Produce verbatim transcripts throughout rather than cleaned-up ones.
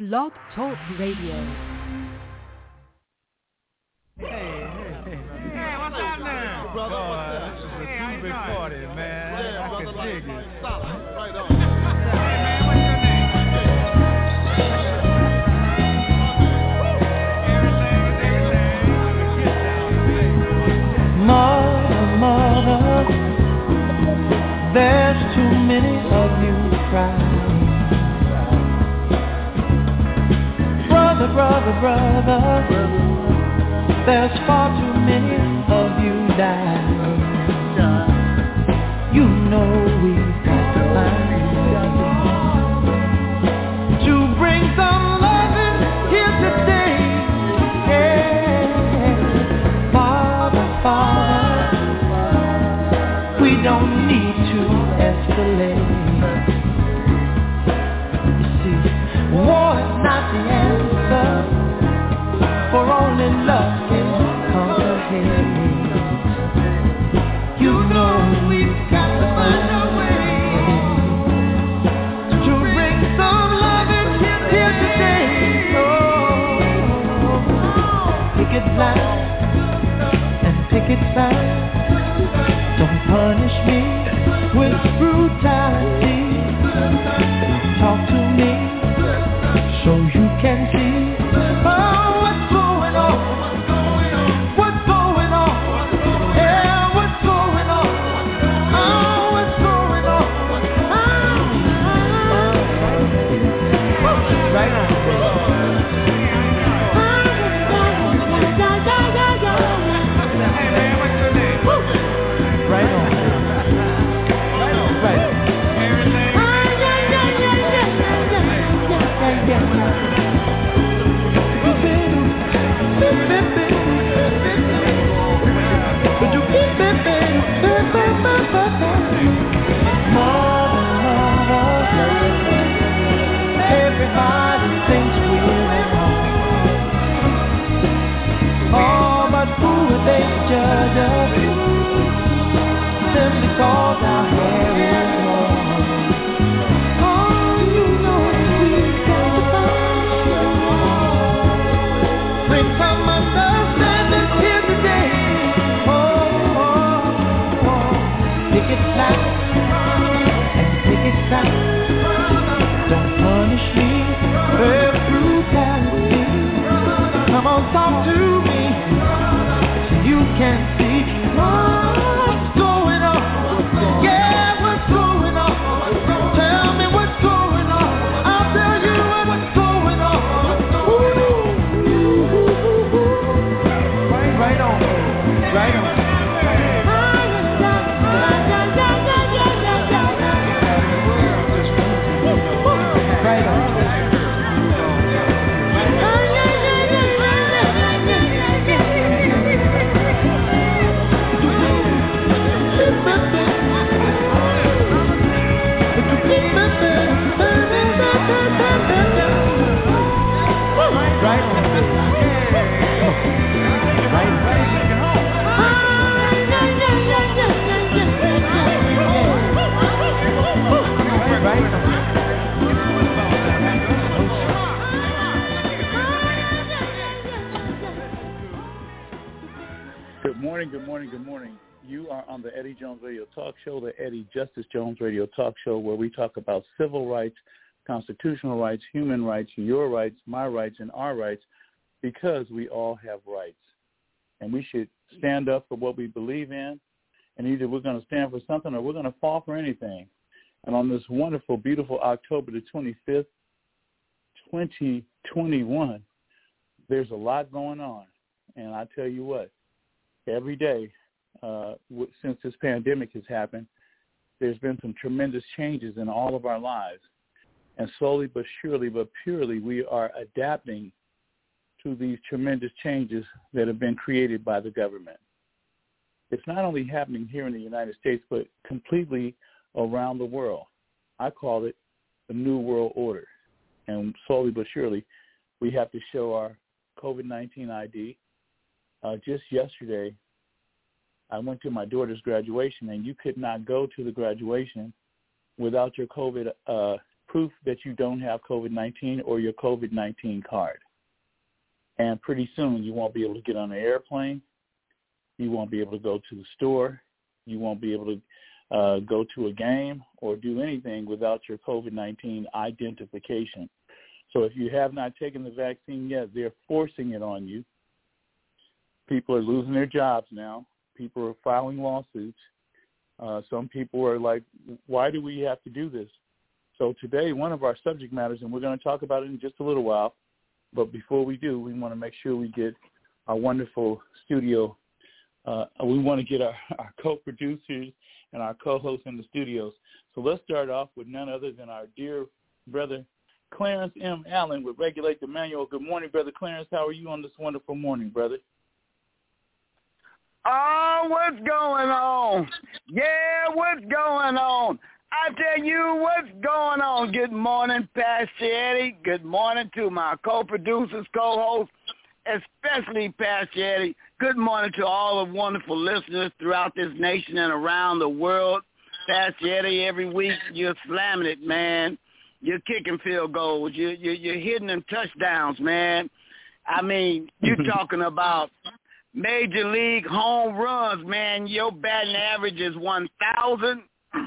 Blog Talk Radio. Hey, hey, hey. Hey, what's up now? Brother, Boy, what's up? this is a Hey, how you two-bit doing? party, man. Yeah, I brother, can right, dig right, it. solid, right on. Hey, man, what's your name? Mother, mother, there's too many of you crying. Brother, brother, brother, there's far too many of you dying. You know we've got to find to bring some loving here today. Yeah. Father, Father, we don't need to escalate. You see, war is not the answer, for only love can conquer hate. You know we've got to find a way to bring some loving here today. Oh, picket line and picket sign. Don't punish me with brutality. Talk to me so you can see. Oh, what's going on? What's going on? Yeah, what's going on? Oh, what's going on? Oh, right on, baby. Hey, man, what's your name? Right on, baby. Right on. Right. Everything. Everybody thinks we're wrong. Oh, but who would they judge us? Simply cause our hair is long. Oh, you know we've got to find. Bring some understanding here today. Oh, oh, oh. Pick it loud and pick it sound. Don't punish me with brutality. Come on, talk to me so you can see what's going on. Yeah, what's going on? Tell me what's going on. I'll tell you what's going on. Ooh, right, right on, right on. Right on. Right on. Right, right. Right on. Good morning, good morning, good morning. You are on the Eddie Jones Radio Talk Show, the Eddie Justice Jones Radio Talk Show, where we talk about civil rights, constitutional rights, human rights, your rights, my rights, and our rights, because we all have rights. And we should stand up for what we believe in, and either we're going to stand for something or we're going to fall for anything. And on this wonderful, beautiful October the twenty-fifth, twenty twenty-one, there's a lot going on. And I tell you what, every day uh, w- since this pandemic has happened, there's been some tremendous changes in all of our lives. And slowly but surely but purely, we are adapting to these tremendous changes that have been created by the government. It's not only happening here in the United States, but completely around the world. I call it the New World Order. And slowly but surely, we have to show our COVID nineteen I D. Uh, just yesterday, I went to my daughter's graduation, and you could not go to the graduation without your COVID uh, proof that you don't have COVID nineteen or your COVID nineteen card. And pretty soon you won't be able to get on an airplane. You won't be able to go to the store. You won't be able to uh, go to a game or do anything without your COVID nineteen identification. So if you have not taken the vaccine yet, they're forcing it on you. People are losing their jobs now. People are filing lawsuits. Uh, some people are like, why do we have to do this? So today, one of our subject matters, and we're going to talk about it in just a little while, but before we do, we want to make sure we get our wonderful studio. Uh, we want to get our, our co-producers and our co-hosts in the studios. So let's start off with none other than our dear brother, Clarence M. Allen with Regulate the Manual. Good morning, Brother Clarence. How are you on this wonderful morning, brother? Oh, what's going on? Yeah, what's going on? I tell you what's going on. Good morning, Pastor Eddie. Good morning to my co-producers, co-hosts, especially Pastor Eddie. Good morning to all the wonderful listeners throughout this nation and around the world. Pastor Eddie, every week you're slamming it, man. You're kicking field goals. You're, you're, you're hitting them touchdowns, man. I mean, you're talking about Major League home runs, man. Your batting average is one thousand.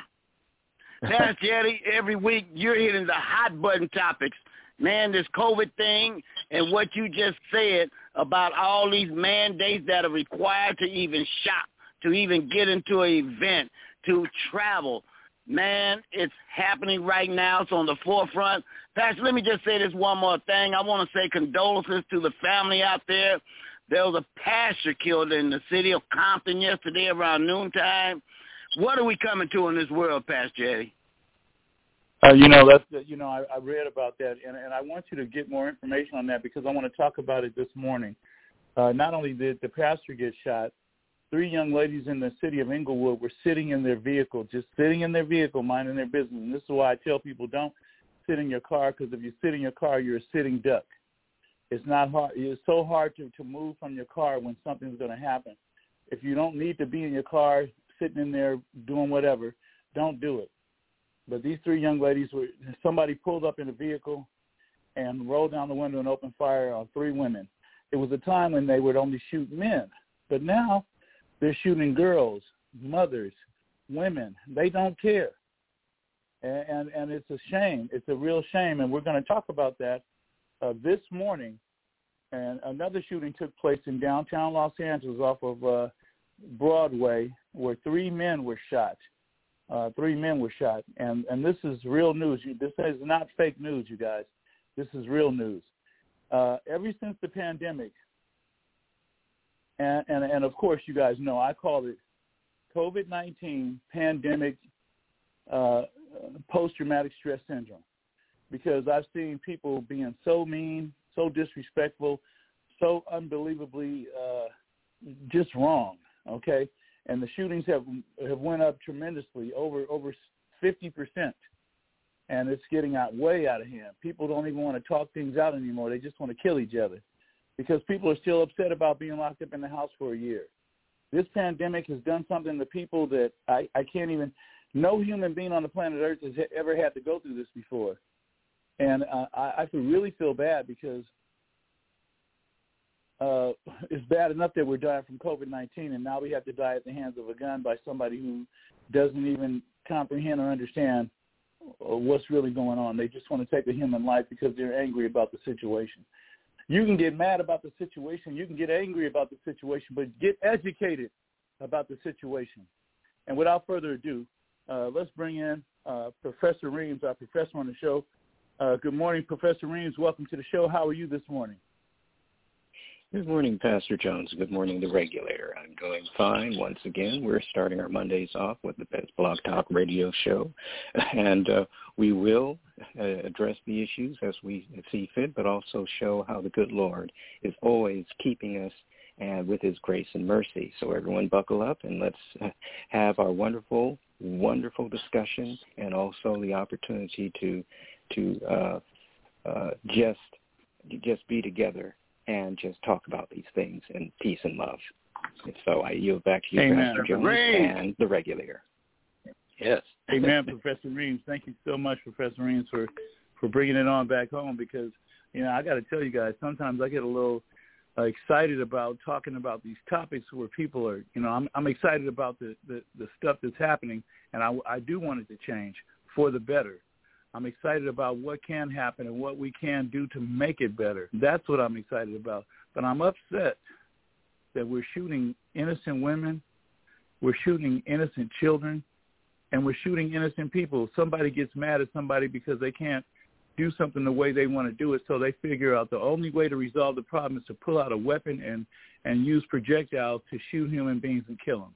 That's Eddie. Every week you're hitting the hot button topics. Man, this COVID thing and what you just said about all these mandates that are required to even shop, to even get into an event, to travel. Man, it's happening right now. It's on the forefront. Pastor, let me just say this one more thing. I want to say condolences to the family out there. There was a pastor killed in the city of Compton yesterday around noontime. What are we coming to in this world, Pastor Eddie? Uh, you know, that's you know, I, I read about that, and, and I want you to get more information on that because I want to talk about it this morning. Uh, not only did the pastor get shot, three young ladies in the city of Inglewood were sitting in their vehicle, just sitting in their vehicle, minding their business. And this is why I tell people don't sit in your car, because if you sit in your car, you're a sitting duck. It's not hard. It's so hard to, to move from your car when something's going to happen. If you don't need to be in your car, sitting in there doing whatever, don't do it. But these three young ladies were, somebody pulled up in a vehicle and rolled down the window and opened fire on three women. It was a time when they would only shoot men, but now they're shooting girls, mothers, women. They don't care. And, and, and it's a shame. It's a real shame, and we're going to talk about that uh, this morning. And another shooting took place in downtown Los Angeles off of uh, Broadway where three men were shot. Uh, three men were shot, and, and this is real news. This is not fake news, you guys. This is real news. Uh, ever since the pandemic, and, and, and of course, you guys know, I call it COVID nineteen pandemic uh, post-traumatic stress syndrome, because I've seen people being so mean, so disrespectful, so unbelievably uh, just wrong, okay? And the shootings have have went up tremendously, over over fifty percent, and it's getting out way out of hand. People don't even want to talk things out anymore. They just want to kill each other because people are still upset about being locked up in the house for a year. This pandemic has done something to people that I, I can't even – no human being on the planet Earth has ever had to go through this before. And uh, I, I feel really feel bad because uh, it's bad enough that we're dying from COVID nineteen, and now we have to die at the hands of a gun by somebody who doesn't even comprehend or understand what's really going on. They just want to take a human life because they're angry about the situation. You can get mad about the situation. You can get angry about the situation, but get educated about the situation. And without further ado, uh, let's bring in uh, Professor Reams, our professor on the show. Uh, good morning, Professor Reams. Welcome to the show. How are you this morning? Good morning, Pastor Jones. Good morning, The Regulator. I'm doing fine. Once again, we're starting our Mondays off with the Best Blog Talk radio show, and uh, we will uh, address the issues as we see fit, but also show how the good Lord is always keeping us and with his grace and mercy. So everyone buckle up and let's have our wonderful, wonderful discussion and also the opportunity to to uh, uh, just just be together and just talk about these things in peace and love. And so I yield back to you, Amen. Pastor Jones, and The Regulator. Yes. Amen, Professor Reams. Thank you so much, Professor Reams, for, for bringing it on back home because, you know, I got to tell you guys, sometimes I get a little uh, excited about talking about these topics where people are, you know, I'm, I'm excited about the, the, the stuff that's happening, and I, I do want it to change for the better. I'm excited about what can happen and what we can do to make it better. That's what I'm excited about. But I'm upset that we're shooting innocent women, we're shooting innocent children, and we're shooting innocent people. Somebody gets mad at somebody because they can't do something the way they want to do it, so they figure out the only way to resolve the problem is to pull out a weapon and, and use projectiles to shoot human beings and kill them.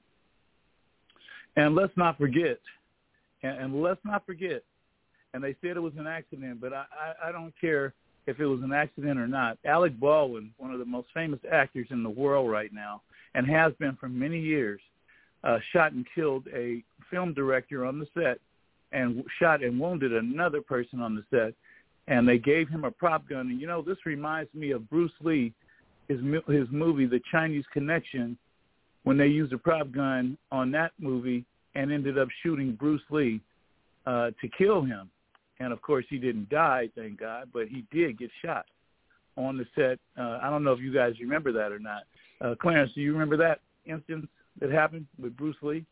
And let's not forget, and, and let's not forget, and they said it was an accident, but I, I, I don't care if it was an accident or not. Alec Baldwin, one of the most famous actors in the world right now, and has been for many years, uh, shot and killed a film director on the set and shot and wounded another person on the set, and they gave him a prop gun. And, you know, this reminds me of Bruce Lee, his, his movie, The Chinese Connection, when they used a prop gun on that movie and ended up shooting Bruce Lee uh, to kill him. And, of course, he didn't die, thank God, but he did get shot on the set. Uh, I don't know if you guys remember that or not. Uh, Clarence, do you remember that instance that happened with Bruce Lee?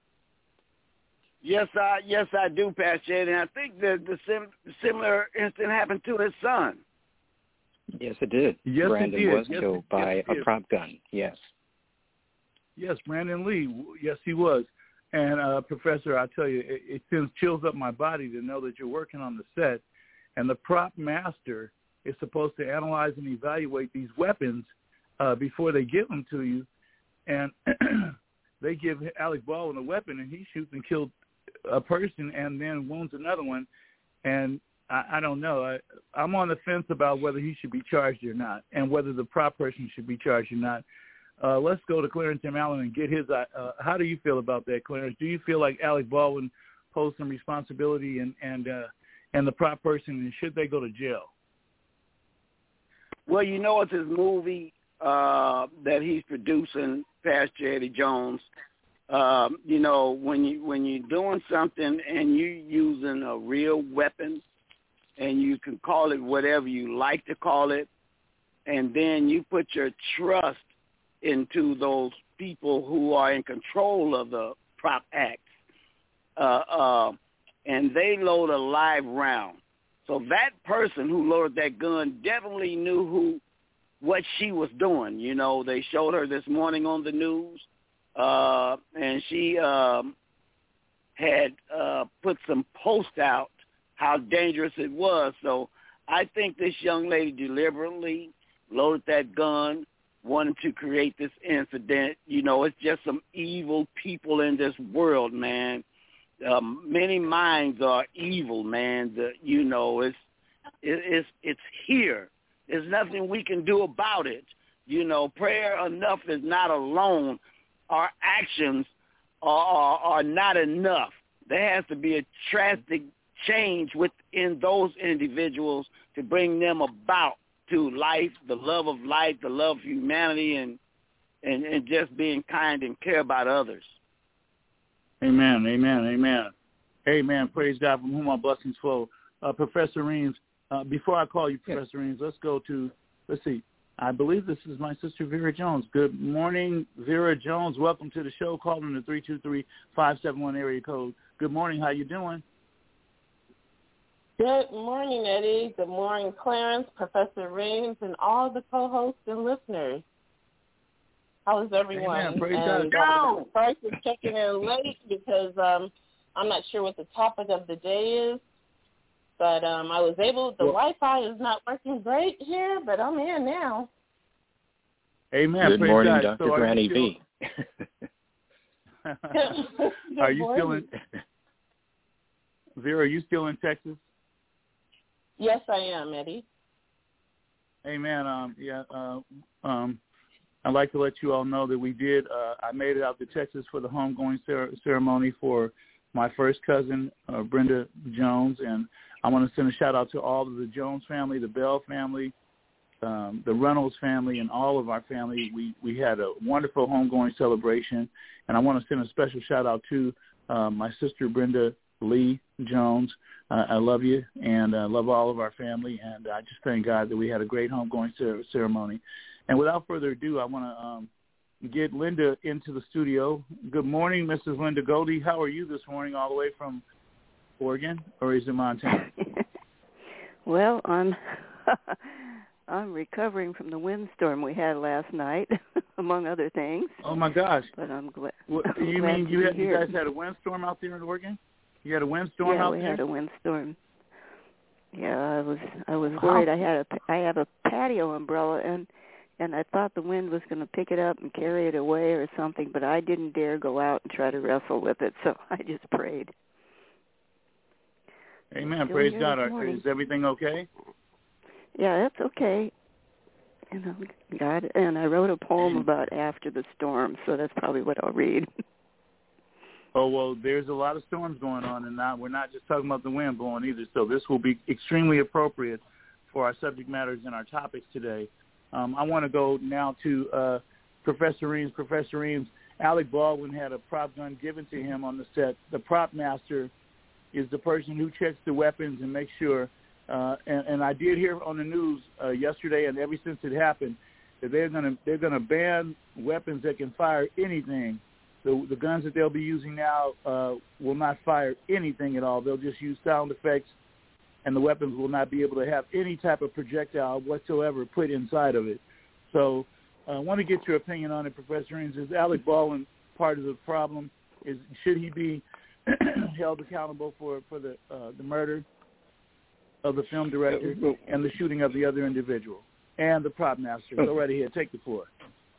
Yes, I yes I do, Pastor Ed, and I think the the sim, similar incident happened to his son. Yes, it did. Yes, Brandon it did. was yes, killed it, by yes, a prop gun. Yes. Yes, Brandon Lee. Yes, he was. And, uh, Professor, I tell you, it, it sends chills up my body to know that you're working on the set, and the prop master is supposed to analyze and evaluate these weapons uh, before they give them to you. And they give Alec Baldwin a weapon, and he shoots and kills a person and then wounds another one. And I, I don't know. I, I'm on the fence about whether he should be charged or not and whether the prop person should be charged or not. Uh, let's go to Clarence M. Allen and get his uh, – how do you feel about that, Clarence? Do you feel like Alec Baldwin holds some responsibility and, and, uh, and the prop person, and should they go to jail? Well, you know, it's his movie uh, that he's producing, Pastor Eddie Jones. Um, you know, when you when you're doing something and you're using a real weapon, and you can call it whatever you like to call it, and then you put your trust into those people who are in control of the prop acts, uh, uh, and they load a live round. So that person who loaded that gun definitely knew who, what she was doing. You know, they showed her this morning on the news, uh, and she um, had uh, put some posts out how dangerous it was. So I think this young lady deliberately loaded that gun, wanted to create this incident. You know, it's just some evil people in this world, man. Um, many minds are evil, man. The, you know, it's it, it's it's here. There's nothing we can do about it. You know, prayer enough is not alone. Our actions are, are, are not enough. There has to be a drastic change within those individuals to bring them about to life, the love of life, the love of humanity, and, and, and just being kind and care about others. Amen, amen, amen. Amen. Praise God from whom our blessings flow. Uh, Professor Reams, uh, before I call you Professor yes. Reams, let's go to, let's see, I believe this is my sister Vera Jones. Good morning, Vera Jones. Welcome to the show. Calling the three two three, five seven one area code. Good morning. How you doing? Good morning, Eddie. Good morning, Clarence, Professor Reams, and all the co-hosts and listeners. How is everyone? Amen. Praise and God. Um, first is checking in late because um, I'm not sure what the topic of the day is, but um, I was able, the well, Wi-Fi is not working great here, but I'm in now. Amen. Good Praise morning, God. Doctor So Granny B. Are you still in, Vera, are you still in Texas? Yes, I am, Eddie. Amen. Um, yeah, uh, um, I'd like to let you all know that we did, uh, I made it out to Texas for the homegoing cer- ceremony for my first cousin, uh, Brenda Jones, and I want to send a shout-out to all of the Jones family, the Bell family, um, the Reynolds family, and all of our family. We, we had a wonderful homegoing celebration, and I want to send a special shout-out to uh, my sister Brenda Lee Jones. Uh, I love you, and I love all of our family, and I just thank God that we had a great homegoing ceremony. And without further ado, I want to um, get Linda into the studio. Good morning, Missus Linda Goldie. How are you this morning, all the way from Oregon, or is it Montana? Well, I'm I'm recovering from the windstorm we had last night, among other things. Oh my gosh! But I'm glad. Well, you glad mean to you, be had, you here. guys had a windstorm out there in Oregon? You had a windstorm yeah, out we there? had a windstorm. Yeah, I was I was worried. I had a I have a patio umbrella, and and I thought the wind was going to pick it up and carry it away or something, but I didn't dare go out and try to wrestle with it, so I just prayed. Amen. Still Praise here God. this Are, morning. is everything okay? Yeah, that's okay. You know, God, and I wrote a poem about after the storm, so that's probably what I'll read. Oh, well, there's a lot of storms going on, and now we're not just talking about the wind blowing either, so this will be extremely appropriate for our subject matters and our topics today. Um, I want to go now to uh, Professor Reams. Professor Reams, Alec Baldwin had a prop gun given to him on the set. The prop master is the person who checks the weapons and makes sure, uh, and, and I did hear on the news uh, yesterday and ever since it happened, that they're going to they're going to ban weapons that can fire anything. The, the guns that they'll be using now uh, will not fire anything at all. They'll just use sound effects, and the weapons will not be able to have any type of projectile whatsoever put inside of it. So uh, I want to get your opinion on it, Professor Reams. Is Alec Baldwin part of the problem? Is should he be held accountable for, for the uh, the murder of the film director and the shooting of the other individual and the prop master? Go right ahead. Take the floor.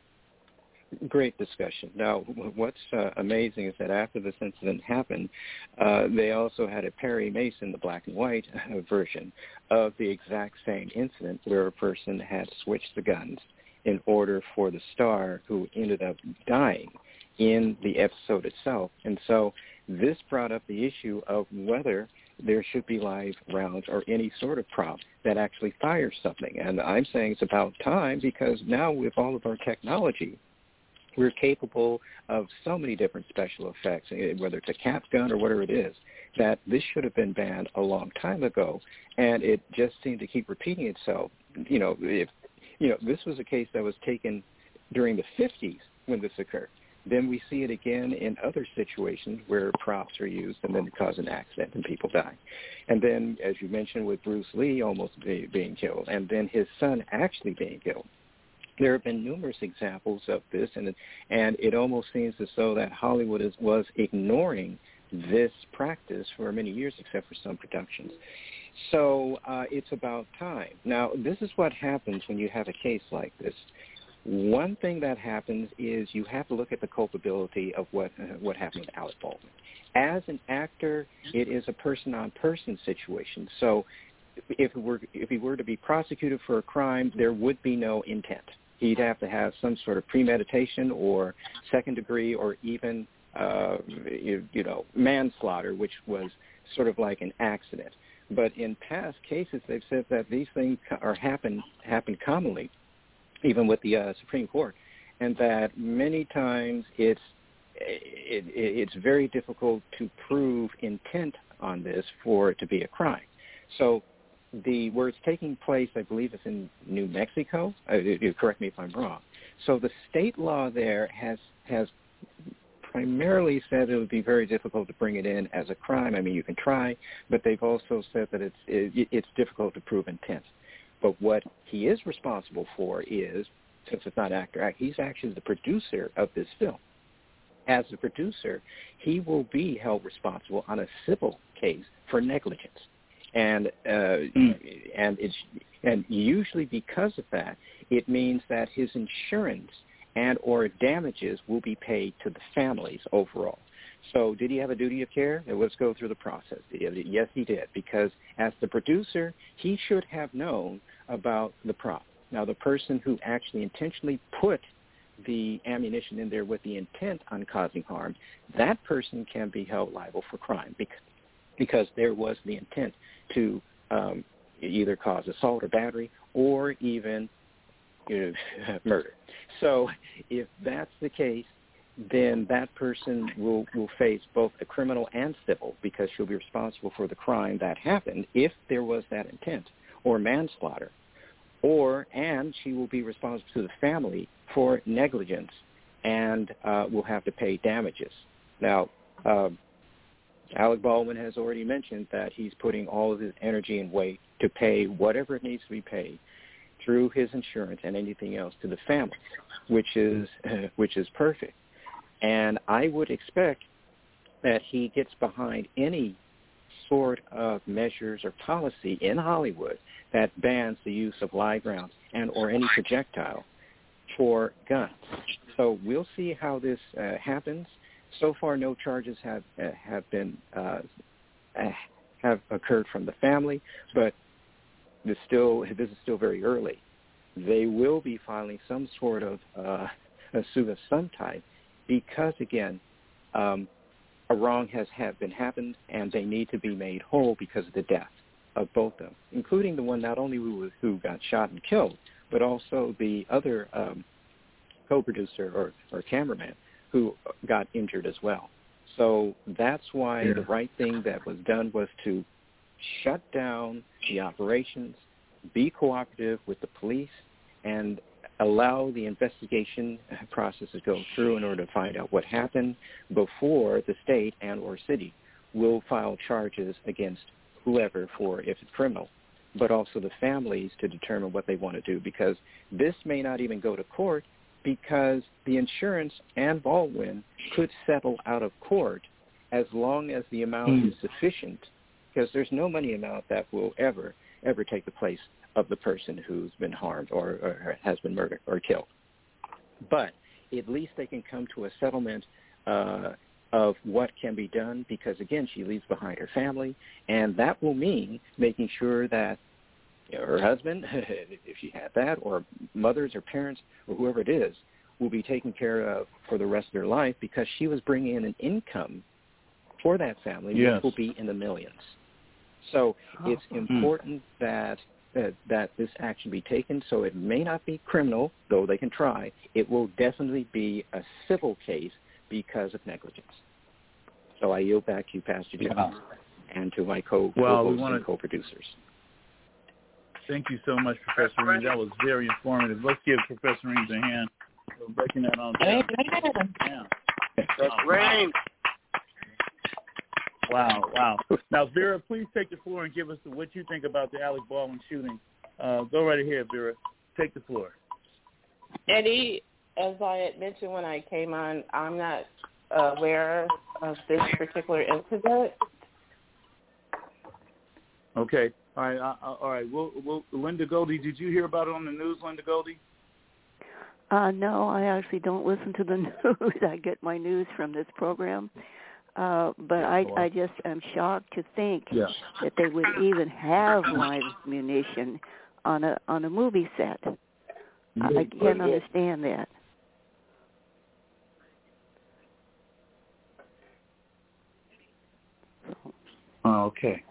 Great discussion. Now, what's uh, amazing is that after this incident happened, uh, they also had a Perry Mason, the black and white uh, version of the exact same incident where a person had switched the guns in order for the star who ended up dying in the episode itself. And so this brought up the issue of whether there should be live rounds or any sort of prop that actually fires something. And I'm saying it's about time, because now with all of our technology, we're capable of so many different special effects, whether it's a cap gun or whatever it is, that this should have been banned a long time ago, and it just seemed to keep repeating itself. You know, if you know, this was a case that was taken during the fifties when this occurred. Then we see it again in other situations where props are used and then cause an accident and people die. And then, as you mentioned, with Bruce Lee almost be, being killed, and then his son actually being killed. There have been numerous examples of this, and it, and it almost seems as though that Hollywood is, was ignoring this practice for many years, except for some productions. So uh, it's about time. Now, this is what happens when you have a case like this. One thing that happens is you have to look at the culpability of what uh, what happened with Alec Baldwin. As an actor, it is a person-on-person situation. So if, it were, if he were to be prosecuted for a crime, there would be no intent. He'd have to have some sort of premeditation or second degree or even, uh, you, you know, manslaughter, which was sort of like an accident. But in past cases, they've said that these things are happen happen commonly, even with the uh, Supreme Court, and that many times it's it, it, it's very difficult to prove intent on this for it to be a crime. So the where it's taking place, I believe it's in New Mexico. Uh, you correct me if I'm wrong. So the state law there has has primarily said it would be very difficult to bring it in as a crime. I mean, you can try, but they've also said that it's it, it's difficult to prove intent. But what he is responsible for is, since it's not Actor Act, he's actually the producer of this film. As the producer, he will be held responsible on a civil case for negligence. And uh, mm. and it's and usually because of that, it means that his insurance and or damages will be paid to the families overall. So did he have a duty of care? Let's go through the process. Yes, he did, because as the producer, he should have known about the prop. Now, the person who actually intentionally put the ammunition in there with the intent on causing harm, that person can be held liable for crime because, because there was the intent to um, either cause assault or battery or even you know, murder. So if that's the case, then that person will, will face both a criminal and civil because she'll be responsible for the crime that happened if there was that intent, or manslaughter. Or, and she will be responsible to the family for negligence and uh, will have to pay damages. Now, uh, Alec Baldwin has already mentioned that he's putting all of his energy and weight to pay whatever it needs to be paid through his insurance and anything else to the family, which is uh, which is perfect. And I would expect that he gets behind any sort of measures or policy in Hollywood that bans the use of live rounds and or any projectile for guns. So we'll see how this uh, happens. So far, no charges have uh, have been uh, have occurred from the family, but this still this is still very early. They will be filing some sort of uh, a suit of some type because, again, um, a wrong has have been happened, and they need to be made whole because of the death of both of them, including the one not only who, who got shot and killed, but also the other um, co-producer or, or cameraman who got injured as well. So that's why yeah. the right thing that was done was to shut down the operations, be cooperative with the police, and allow the investigation process to go through in order to find out what happened before the state and or city will file charges against whoever for if it's criminal, but also the families to determine what they want to do, because this may not even go to court because the insurance and Baldwin could settle out of court as long as the amount mm. is sufficient, because there's no money amount that will ever, ever take the place of the person who's been harmed or, or has been murdered or killed. But at least they can come to a settlement uh, of what can be done because, again, she leaves behind her family, and that will mean making sure that you know, her husband, if she had that, or mothers or parents or whoever it is, will be taken care of for the rest of their life because she was bringing in an income for that family, yes. which will be in the millions. So oh. it's important mm. that uh, that this action be taken. So it may not be criminal, though they can try. It will definitely be a civil case because of negligence. So I yield back to you, Pastor Jones, yeah. and to my co- well, co-hosts we wanna... and co-producers. Thank you so much, Professor Reeves. That was very informative. Let's give Professor Reeves a hand for breaking that on down. Yeah. That's great. Wow, wow. Now, Vera, please take the floor and give us the, what you think about the Alec Baldwin shooting. Uh, go right ahead, Vera. Take the floor. Eddie, as I had mentioned when I came on, I'm not uh, aware of this particular incident. Okay. All right. Uh, all right. We'll, we'll, Linda Goldie, did you hear about it on the news, Linda Goldie? Uh, no, I actually don't listen to the news. I get my news from this program. Uh, but I, I just am shocked to think yeah. that they would even have live munition on a on a movie set. I, I can't understand that. Oh, okay.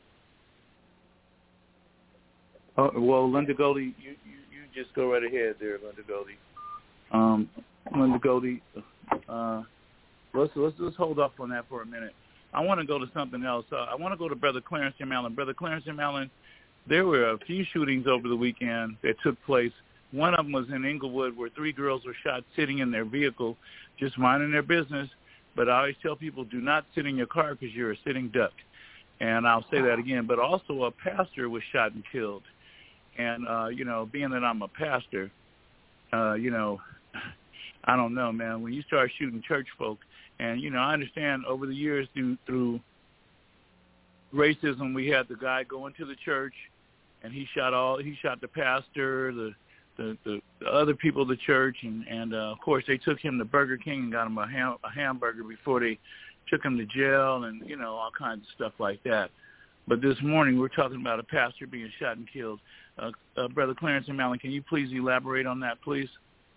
Oh, well, Linda Goldie, you, you, you just go right ahead there, Linda Goldie. Um, Linda Goldie, uh, let's, let's let's hold off on that for a minute. I want to go to something else. Uh, I want to go to Brother Clarence M. Allen. Brother Clarence M. Allen, there were a few shootings over the weekend that took place. One of them was in Inglewood where three girls were shot sitting in their vehicle, just minding their business. But I always tell people, do not sit in your car because you're a sitting duck. And I'll say that again. But also a pastor was shot and killed. And, uh, you know, being that I'm a pastor, uh, you know, I don't know, man. When you start shooting church folk, and, you know, I understand over the years through, through racism, we had the guy go into the church, and he shot all, he shot the pastor, the the, the, the other people of the church, and, and uh, of course, they took him to Burger King and got him a, ham, a hamburger before they took him to jail and, you know, all kinds of stuff like that. But this morning, we're talking about a pastor being shot and killed. Uh, uh, Brother Clarence M. Allen, can you please elaborate on that, please?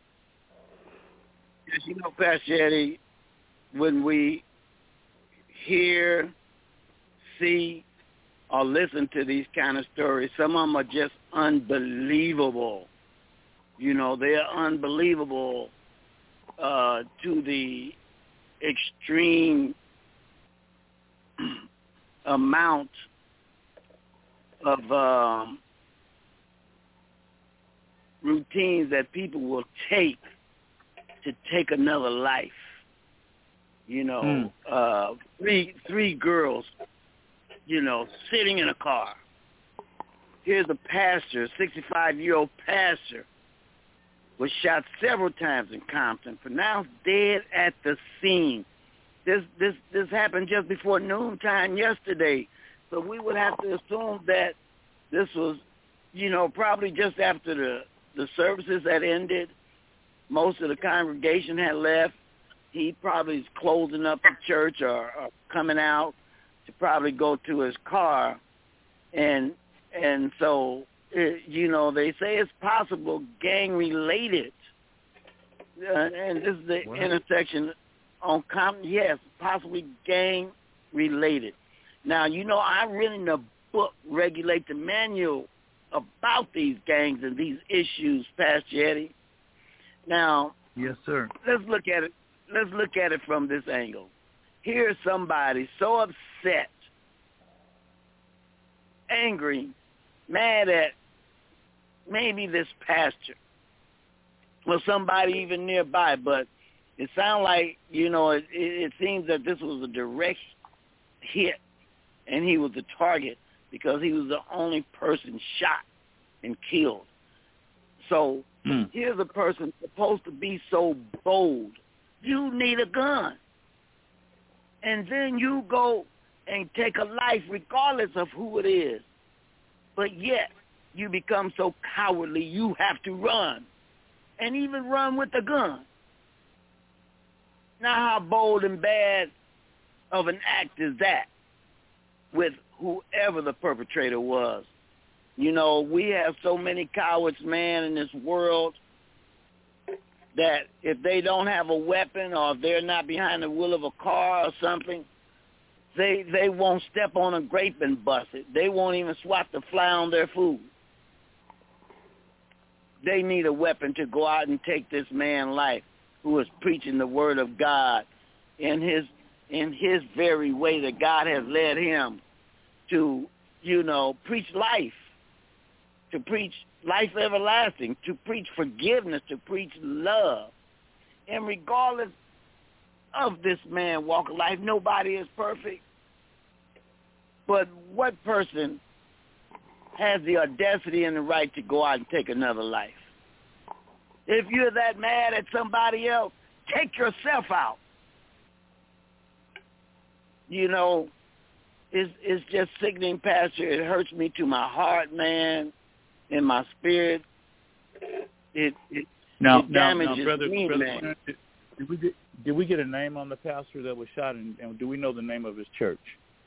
Yes, you know, Pastor Eddie, when we hear, see, or listen to these kind of stories, some of them are just unbelievable. You know, they are unbelievable uh, to the extreme amount of um, routines that people will take to take another life. You know, mm. uh, three three girls, you know, sitting in a car. Here's a pastor, a sixty-five-year-old pastor, was shot several times in Compton, pronounced dead at the scene. This this this happened just before noontime yesterday, so we would have to assume that this was, you know, probably just after the the services had ended. Most of the congregation had left. He probably is closing up the church or, or coming out to probably go to his car, and and so it, you know, they say it's possible gang related, uh, and this is the what? intersection on Compton. Yes, possibly gang related. Now, you know, I read in the book Regulate the Manual about these gangs and these issues, Pastor Eddie. Now, yes, sir. Let's look at it. Let's look at it from this angle. Here's somebody so upset, angry, mad at maybe this pastor or somebody even nearby, but it sounds like, you know, it, it seems that this was a direct hit, and he was the target because he was the only person shot and killed. So mm. here's a person supposed to be so bold. You need a gun. And then you go and take a life regardless of who it is. But yet you become so cowardly you have to run. And even run with a gun. Now how bold and bad of an act is that with whoever the perpetrator was? You know, we have so many cowards, man, in this world that if they don't have a weapon or if they're not behind the wheel of a car or something, they they won't step on a grape and bust it. They won't even swat the fly on their food. They need a weapon to go out and take this man's life who is preaching the word of God in his in his very way that God has led him to, you know, preach life, to preach life everlasting, to preach forgiveness, to preach love. And regardless of this man walk of life, nobody is perfect. But what person has the audacity and the right to go out and take another life? If you're that mad at somebody else, take yourself out. You know, it's, it's just sickening, Pastor. It hurts me to my heart, man. In my spirit, it it, now, it damages now, now, brother, me, brother, man. Did, did we get did we get a name on the pastor that was shot, and, and do we know the name of his church?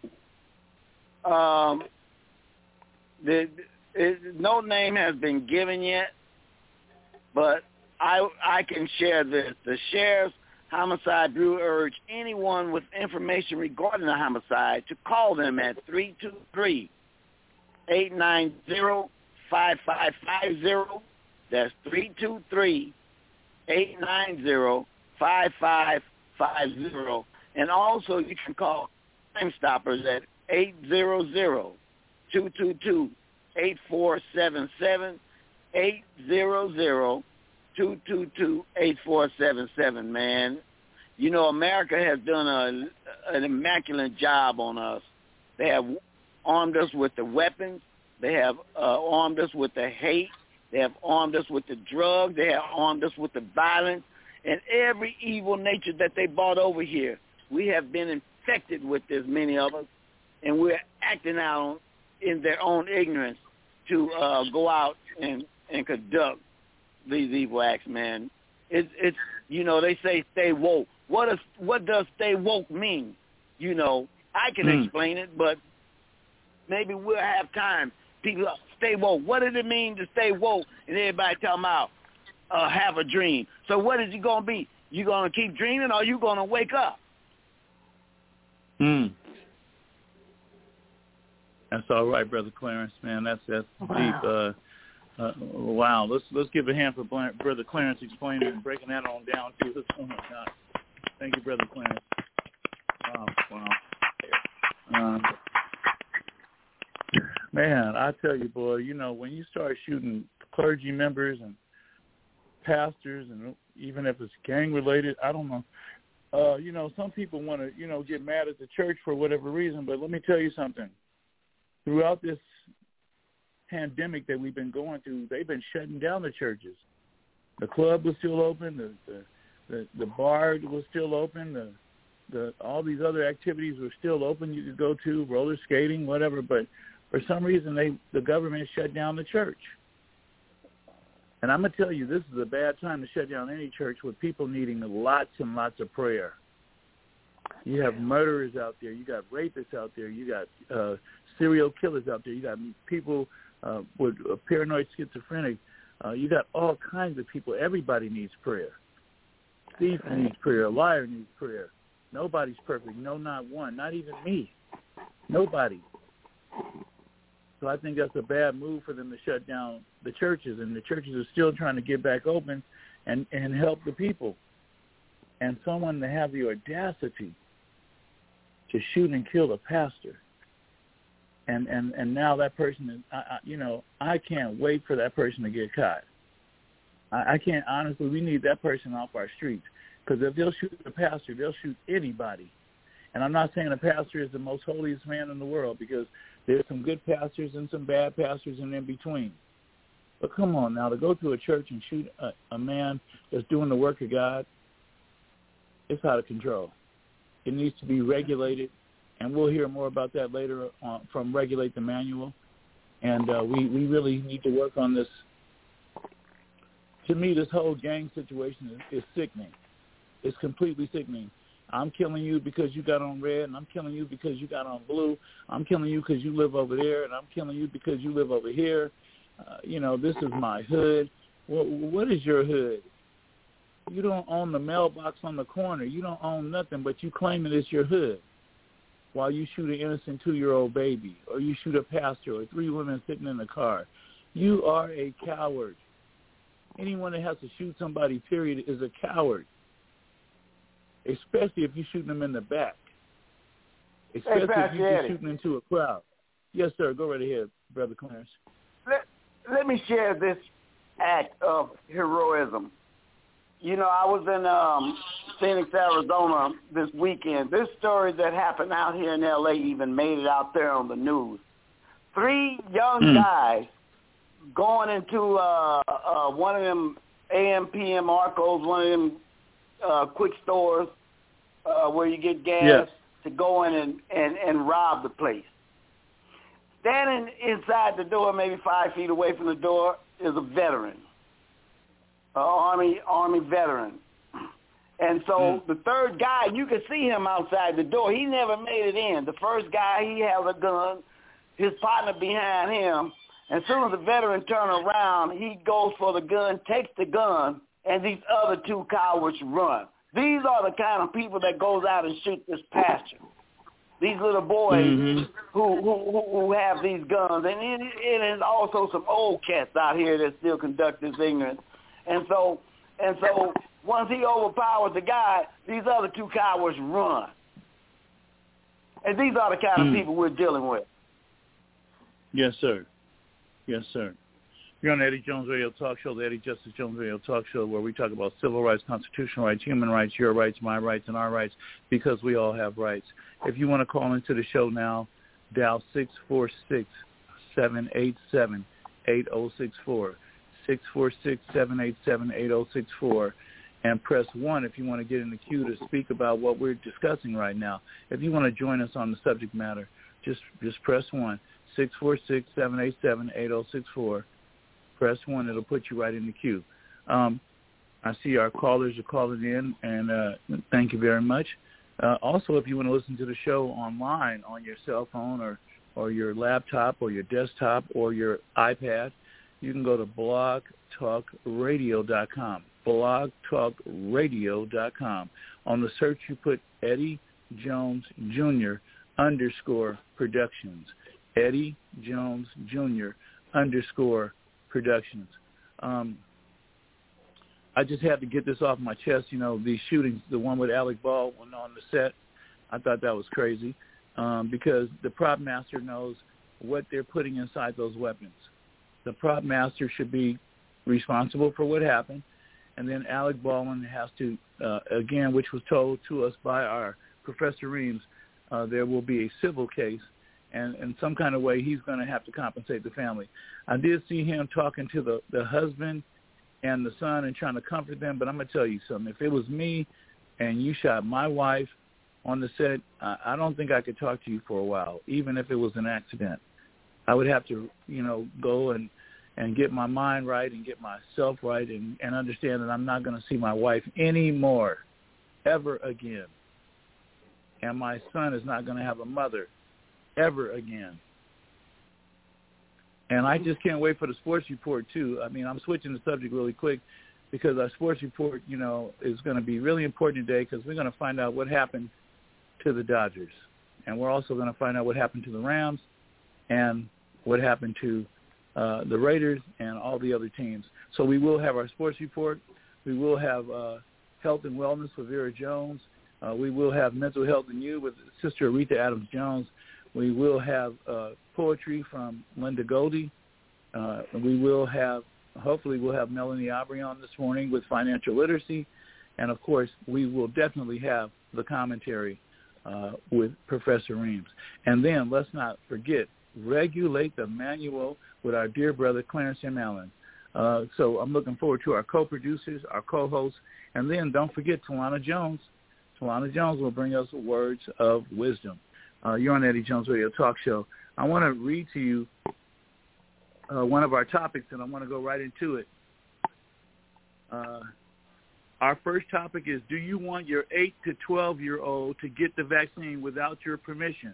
Um, the it, no name has been given yet, but I I can share this. The sheriff's homicide bureau urge anyone with information regarding the homicide to call them at three two three, eight nine zero, five five five zero. That's three two three, eight nine zero, five five five zero. And also you can call Crime Stoppers at eight hundred, two two two, eight four seven seven, eight hundred, two two two, eight four seven seven, man. You know, America has done a, an immaculate job on us. They have armed us with the weapons. They have uh, armed us with the hate. They have armed us with the drugs. They have armed us with the violence and every evil nature that they brought over here. We have been infected with this, many of us, and we're acting out in their own ignorance to uh, go out and, and conduct these evil acts, man. It's, it's you know, they say stay woke. What is, what does stay woke mean? You know, I can mm. explain it, but maybe we'll have time. People stay woke. What does it mean to stay woke? And everybody talking about uh, have a dream. So what is it going to be? You going to keep dreaming, or you going to wake up? Hmm. That's all right, Brother Clarence, man. That's that's wow. deep. Uh, Uh, wow. Let's let's give a hand for Brother Clarence explaining and breaking that on down to us. Oh my God. Thank you, Brother Clarence. Wow. Wow. Um, man, I tell you, boy, you know, when you start shooting clergy members and pastors, and even if it's gang related, I don't know. Uh, you know, some people want to, you know, get mad at the church for whatever reason, but let me tell you something. Throughout this pandemic that we've been going through, they've been shutting down the churches. The club was still open, the the, the, the bar was still open, the the all these other activities were still open. You could go to roller skating, whatever, but for some reason they the government shut down the church. And I'm going to tell you, this is a bad time to shut down any church with people needing lots and lots of prayer. You have murderers out there. You got rapists out there. You got uh, serial killers out there. You got people uh, with uh, paranoid schizophrenic. Uh, you got all kinds of people. Everybody needs prayer. Thief needs prayer. A liar needs prayer. Nobody's perfect. No, not one. Not even me. Nobody. So I think that's a bad move for them to shut down the churches, and the churches are still trying to get back open and, and help the people. And someone to have the audacity to shoot and kill a pastor, and, and, and now that person is, I, I, you know, I can't wait for that person to get caught. I, I can't, honestly, we need that person off our streets, because if they'll shoot a pastor, they'll shoot anybody. And I'm not saying a pastor is the most holiest man in the world, because there's some good pastors and some bad pastors and in between. But come on now, to go to a church and shoot a, a man that's doing the work of God, it's out of control. It needs to be regulated, and we'll hear more about that later on from Regulate the Manual. And uh, we, we really need to work on this. To me, this whole gang situation is, is sickening. It's completely sickening. I'm killing you because you got on red, and I'm killing you because you got on blue. I'm killing you because you live over there, and I'm killing you because you live over here. Uh, you know, this is my hood. Well, what is your hood? You don't own the mailbox on the corner. You don't own nothing, but you claim it is your hood while you shoot an innocent two-year-old baby, or you shoot a pastor, or three women sitting in the car. You are a coward. Anyone that has to shoot somebody, period, is a coward. Especially if you're shooting them in the back. Especially hey, if you're shooting into a crowd. Yes, sir. Go right ahead, Brother Clarence. Let, let me share this act of heroism. You know, I was in um, Phoenix, Arizona this weekend. This story that happened out here in L A even made it out there on the news. Three young mm. guys going into uh, uh, one of them A M P M Arcos, one of them Uh, quick stores uh, where you get gas yes. to go in and, and, and rob the place. Standing inside the door, maybe five feet away from the door, is a veteran, an Army Army veteran. And so mm. the third guy, you could see him outside the door. He never made it in. The first guy, he held a gun, his partner behind him. As soon as the veteran turned around, he goes for the gun, takes the gun, and these other two cowards run. These are the kind of people that goes out and shoot this pastor. These little boys mm-hmm. who, who who have these guns. And it, it is also some old cats out here that still conduct this ignorance. And so and so once he overpowers the guy, these other two cowards run. And these are the kind mm. of people we're dealing with. Yes, sir. Yes, sir. You're on the Eddie Jones Radio Talk Show, the Eddie Justice Jones Radio Talk Show, where we talk about civil rights, constitutional rights, human rights, your rights, my rights, and our rights, because we all have rights. If you want to call into the show now, dial six four six, seven eight seven, eight zero six four, six four six, seven eight seven, eight zero six four, and press one if you want to get in the queue to speak about what we're discussing right now. If you want to join us on the subject matter, just just press one, six four six, seven eight seven, eight zero six four. Press one. It'll put you right in the queue. Um, I see our callers are calling in, and uh, thank you very much. Uh, also, if you want to listen to the show online on your cell phone or, or your laptop or your desktop or your iPad, you can go to blog talk radio dot com, blog talk radio dot com. On the search, you put Eddie Jones Junior underscore Productions, Eddie Jones Junior underscore Productions. Um, I just had to get this off my chest. You know, these shootings, the one with Alec Baldwin on the set, I thought that was crazy um, because the prop master knows what they're putting inside those weapons. The prop master should be responsible for what happened, and then Alec Baldwin has to, uh, again, which was told to us by our Professor Reams, uh, there will be a civil case, and in some kind of way he's going to have to compensate the family. I did see him talking to the, the husband and the son and trying to comfort them, but I'm going to tell you something. If it was me and you shot my wife on the set, I, I don't think I could talk to you for a while, even if it was an accident. I would have to, you know, go and, and get my mind right and get myself right and, and understand that I'm not going to see my wife anymore, ever again. And my son is not going to have a mother ever again. And I just can't wait for the sports report, too. I mean, I'm switching the subject really quick because our sports report, you know, is going to be really important today because we're going to find out what happened to the Dodgers. And we're also going to find out what happened to the Rams and what happened to uh, the Raiders and all the other teams. So we will have our sports report. We will have uh, health and wellness with Vera Jones. Uh, we will have mental health and you with Sister Aretha Adams-Jones. We will have uh, poetry from Linda Goldie. Uh, we will have, hopefully we'll have Melanie Aubrey on this morning with financial literacy. And, of course, we will definitely have the commentary uh, with Professor Reams. And then let's not forget, regulate the manual with our dear brother Clarence M. Allen. Uh, so I'm looking forward to our co-producers, our co-hosts, and then don't forget Talana Jones. Talana Jones will bring us words of wisdom. Uh, you're on Eddie Jones Radio Talk Show. I want to read to you uh, one of our topics, and I want to go right into it. Uh, our first topic is, do you want your eight to twelve-year-old to get the vaccine without your permission?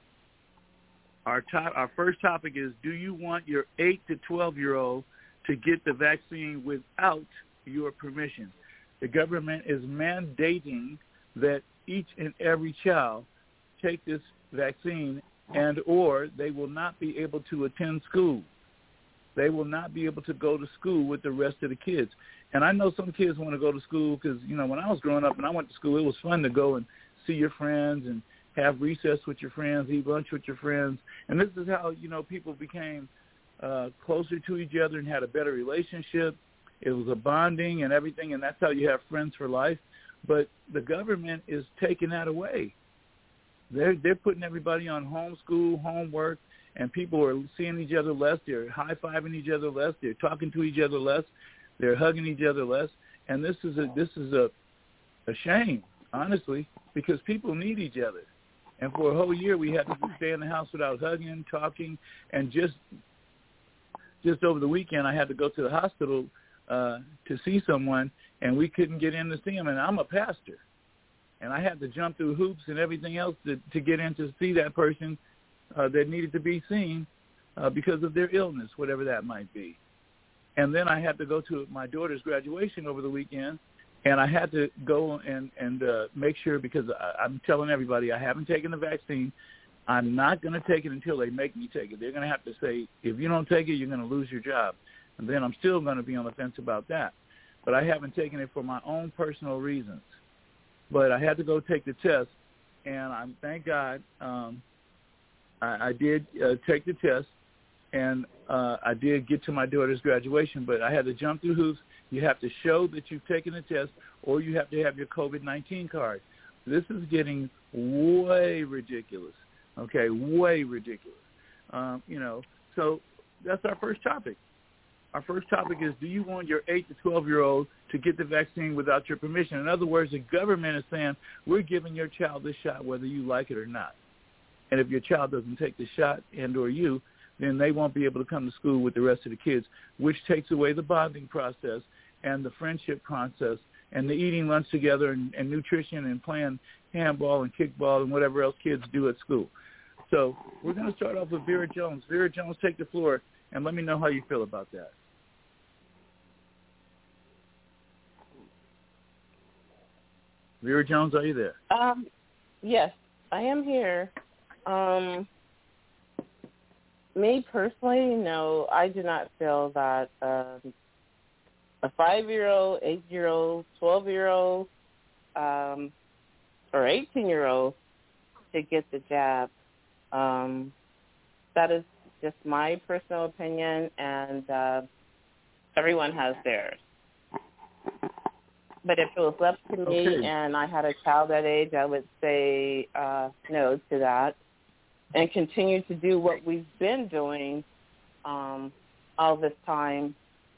Our, to- our first topic is, do you want your eight to twelve-year-old to get the vaccine without your permission? The government is mandating that each and every child take this vaccine and or they will not be able to attend school. They will not be able to go to school with the rest of the kids. And I know some kids want to go to school because, you know, when I was growing up and I went to school, it was fun to go and see your friends and have recess with your friends, eat lunch with your friends. And this is how, you know, people became uh, closer to each other and had a better relationship. It was a bonding and everything, and that's how you have friends for life. But the government is taking that away. They're they're putting everybody on homeschool, homework, and people are seeing each other less. They're high-fiving each other less. They're talking to each other less. They're hugging each other less. And this is a this is a, a shame, honestly, because people need each other. And for a whole year, we had to stay in the house without hugging, talking, and just just over the weekend, I had to go to the hospital uh, to see someone, and we couldn't get in to see him. And I'm a pastor, and I had to jump through hoops and everything else to, to get in to see that person uh, that needed to be seen uh, because of their illness, whatever that might be. And then I had to go to my daughter's graduation over the weekend, and I had to go and, and uh, make sure, because I, I'm telling everybody I haven't taken the vaccine. I'm not going to take it until they make me take it. They're going to have to say, if you don't take it, you're going to lose your job. And then I'm still going to be on the fence about that. But I haven't taken it for my own personal reasons. But I had to go take the test, and I'm thank God um, I, I did uh, take the test, and uh, I did get to my daughter's graduation. But I had to jump through hoops. You have to show that you've taken the test, or you have to have your COVID nineteen card. This is getting way ridiculous. Okay, way ridiculous. Um, you know, so that's our first topic. Our first topic is, do you want your eight to twelve-year-old to get the vaccine without your permission? In other words, the government is saying, we're giving your child this shot whether you like it or not. And if your child doesn't take the shot and or you, then they won't be able to come to school with the rest of the kids, which takes away the bonding process and the friendship process and the eating lunch together and, and nutrition and playing handball and kickball and whatever else kids do at school. So we're going to start off with Vera Jones. Vera Jones, take the floor, and let me know how you feel about that. Vera Jones, are you there? Um, yes, I am here. Um, me personally, no, I do not feel that um, a five-year-old, eight-year-old, twelve-year-old, um, or eighteen-year-old should get the jab. Um, that is just my personal opinion, and uh, everyone has theirs. But if it was left to me Okay. and I had a child that age, I would say uh, no to that and continue to do what we've been doing um, all this time.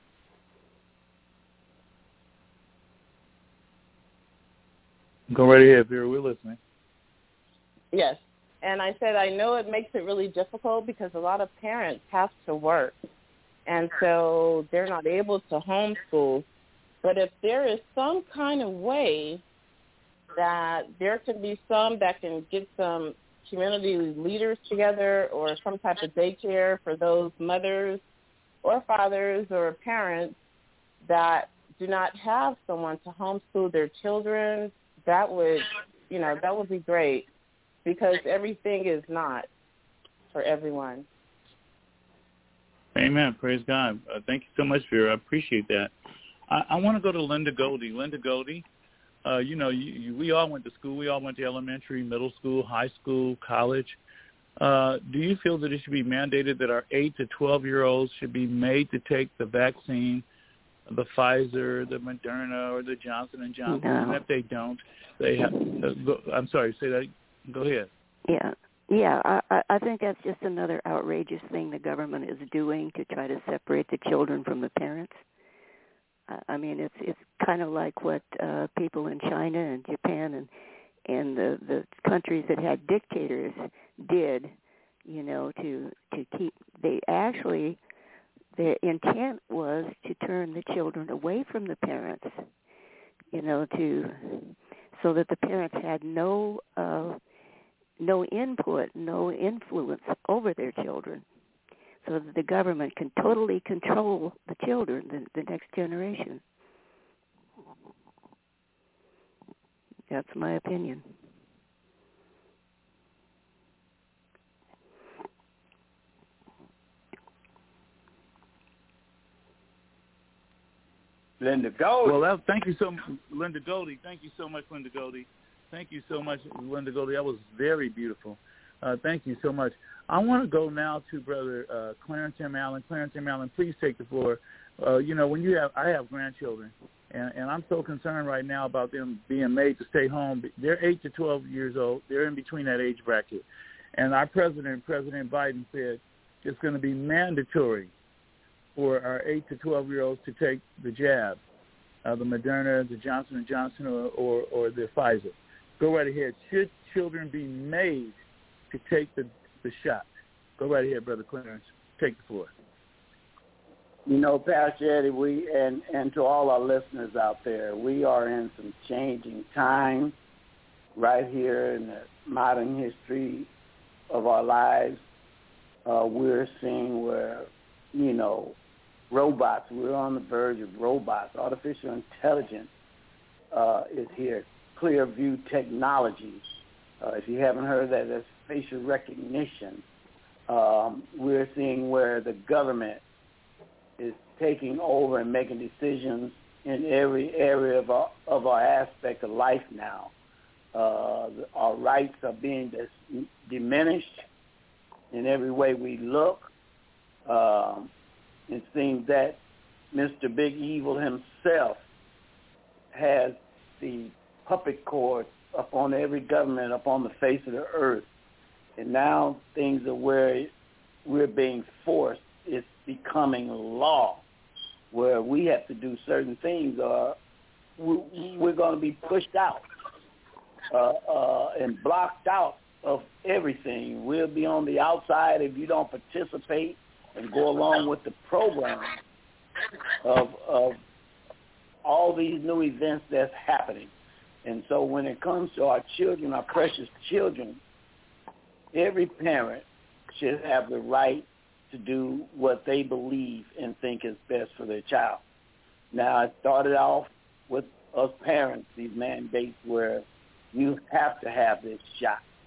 Go right ahead, Vera. We're listening. Yes. And I said I know it makes it really difficult because a lot of parents have to work, and so they're not able to homeschool. But if there is some kind of way that there can be some that can get some community leaders together or some type of daycare for those mothers or fathers or parents that do not have someone to homeschool their children, that would, you know, that would be great because everything is not for everyone. Amen. Praise God. Uh, thank you so much, Vera. I appreciate that. I, I want to go to Linda Goldie. Linda Goldie, uh, you know, you, you, we all went to school. We all went to elementary, middle school, high school, college. Uh, do you feel that it should be mandated that our eight to twelve-year-olds should be made to take the vaccine, the Pfizer, the Moderna, or the Johnson and Johnson? No. And if they don't, they have uh, – go, I'm sorry, say that. Go ahead. Yeah. Yeah, I, I think that's just another outrageous thing the government is doing to try to separate the children from the parents. I mean, it's it's kind of like what uh, people in China and Japan and and the, the countries that had dictators did, you know, to to keep. They actually, their intent was to turn the children away from the parents, you know, to so that the parents had no uh, no input, no influence over their children. So that the government can totally control the children, the, the next generation. That's my opinion. Linda Goldie. Well, that, thank you so much, Linda Goldie. Thank you so much, Linda Goldie. Thank you so much, Linda Goldie. That was very beautiful. Uh, thank you so much. I want to go now to Brother uh, Clarence M. Allen. Clarence M. Allen, please take the floor. Uh, you know, when you have, I have grandchildren, and, and I'm so concerned right now about them being made to stay home. They're eight to twelve years old. They're in between that age bracket. And our president, President Biden, said it's going to be mandatory for our eight to twelve-year-olds to take the jab, uh, the Moderna, the Johnson and Johnson, or, or, or the Pfizer. Go right ahead. Should children be made to take the the shot? Go right ahead, Brother Clarence. Take the floor. You know, Pastor Eddie, we and, and to all our listeners out there, we are in some changing times right here in the modern history of our lives. Uh, we're seeing where, you know, robots, we're on the verge of robots. Artificial intelligence uh, is here. Clear view technology. Uh, if you haven't heard that, that's facial recognition. Um, we're seeing where the government is taking over and making decisions in every area of our, of our aspect of life now. Uh, our rights are being dis- diminished in every way we look. Um, it seems that Mister Big Evil himself has the puppet cord upon every government upon the face of the earth. And now things are where we're being forced. It's becoming law where we have to do certain things or we're going to be pushed out uh, uh, and blocked out of everything. We'll be on the outside if you don't participate and go along with the program of, of all these new events that's happening. And so when it comes to our children, our precious children, every parent should have the right to do what they believe and think is best for their child. Now, it started off with us parents, these mandates where you have to have this shot.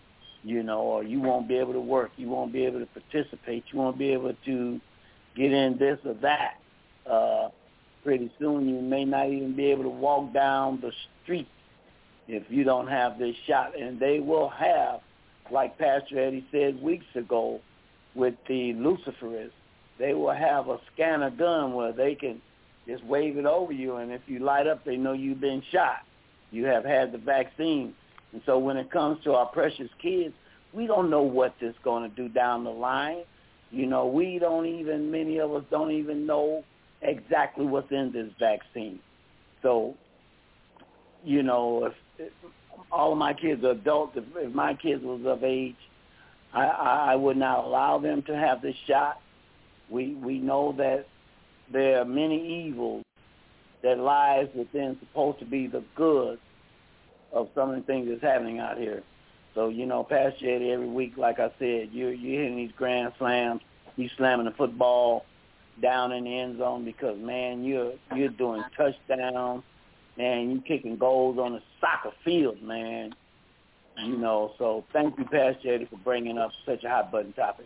you know, or you won't be able to work, you won't be able to participate, you won't be able to get in this or that. Uh, pretty soon you may not even be able to walk down the street if you don't have this shot. And they will have, like Pastor Eddie said weeks ago with the Luciferists, they will have a scanner gun where they can just wave it over you, and if you light up, they know you've been shot. You have had the vaccine. And so when it comes to our precious kids, we don't know what this is going to do down the line. You know, we don't even, many of us don't even know exactly what's in this vaccine. So, you know, if, if all of my kids are adults, if, if my kids was of age, I, I, I would not allow them to have this shot. We we know that there are many evils that lies within supposed to be the good of some of the things that's happening out here. So, you know, Pastor Eddie, every week, like I said, you're, you're hitting these grand slams. You slamming the football down in the end zone because, man, you're you're doing touchdowns, man. You kicking goals on the soccer field, man. You know, so thank you, Pastor Eddie, for bringing up such a hot-button topic.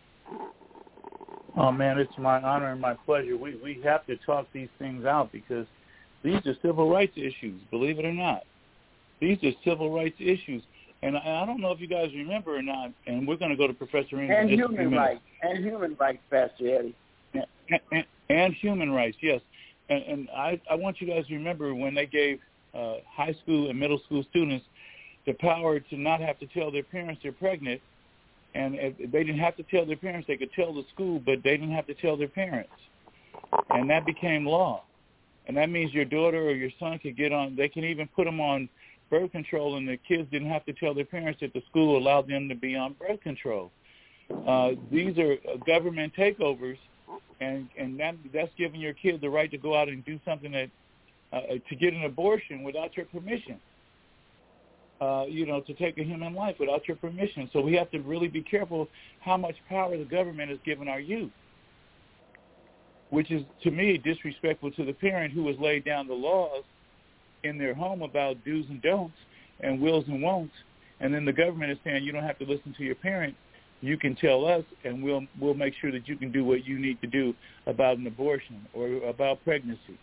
Oh, man, it's my honor and my pleasure. We we have to talk these things out because these are civil rights issues, believe it or not. These are civil rights issues. And I, I don't know if you guys remember or not, and we're going to go to Professor Reams and in just a few human minutes. rights. And human rights, Pastor Eddie. And, and, and human rights, yes. And, and I, I want you guys to remember when they gave uh, high school and middle school students the power to not have to tell their parents they're pregnant. And if they didn't have to tell their parents. They could tell the school, but they didn't have to tell their parents. And that became law. And that means your daughter or your son could get on, they can even put them on birth control, and the kids didn't have to tell their parents that the school allowed them to be on birth control. Uh, these are government takeovers, and, and that, that's giving your kid the right to go out and do something that, uh, to get an abortion without your permission. Uh, you know, to take a human life without your permission. So we have to really be careful how much power the government has given our youth, which is, to me, disrespectful to the parent who has laid down the laws in their home about do's and don'ts and wills and won'ts, and then the government is saying you don't have to listen to your parent. You can tell us, and we'll we'll make sure that you can do what you need to do about an abortion or about pregnancy.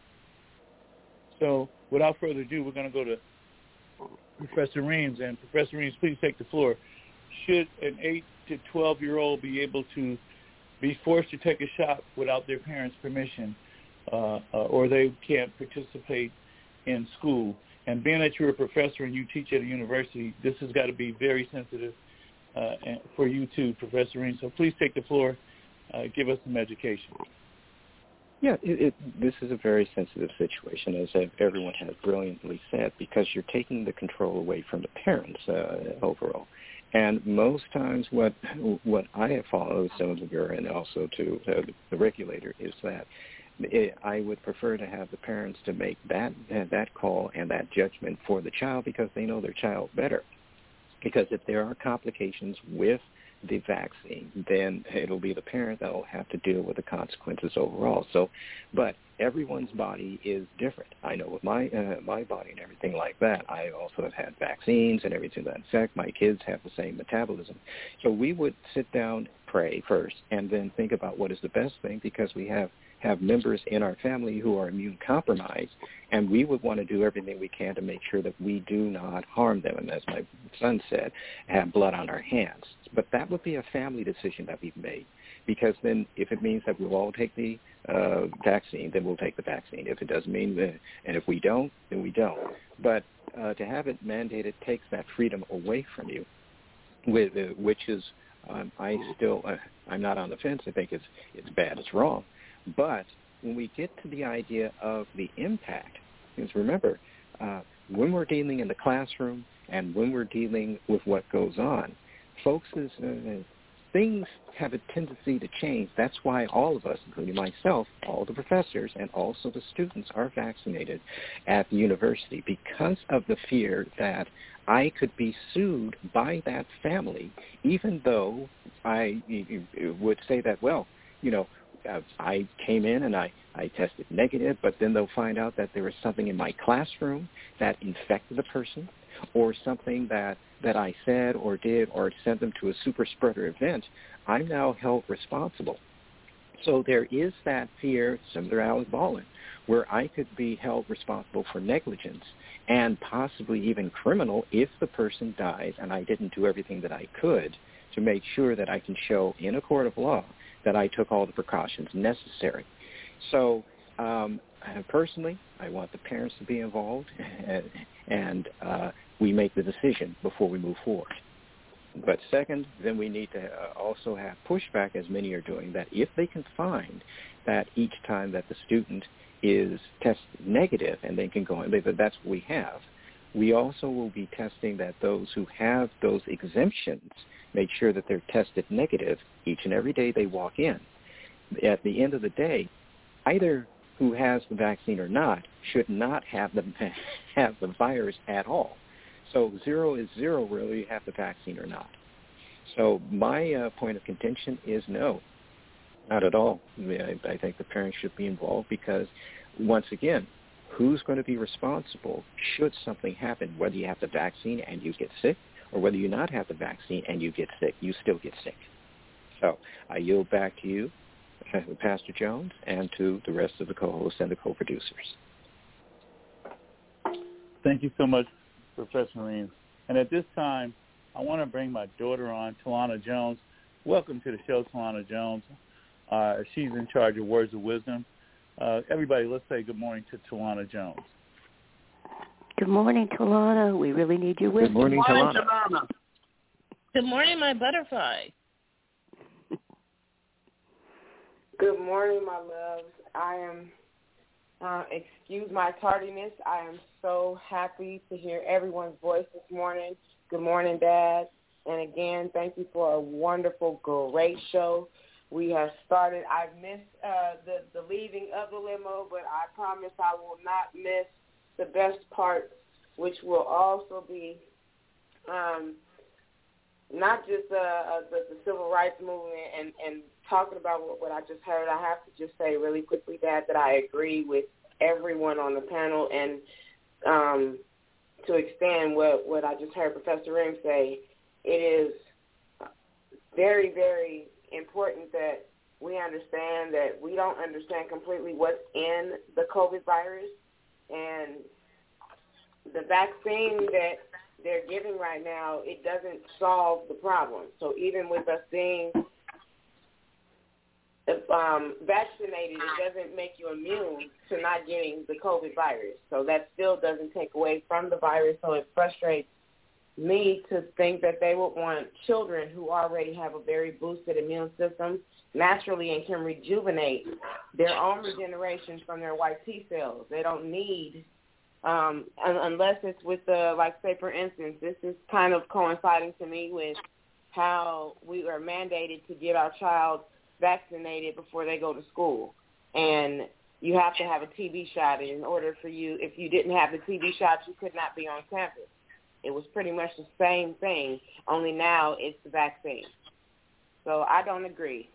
So without further ado, we're going to go to Professor Reams, and Professor Reams, please take the floor. Should an eight to twelve-year-old be able to be forced to take a shot without their parents' permission, uh, uh, or they can't participate in school? And being that you're a professor and you teach at a university, this has got to be very sensitive uh, for you too, Professor Reams. So please take the floor. Uh, give us some education. Yeah, it, it, this is a very sensitive situation, as everyone has brilliantly said, because you're taking the control away from the parents uh, overall. And most times what what I have followed, so and also to uh, the regulator, is that it, I would prefer to have the parents to make that that call and that judgment for the child because they know their child better. Because if there are complications with the vaccine, then it'll be the parent that will have to deal with the consequences overall. So, but everyone's body is different. I know with my uh, my body and everything like that, I also have had vaccines and everything to that effect. My kids have the same metabolism. So we would sit down, pray first, and then think about what is the best thing, because we have have members in our family who are immune compromised, and we would want to do everything we can to make sure that we do not harm them, and as my son said, have blood on our hands. But that would be a family decision that we've made, because then if it means that we'll all take the uh, vaccine, then we'll take the vaccine. If it doesn't mean that, and if we don't, then we don't. But uh, to have it mandated takes that freedom away from you, with, uh, which is, um, I still, uh, I'm not on the fence. I think it's it's bad, it's wrong. But when we get to the idea of the impact, because remember, uh, when we're dealing in the classroom and when we're dealing with what goes on, folks, is, uh, things have a tendency to change. That's why all of us, including myself, all the professors, and also the students are vaccinated at the university because of the fear that I could be sued by that family, even though I would say that, well, you know, uh, I came in and I, I tested negative, but then they'll find out that there was something in my classroom that infected the person, or something that, that I said or did or sent them to a super spreader event. I'm now held responsible. So there is that fear, similar to Alec Baldwin, where I could be held responsible for negligence and possibly even criminal if the person dies and I didn't do everything that I could to make sure that I can show in a court of law that I took all the precautions necessary. So um, personally, I want the parents to be involved, and, and uh, we make the decision before we move forward. But second, then we need to uh, also have pushback, as many are doing, that if they can find that each time that the student is tested negative and they can go in, that's what we have. We also will be testing that those who have those exemptions make sure that they're tested negative each and every day they walk in. At the end of the day, either who has the vaccine or not should not have the, have the virus at all. So zero is zero, whether you have the vaccine or not. So my uh, point of contention is no, not at all. I, I think the parents should be involved because, once again, who's going to be responsible should something happen, whether you have the vaccine and you get sick or whether you not have the vaccine and you get sick, you still get sick. So I yield back to you, Pastor Jones, and to the rest of the co-hosts and the co-producers. Thank you so much, Professor Reams. And at this time, I want to bring my daughter on, Talana Jones. Welcome to the show, Talana Jones. Uh, she's in charge of Words of Wisdom. Uh, everybody, let's say good morning to Talana Jones. Good morning, Talana. We really need your wisdom. Good morning, Good morning, Talana. Talana. Good morning, my butterfly. Good morning, my loves. I am, uh, excuse my tardiness, I am so happy to hear everyone's voice this morning. Good morning, Dad. And again, thank you for a wonderful, great show. We have started. I've missed uh, the, the leaving of the limo, but I promise I will not miss the best part, which will also be um, not just uh, the, the civil rights movement and, and talking about what, what I just heard. I have to just say really quickly, Dad, that I agree with everyone on the panel, and um, to extend what, what I just heard Professor Rim say, it is very, very important that we understand that we don't understand completely what's in the COVID virus, and the vaccine that they're giving right now, it doesn't solve the problem. So even with us being um, vaccinated, it doesn't make you immune to not getting the COVID virus. So that still doesn't take away from the virus. So it frustrates me to think that they would want children who already have a very boosted immune system naturally and can rejuvenate their own regeneration from their white T cells. They don't need, um, un- unless it's with the, like say for instance, this is kind of coinciding to me with how we are mandated to get our child vaccinated before they go to school. And you have to have a T B shot in order for you. If you didn't have the T B shot, you could not be on campus. It was pretty much the same thing, only now it's the vaccine. So I don't agree.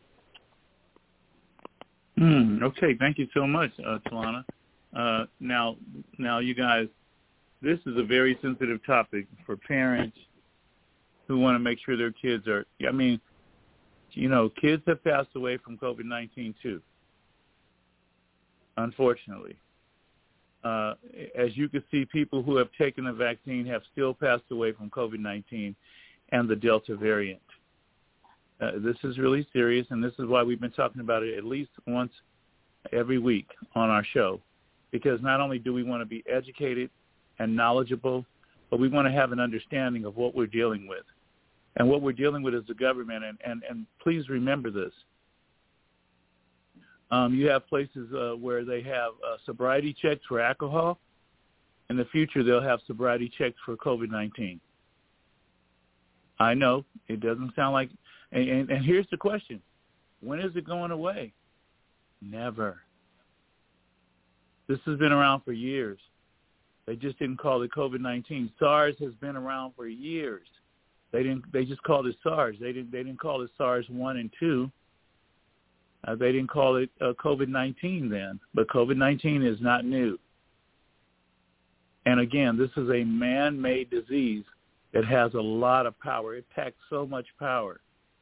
Mm, okay, thank you so much, uh, Talana. Uh, now, now, you guys, this is a very sensitive topic for parents who want to make sure their kids are, I mean, you know, kids have passed away from COVID nineteen too, unfortunately. Uh, as you can see, people who have taken the vaccine have still passed away from COVID nineteen and the Delta variant. Uh, this is really serious, and this is why we've been talking about it at least once every week on our show, because not only do we want to be educated and knowledgeable, but we want to have an understanding of what we're dealing with. And what we're dealing with is the government, and, and, and please remember this. Um, you have places uh, where they have uh, sobriety checks for alcohol. In the future, they'll have sobriety checks for COVID nineteen. I know it doesn't sound like, and, and, and here's the question. When is it going away? Never. This has been around for years. They just didn't call it COVID nineteen. SARS has been around for years. They didn't. They just called it SARS. They didn't. They didn't call it SARS one and two. Uh, they didn't call it uh, COVID nineteen then, but COVID nineteen is not new. And again, this is a man-made disease that has a lot of power. It packs so much power.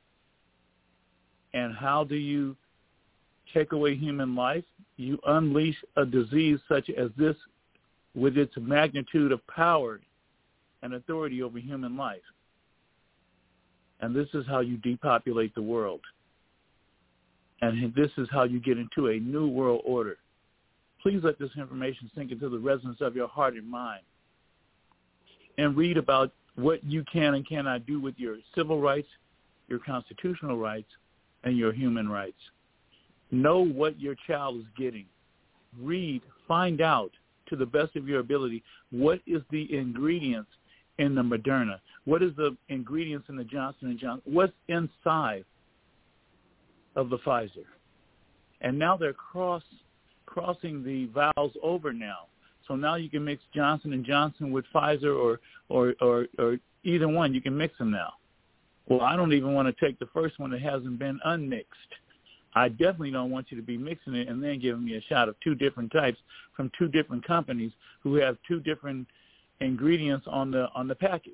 And how do you take away human life? You unleash a disease such as this with its magnitude of power and authority over human life. And this is how you depopulate the world. And this is how you get into a new world order. Please let this information sink into the resonance of your heart and mind. And read about what you can and cannot do with your civil rights, your constitutional rights, and your human rights. Know what your child is getting. Read, find out to the best of your ability what is the ingredients in the Moderna. What is the ingredients in the Johnson and Johnson? What's inside of the Pfizer? And now they're cross crossing the vowels over now. So now you can mix Johnson and Johnson with Pfizer or, or, or, or either one. You can mix them now. Well, I don't even want to take the first one that hasn't been unmixed. I definitely don't want you to be mixing it and then giving me a shot of two different types from two different companies who have two different ingredients on the on the package.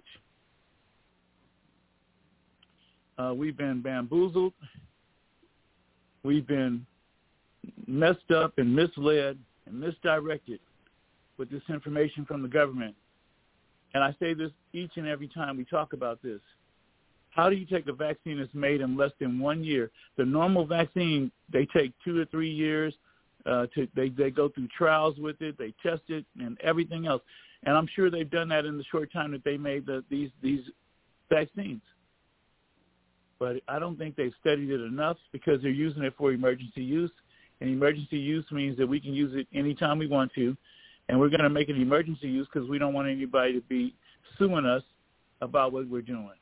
Uh, we've been bamboozled. We've been messed up and misled and misdirected with this information from the government. And I say this each and every time we talk about this. How do you take a vaccine that's made in less than one year? The normal vaccine, they take two or three years. Uh, to they, they go through trials with it. They test it and everything else. And I'm sure they've done that in the short time that they made the, these these vaccines. But I don't think they've studied it enough because they're using it for emergency use. And emergency use means that we can use it anytime we want to. And we're going to make it emergency use because we don't want anybody to be suing us about what we're doing.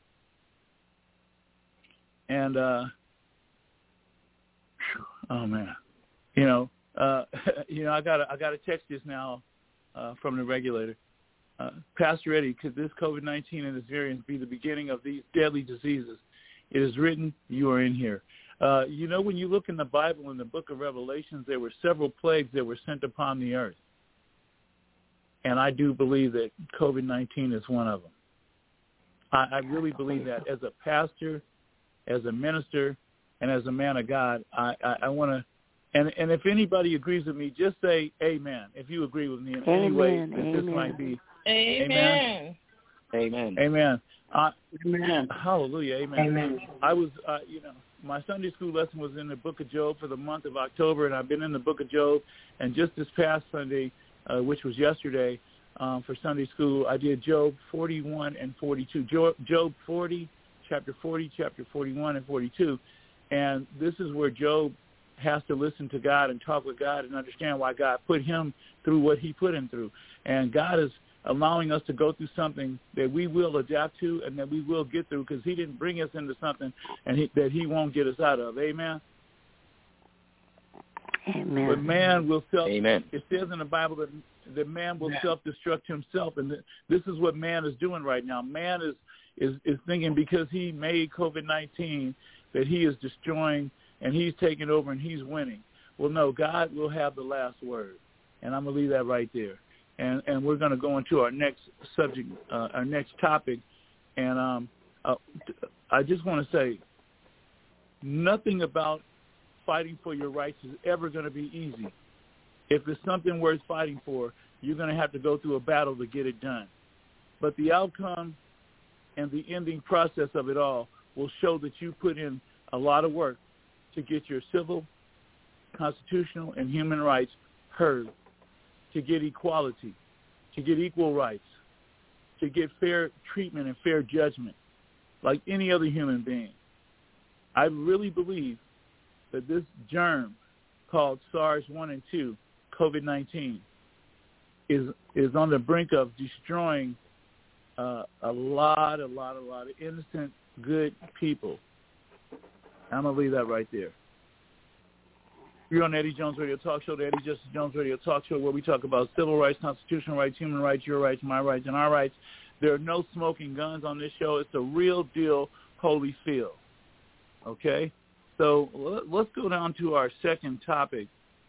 And, uh, oh, man, you know, uh, you know, I got I got a text just now uh, from the regulator. Uh, Pastor Eddie, could this COVID nineteen and its variants be the beginning of these deadly diseases? It is written, you are in here. Uh, you know, when you look in the Bible, in the book of Revelations, there were several plagues that were sent upon the earth. And I do believe that COVID nineteen is one of them. I, I really believe that as a pastor, as a minister, and as a man of God, I, I, I want to, and, and if anybody agrees with me, just say amen, if you agree with me in amen, any way that amen. this might be. Amen. Amen. Amen. Uh, Amen. Hallelujah. Amen. Amen. I was, uh, you know, my Sunday school lesson was in the book of Job for the month of October, and I've been in the book of Job, and just this past Sunday, uh, which was yesterday, um, for Sunday school, I did Job forty-one and forty-two. Job, Job forty, chapter forty, chapter forty-one and forty-two. And this is where Job has to listen to God and talk with God and understand why God put him through what he put him through. And God is allowing us to go through something that we will adapt to and that we will get through because he didn't bring us into something and he, that he won't get us out of. Amen? Amen. But man will self. Amen. It says in the Bible that, that man will self-destruct himself, and this is what man is doing right now. Man is, is, is thinking because he made COVID nineteen that he is destroying and he's taking over and he's winning. Well, no, God will have the last word, and I'm going to leave that right there. And, and we're going to go into our next subject, uh, our next topic. And um, uh, I just want to say nothing about fighting for your rights is ever going to be easy. If it's something worth fighting for, you're going to have to go through a battle to get it done. But the outcome and the ending process of it all will show that you put in a lot of work to get your civil, constitutional, and human rights heard, to get equality, to get equal rights, to get fair treatment and fair judgment like any other human being. I really believe that this germ called SARS one and two, COVID nineteen, is is on the brink of destroying uh, a lot, a lot, a lot of innocent, good people. I'm going to leave that right there. You're on the Eddie Jones Radio Talk Show, the Eddie Justice Jones Radio Talk Show, where we talk about civil rights, constitutional rights, human rights, your rights, my rights, and our rights. There are no smoking guns on this show. It's a real deal, Holyfield. Okay? So let's go down to our second topic.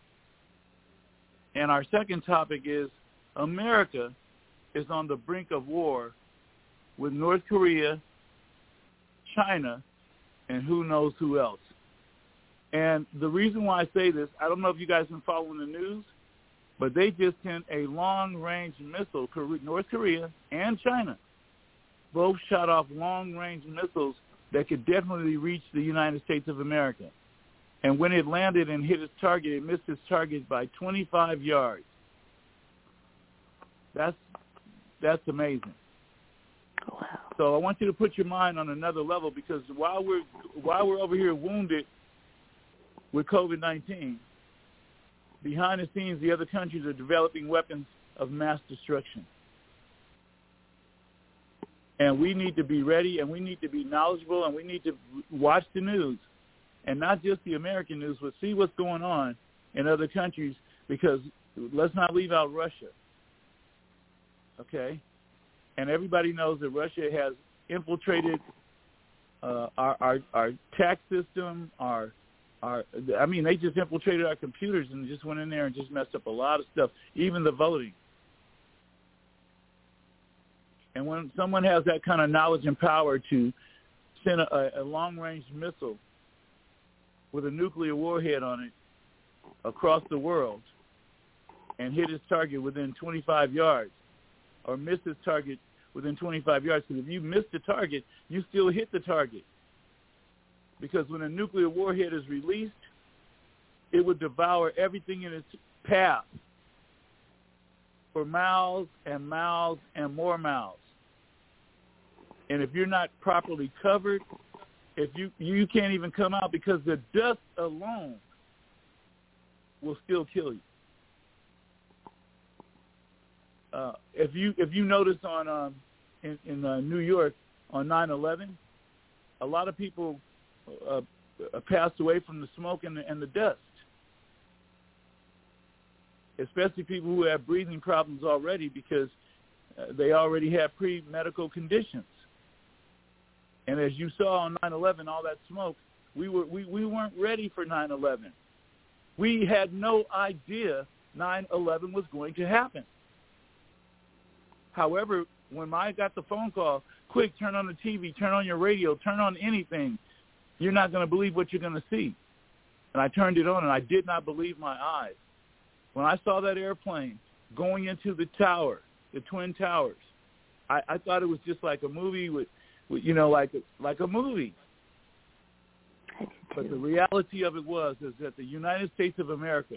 And our second topic is America is on the brink of war with North Korea, China, and who knows who else. And the reason why I say this, I don't know if you guys have been following the news, but they just sent a long-range missile, North Korea and China, both shot off long-range missiles that could definitely reach the United States of America. And when it landed and hit its target, it missed its target by twenty-five yards. That's that's amazing. Wow. So I want you to put your mind on another level, because while we're while we're over here wounded with COVID nineteen, behind the scenes, the other countries are developing weapons of mass destruction. And we need to be ready, and we need to be knowledgeable, and we need to watch the news, and not just the American news, but see what's going on in other countries, because let's not leave out Russia, okay? And everybody knows that Russia has infiltrated uh, our, our our tax system, our our I mean, they just infiltrated our computers and just went in there and just messed up a lot of stuff, even the voting. And when someone has that kind of knowledge and power to send a, a long-range missile with a nuclear warhead on it across the world and hit its target within twenty-five yards, or miss its target within twenty-five yards, because if you miss the target, you still hit the target. Because when a nuclear warhead is released, it would devour everything in its path for miles and miles and more miles. And if you're not properly covered, if you you can't even come out, because the dust alone will still kill you. Uh, if you if you notice on um, in, in uh, New York on nine eleven, a lot of people uh, passed away from the smoke and the, and the dust, especially people who have breathing problems already, because uh, they already have pre-medical conditions. And as you saw on nine eleven, all that smoke, we were we, we weren't ready for nine eleven. We had no idea nine eleven was going to happen. However, when I got the phone call, quick, turn on the T V, turn on your radio, turn on anything, you're not going to believe what you're going to see. And I turned it on, and I did not believe my eyes. When I saw that airplane going into the tower, the Twin Towers, I, I thought it was just like a movie with, with you know, like a, like a movie. But the reality of it was is that the United States of America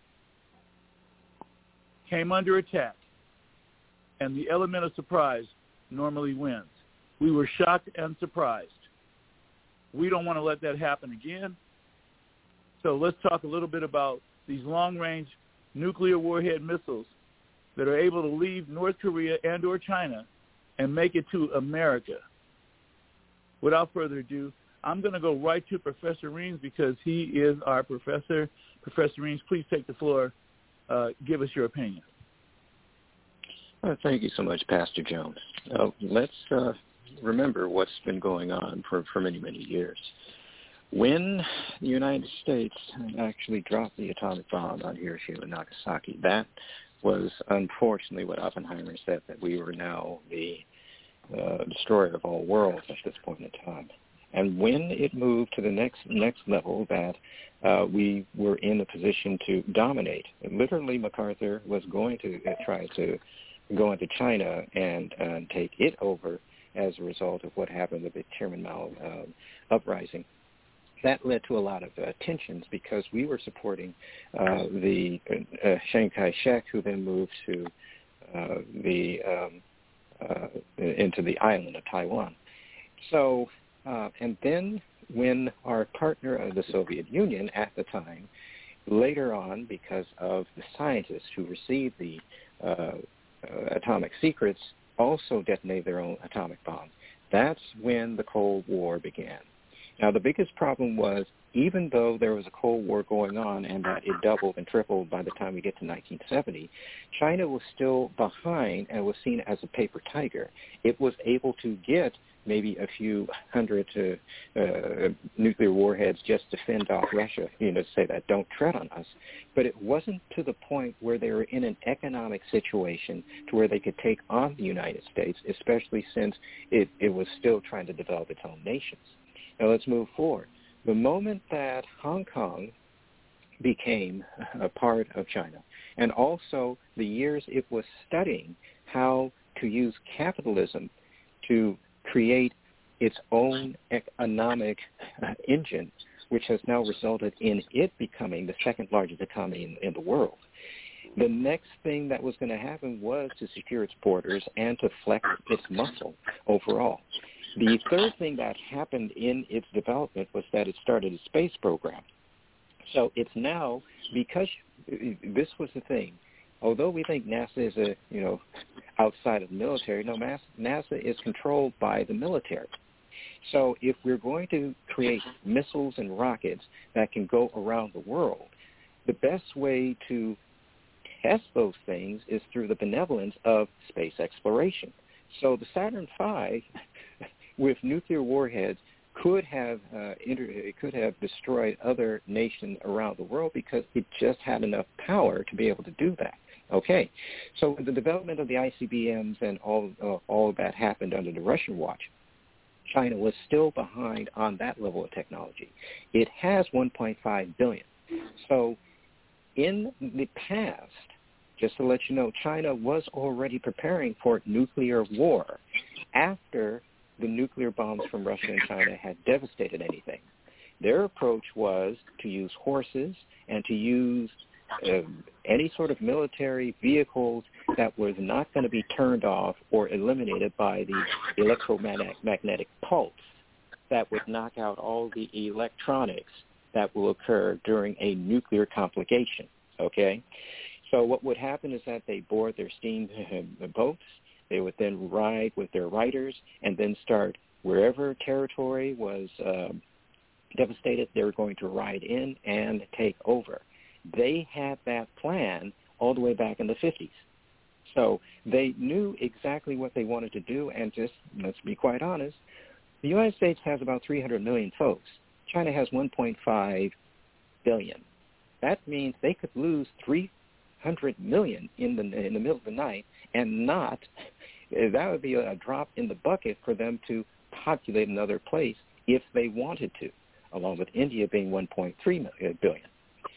came under attack, and the element of surprise normally wins. We were shocked and surprised. We don't want to let that happen again. So let's talk a little bit about these long-range nuclear warhead missiles that are able to leave North Korea and or China and make it to America. Without further ado, I'm going to go right to Professor Reams, because he is our professor. Professor Reams, please take the floor. Uh, give us your opinion. Uh, thank you so much, Pastor Jones. Uh, let's uh, remember what's been going on for, for many, many years. When the United States actually dropped the atomic bomb on Hiroshima and Nagasaki, that was unfortunately what Oppenheimer said, that we were now the uh, destroyer of all worlds at this point in time. And when it moved to the next next level, that uh, we were in a position to dominate. And literally, MacArthur was going to uh, try to go into China and uh, take it over as a result of what happened with the Chairman Mao uh, uprising. That led to a lot of uh, tensions, because we were supporting uh, the uh, Chiang Kai-shek, who then moved to uh, the um, uh, into the island of Taiwan. So, uh, and then when our partner, uh, the Soviet Union at the time, later on, because of the scientists who received the uh, uh, atomic secrets, also detonated their own atomic bombs, that's when the Cold War began. Now, the biggest problem was, even though there was a Cold War going on and that it doubled and tripled by the time we get to nineteen seventy, China was still behind and was seen as a paper tiger. It was able to get maybe a few hundred uh, uh, nuclear warheads just to fend off Russia, you know, to say that don't tread on us. But it wasn't to the point where they were in an economic situation to where they could take on the United States, especially since it, it was still trying to develop its own nations. Now let's move forward. The moment that Hong Kong became a part of China, and also the years it was studying how to use capitalism to create its own economic uh, engine, which has now resulted in it becoming the second largest economy in, in the world. The next thing that was going to happen was to secure its borders and to flex its muscle overall. The third thing that happened in its development was that it started a space program. So it's now, because this was the thing, although we think NASA is a, you know, outside of the military, no, NASA is controlled by the military. So if we're going to create missiles and rockets that can go around the world, the best way to test those things is through the benevolence of space exploration. So the Saturn five, with nuclear warheads, could have uh, inter- it could have destroyed other nations around the world because it just had enough power to be able to do that. Okay, so the development of the I C B Ms and all uh, all of that happened under the Russian watch. China was still behind on that level of technology. It has one point five billion. So in the past, just to let you know, China was already preparing for nuclear war after the nuclear bombs from Russia and China had devastated anything. Their approach was to use horses and to use uh, any sort of military vehicles that was not going to be turned off or eliminated by the electromagnetic pulse that would knock out all the electronics that will occur during a nuclear complication, okay? So what would happen is that they board their steam boats. They would then ride with their riders and then start wherever territory was uh, devastated, they were going to ride in and take over. They had that plan all the way back in the fifties. So they knew exactly what they wanted to do, and just, let's be quite honest, the United States has about three hundred million folks. China has one point five billion. That means they could lose three hundred million in the in the middle of the night and not, that would be a drop in the bucket for them to populate another place if they wanted to, along with India being one point three billion.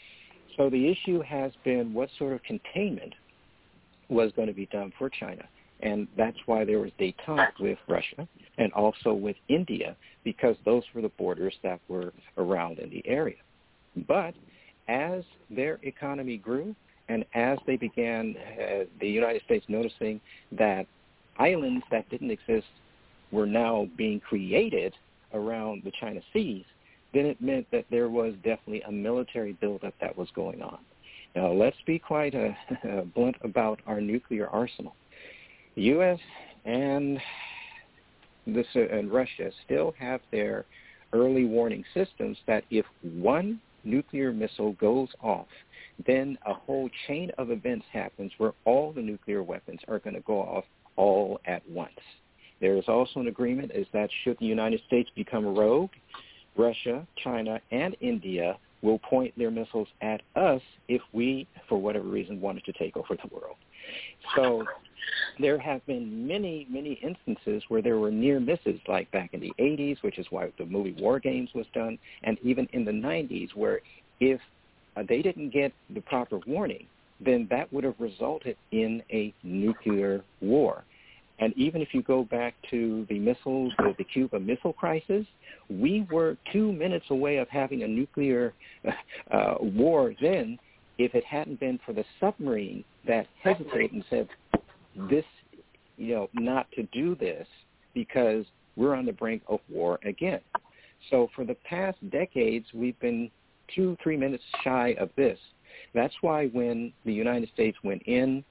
So the issue has been what sort of containment was going to be done for China. And that's why there was détente with Russia and also with India, because those were the borders that were around in the area. But as their economy grew and as they began, uh, the United States noticing that islands that didn't exist were now being created around the China Seas, then it meant that there was definitely a military buildup that was going on. Now, let's be quite uh, blunt about our nuclear arsenal. The U S and, this, uh, and Russia still have their early warning systems that if one nuclear missile goes off, then a whole chain of events happens where all the nuclear weapons are going to go off all at once. There is also an agreement is that should the United States become rogue, Russia, China, and India will point their missiles at us if we, for whatever reason, wanted to take over the world. So there have been many, many instances where there were near misses, like back in the eighties, which is why the movie War Games was done, and even in the nineties, where if uh, they didn't get the proper warning, then that would have resulted in a nuclear war. And even if you go back to the missiles, the, the Cuba Missile Crisis, we were two minutes away of having a nuclear uh, war then if it hadn't been for the submarine that hesitated and said, this, you know, not to do this because we're on the brink of war again. So for the past decades, we've been two, three minutes shy of this. That's why when the United States went in,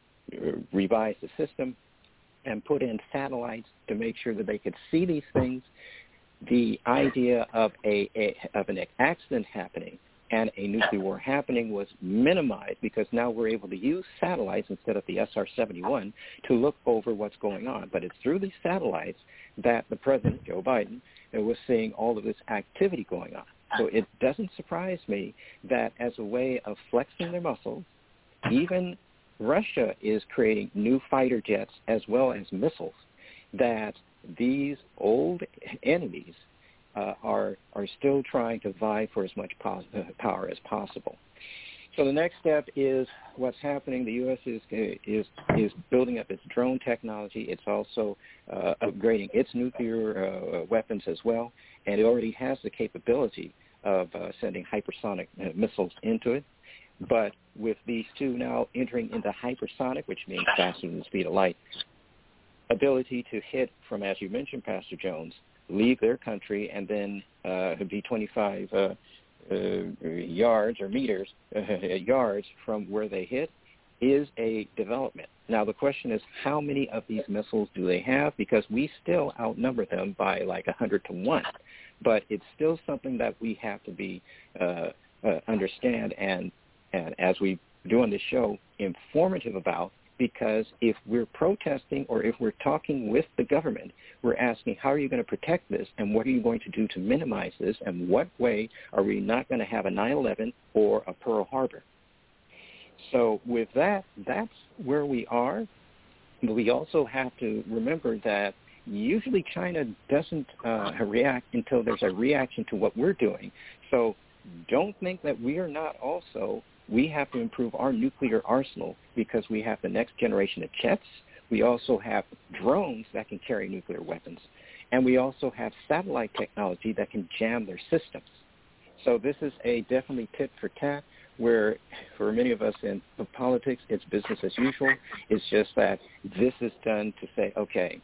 revised the system, and put in satellites to make sure that they could see these things, the idea of a, a of an accident happening and a nuclear war happening was minimized because now we're able to use satellites instead of the S R seventy-one to look over what's going on. But it's through these satellites that the President, Joe Biden, was seeing all of this activity going on. So it doesn't surprise me that as a way of flexing their muscles, even Russia is creating new fighter jets as well as missiles, that these old enemies uh, are are still trying to vie for as much pos- uh, power as possible. So the next step is what's happening. The U S is is is building up its drone technology. It's also uh, upgrading its nuclear uh, weapons as well, and it already has the capability of uh, sending hypersonic uh, missiles into it. But with these two now entering into hypersonic, which means faster than the speed of light, ability to hit from, as you mentioned, Pastor Jones, leave their country and then uh, be twenty-five uh, uh, yards or meters, uh, yards from where they hit is a development. Now, the question is, how many of these missiles do they have? Because we still outnumber them by like one hundred to one. But it's still something that we have to be uh, uh, understand and, and, as we do on this show, informative about, because if we're protesting or if we're talking with the government, we're asking, how are you going to protect this, and what are you going to do to minimize this, and what way are we not going to have a nine eleven or a Pearl Harbor? So with that, that's where we are. But we also have to remember that usually China doesn't uh, react until there's a reaction to what we're doing. So don't think that we are not also, we have to improve our nuclear arsenal because we have the next generation of jets. We also have drones that can carry nuclear weapons. And we also have satellite technology that can jam their systems. So this is a definitely tit for tat, where for many of us in politics, it's business as usual. It's just that this is done to say, okay,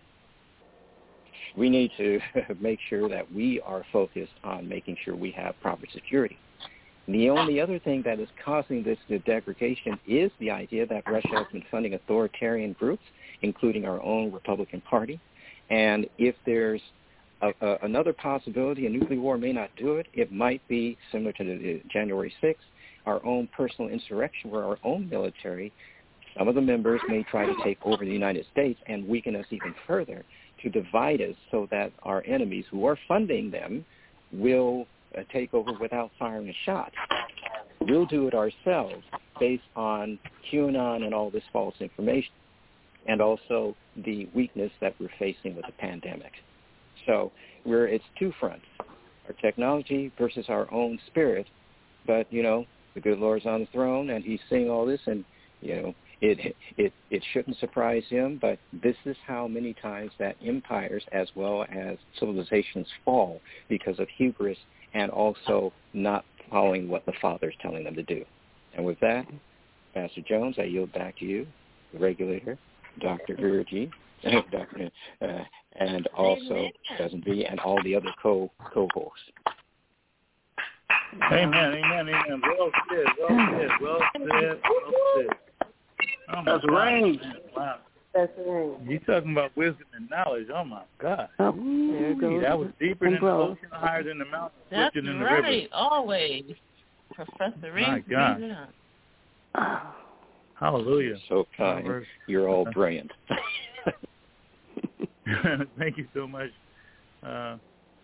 we need to make sure that we are focused on making sure we have proper security. The only other thing that is causing this degradation is the idea that Russia has been funding authoritarian groups, including our own Republican Party. And if there's a, a, another possibility, a nuclear war may not do it. It might be similar to the January sixth, our own personal insurrection where our own military, some of the members may try to take over the United States and weaken us even further to divide us so that our enemies who are funding them will uh, take over without firing a shot. We'll do it ourselves based on QAnon and all this false information, and also the weakness that we're facing with the pandemic. So we're, it's two fronts, our technology versus our own spirit. But, you know, the good Lord's on the throne, and he's seeing all this, and, you know, it it it shouldn't surprise him, but this is how many times that empires as well as civilizations fall because of hubris and also not following what the Father's telling them to do. And with that, Pastor Jones, I yield back to you, the regulator, Doctor Virgie, Doctor Uh, and also Cousin V, and all the other co co-hosts. Amen, amen, amen. Well said, well said, well said, well said. Oh That's rain. Wow. That's right. You talking about wisdom and knowledge? Oh my God! Oh, there it goes. That was deeper than the ocean, higher than the mountain, That's swifter than the right, river. always. Professor Reed. My God. Oh. Hallelujah. So kind. You're all brilliant. Thank you so much. Uh,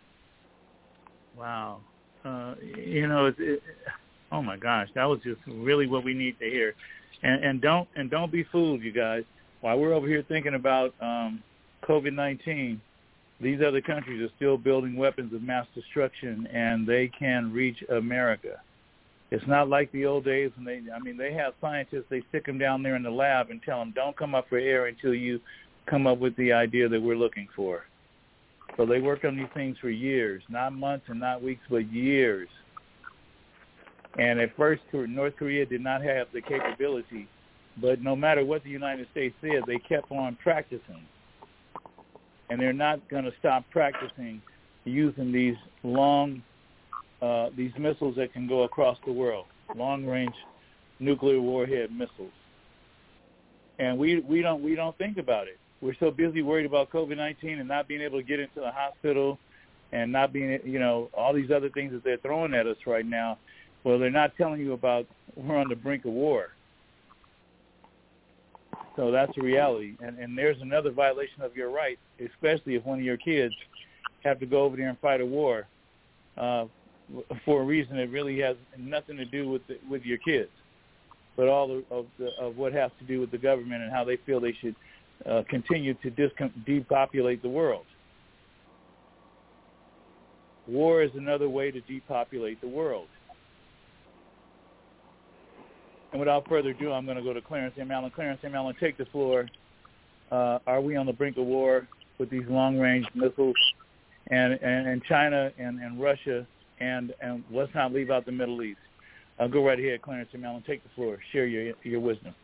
wow. Uh, you know, it, it, oh my gosh, that was just really what we need to hear. And, and don't and don't be fooled, you guys. While we're over here thinking about um, COVID nineteen, these other countries are still building weapons of mass destruction, and they can reach America. It's not like the old days when they, I mean, they have scientists, they stick them down there in the lab and tell them, don't come up for air until you come up with the idea that we're looking for. So they work on these things for years, not months and not weeks, but years. And at first, North Korea did not have the capability, but no matter what the United States said, they kept on practicing. And they're not going to stop practicing using these long, uh, these missiles that can go across the world, long-range nuclear warhead missiles. And we, we don't we don't think about it. We're so busy worried about COVID nineteen and not being able to get into the hospital and not being, you know, all these other things that they're throwing at us right now. Well, they're not telling you about we're on the brink of war. So that's a reality. And, and there's another violation of your right, especially if one of your kids have to go over there and fight a war uh, for a reason that really has nothing to do with the, with your kids, but all the, of, the, of what has to do with the government and how they feel they should uh, continue to discom- depopulate the world. War is another way to depopulate the world. And without further ado, I'm going to go to Clarence M. Allen. Clarence M. Allen, take the floor. Uh, are we on the brink of war with these long-range missiles? And, and, and China and, and Russia, and, and let's not leave out the Middle East. Uh, go right ahead, Clarence M. Allen. Take the floor. Share your your wisdom.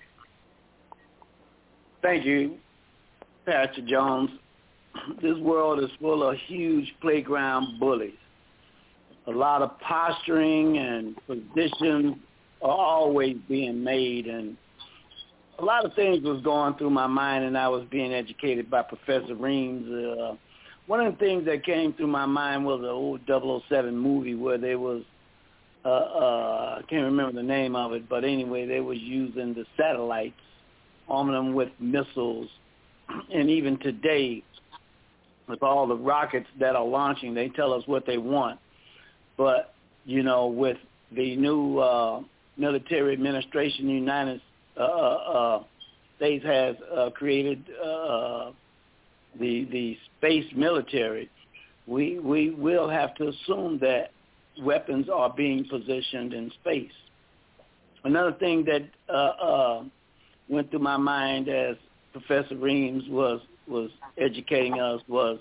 Thank you, Pastor Jones. This world is full of huge playground bullies. A lot of posturing and positions are always being made, and a lot of things was going through my mind, and I was being educated by Professor Reams. Uh, one of the things that came through my mind was an old double oh seven movie where they was, uh, uh, I can't remember the name of it, but anyway, they was using the satellites, arming them with missiles, and even today, with all the rockets that are launching, they tell us what they want. But, you know, with the new uh, military administration, the United uh, uh, States has uh, created uh, the the space military, we we will have to assume that weapons are being positioned in space. Another thing that uh, uh, went through my mind as Professor Reams was was educating us was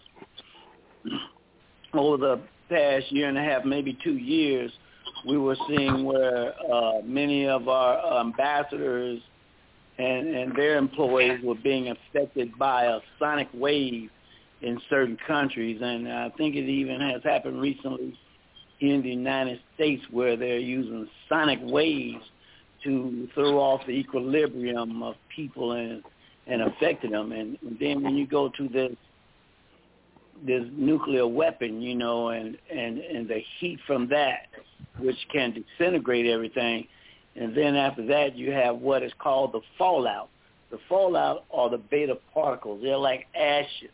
over the past year and a half, maybe two years, we were seeing where uh, many of our ambassadors and, and their employees were being affected by a sonic wave in certain countries. And I think it even has happened recently in the United States where they're using sonic waves to throw off the equilibrium of people and and affecting them. And, and then when you go to this this nuclear weapon, you know, and, and, and the heat from that, which can disintegrate everything, and then after that you have what is called the fallout. The fallout are the beta particles. They're like ashes.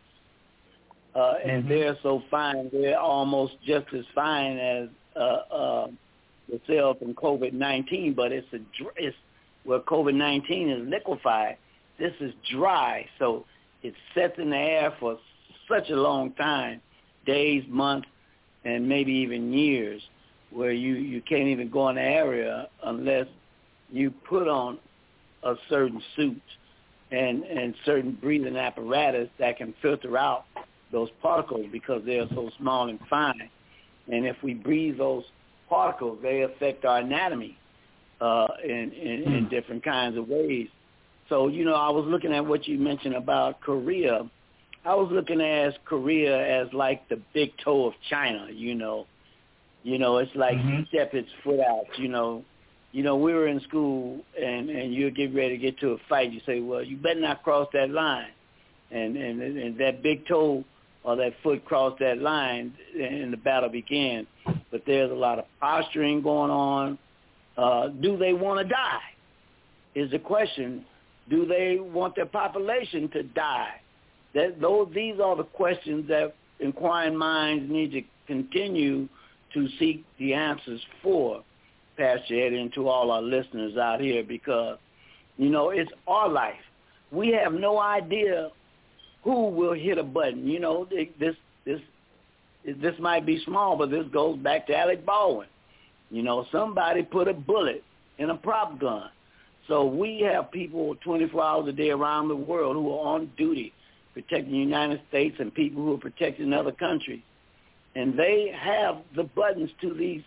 Uh, and mm-hmm. they're so fine, they're almost just as fine as uh, uh, the cell from COVID nineteen, but it's, a, it's where COVID nineteen is liquefied. This is dry, so it sets in the air for such a long time, days, months, and maybe even years, where you, you can't even go in the area unless you put on a certain suit and, and certain breathing apparatus that can filter out those particles because they're so small and fine. And if we breathe those particles, they affect our anatomy uh, in, in, in different kinds of ways. So, you know, I was looking at what you mentioned about Korea. I was looking at Korea as like the big toe of China, you know. You know, it's like mm-hmm. step its foot out, you know. You know, we were in school and, and you're getting ready to get to a fight. You say, well, you better not cross that line. And, and, and that big toe or that foot crossed that line and the battle began. But there's a lot of posturing going on. Uh, do they want to die is the question. Do they want their population to die? That those these are the questions that inquiring minds need to continue to seek the answers for, Pastor Eddie, and to all our listeners out here, because, you know, it's our life. We have no idea who will hit a button. You know, this this this might be small, but this goes back to Alec Baldwin. You know, somebody put a bullet in a prop gun. So we have people twenty-four hours a day around the world who are on duty protecting the United States and people who are protecting other countries. And they have the buttons to these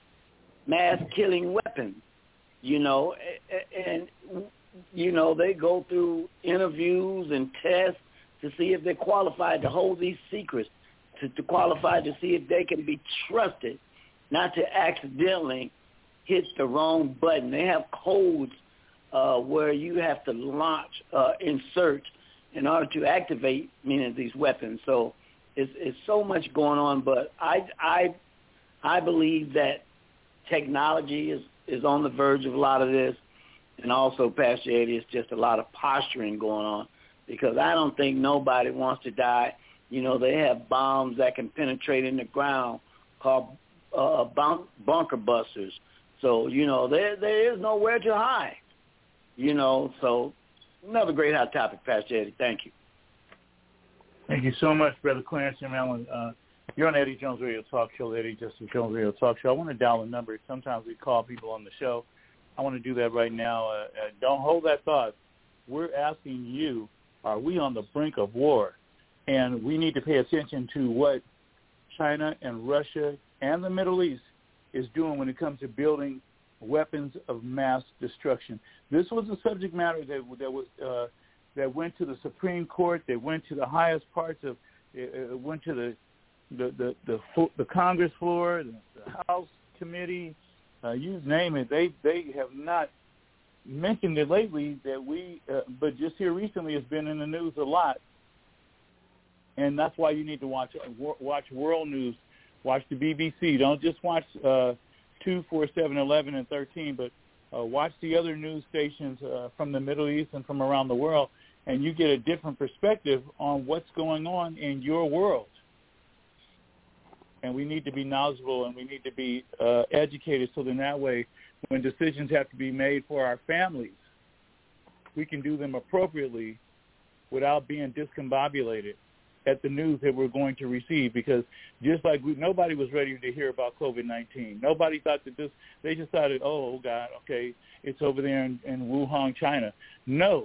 mass-killing weapons, you know, and, you know, they go through interviews and tests to see if they're qualified to hold these secrets, to, to qualify to see if they can be trusted, not to accidentally hit the wrong button. They have codes Uh, where you have to launch, uh, insert in order to activate, meaning these weapons. So it's, it's so much going on, but I, I, I believe that technology is, is on the verge of a lot of this. And also, Pastor Eddie, it's just a lot of posturing going on because I don't think nobody wants to die. You know, they have bombs that can penetrate in the ground called uh, bunk, bunker busters. So, you know, there there is nowhere to hide, you know. So another great hot topic, Pastor Eddie. Thank you. Thank you so much, Brother Clarence and Allen. Uh, you're on Eddie Jones Radio Talk Show, Eddie Justice Jones Radio Talk Show. I want to dial a number. Sometimes we call people on the show. I want to do that right now. Uh, uh, don't hold that thought. We're asking you, are we on the brink of war? And we need to pay attention to what China and Russia and the Middle East is doing when it comes to building weapons of mass destruction. This was a subject matter that that was uh, that went to the Supreme Court. That went to the highest parts of. It went to the the the the, the Congress floor, the, the House committee. Uh, you name it. They they have not mentioned it lately. That we, uh, but just here recently, it's been in the news a lot. And that's why you need to watch watch World News, watch the B B C. Don't just watch uh, two, four, seven, eleven, and thirteen, but uh, watch the other news stations uh, from the Middle East and from around the world, and you get a different perspective on what's going on in your world. And we need to be knowledgeable and we need to be uh, educated so that that way when decisions have to be made for our families, we can do them appropriately without being discombobulated at the news that we're going to receive, because just like we, nobody was ready to hear about COVID nineteen. Nobody thought that this, they just thought, oh, God, okay, it's over there in, in Wuhan, China. No.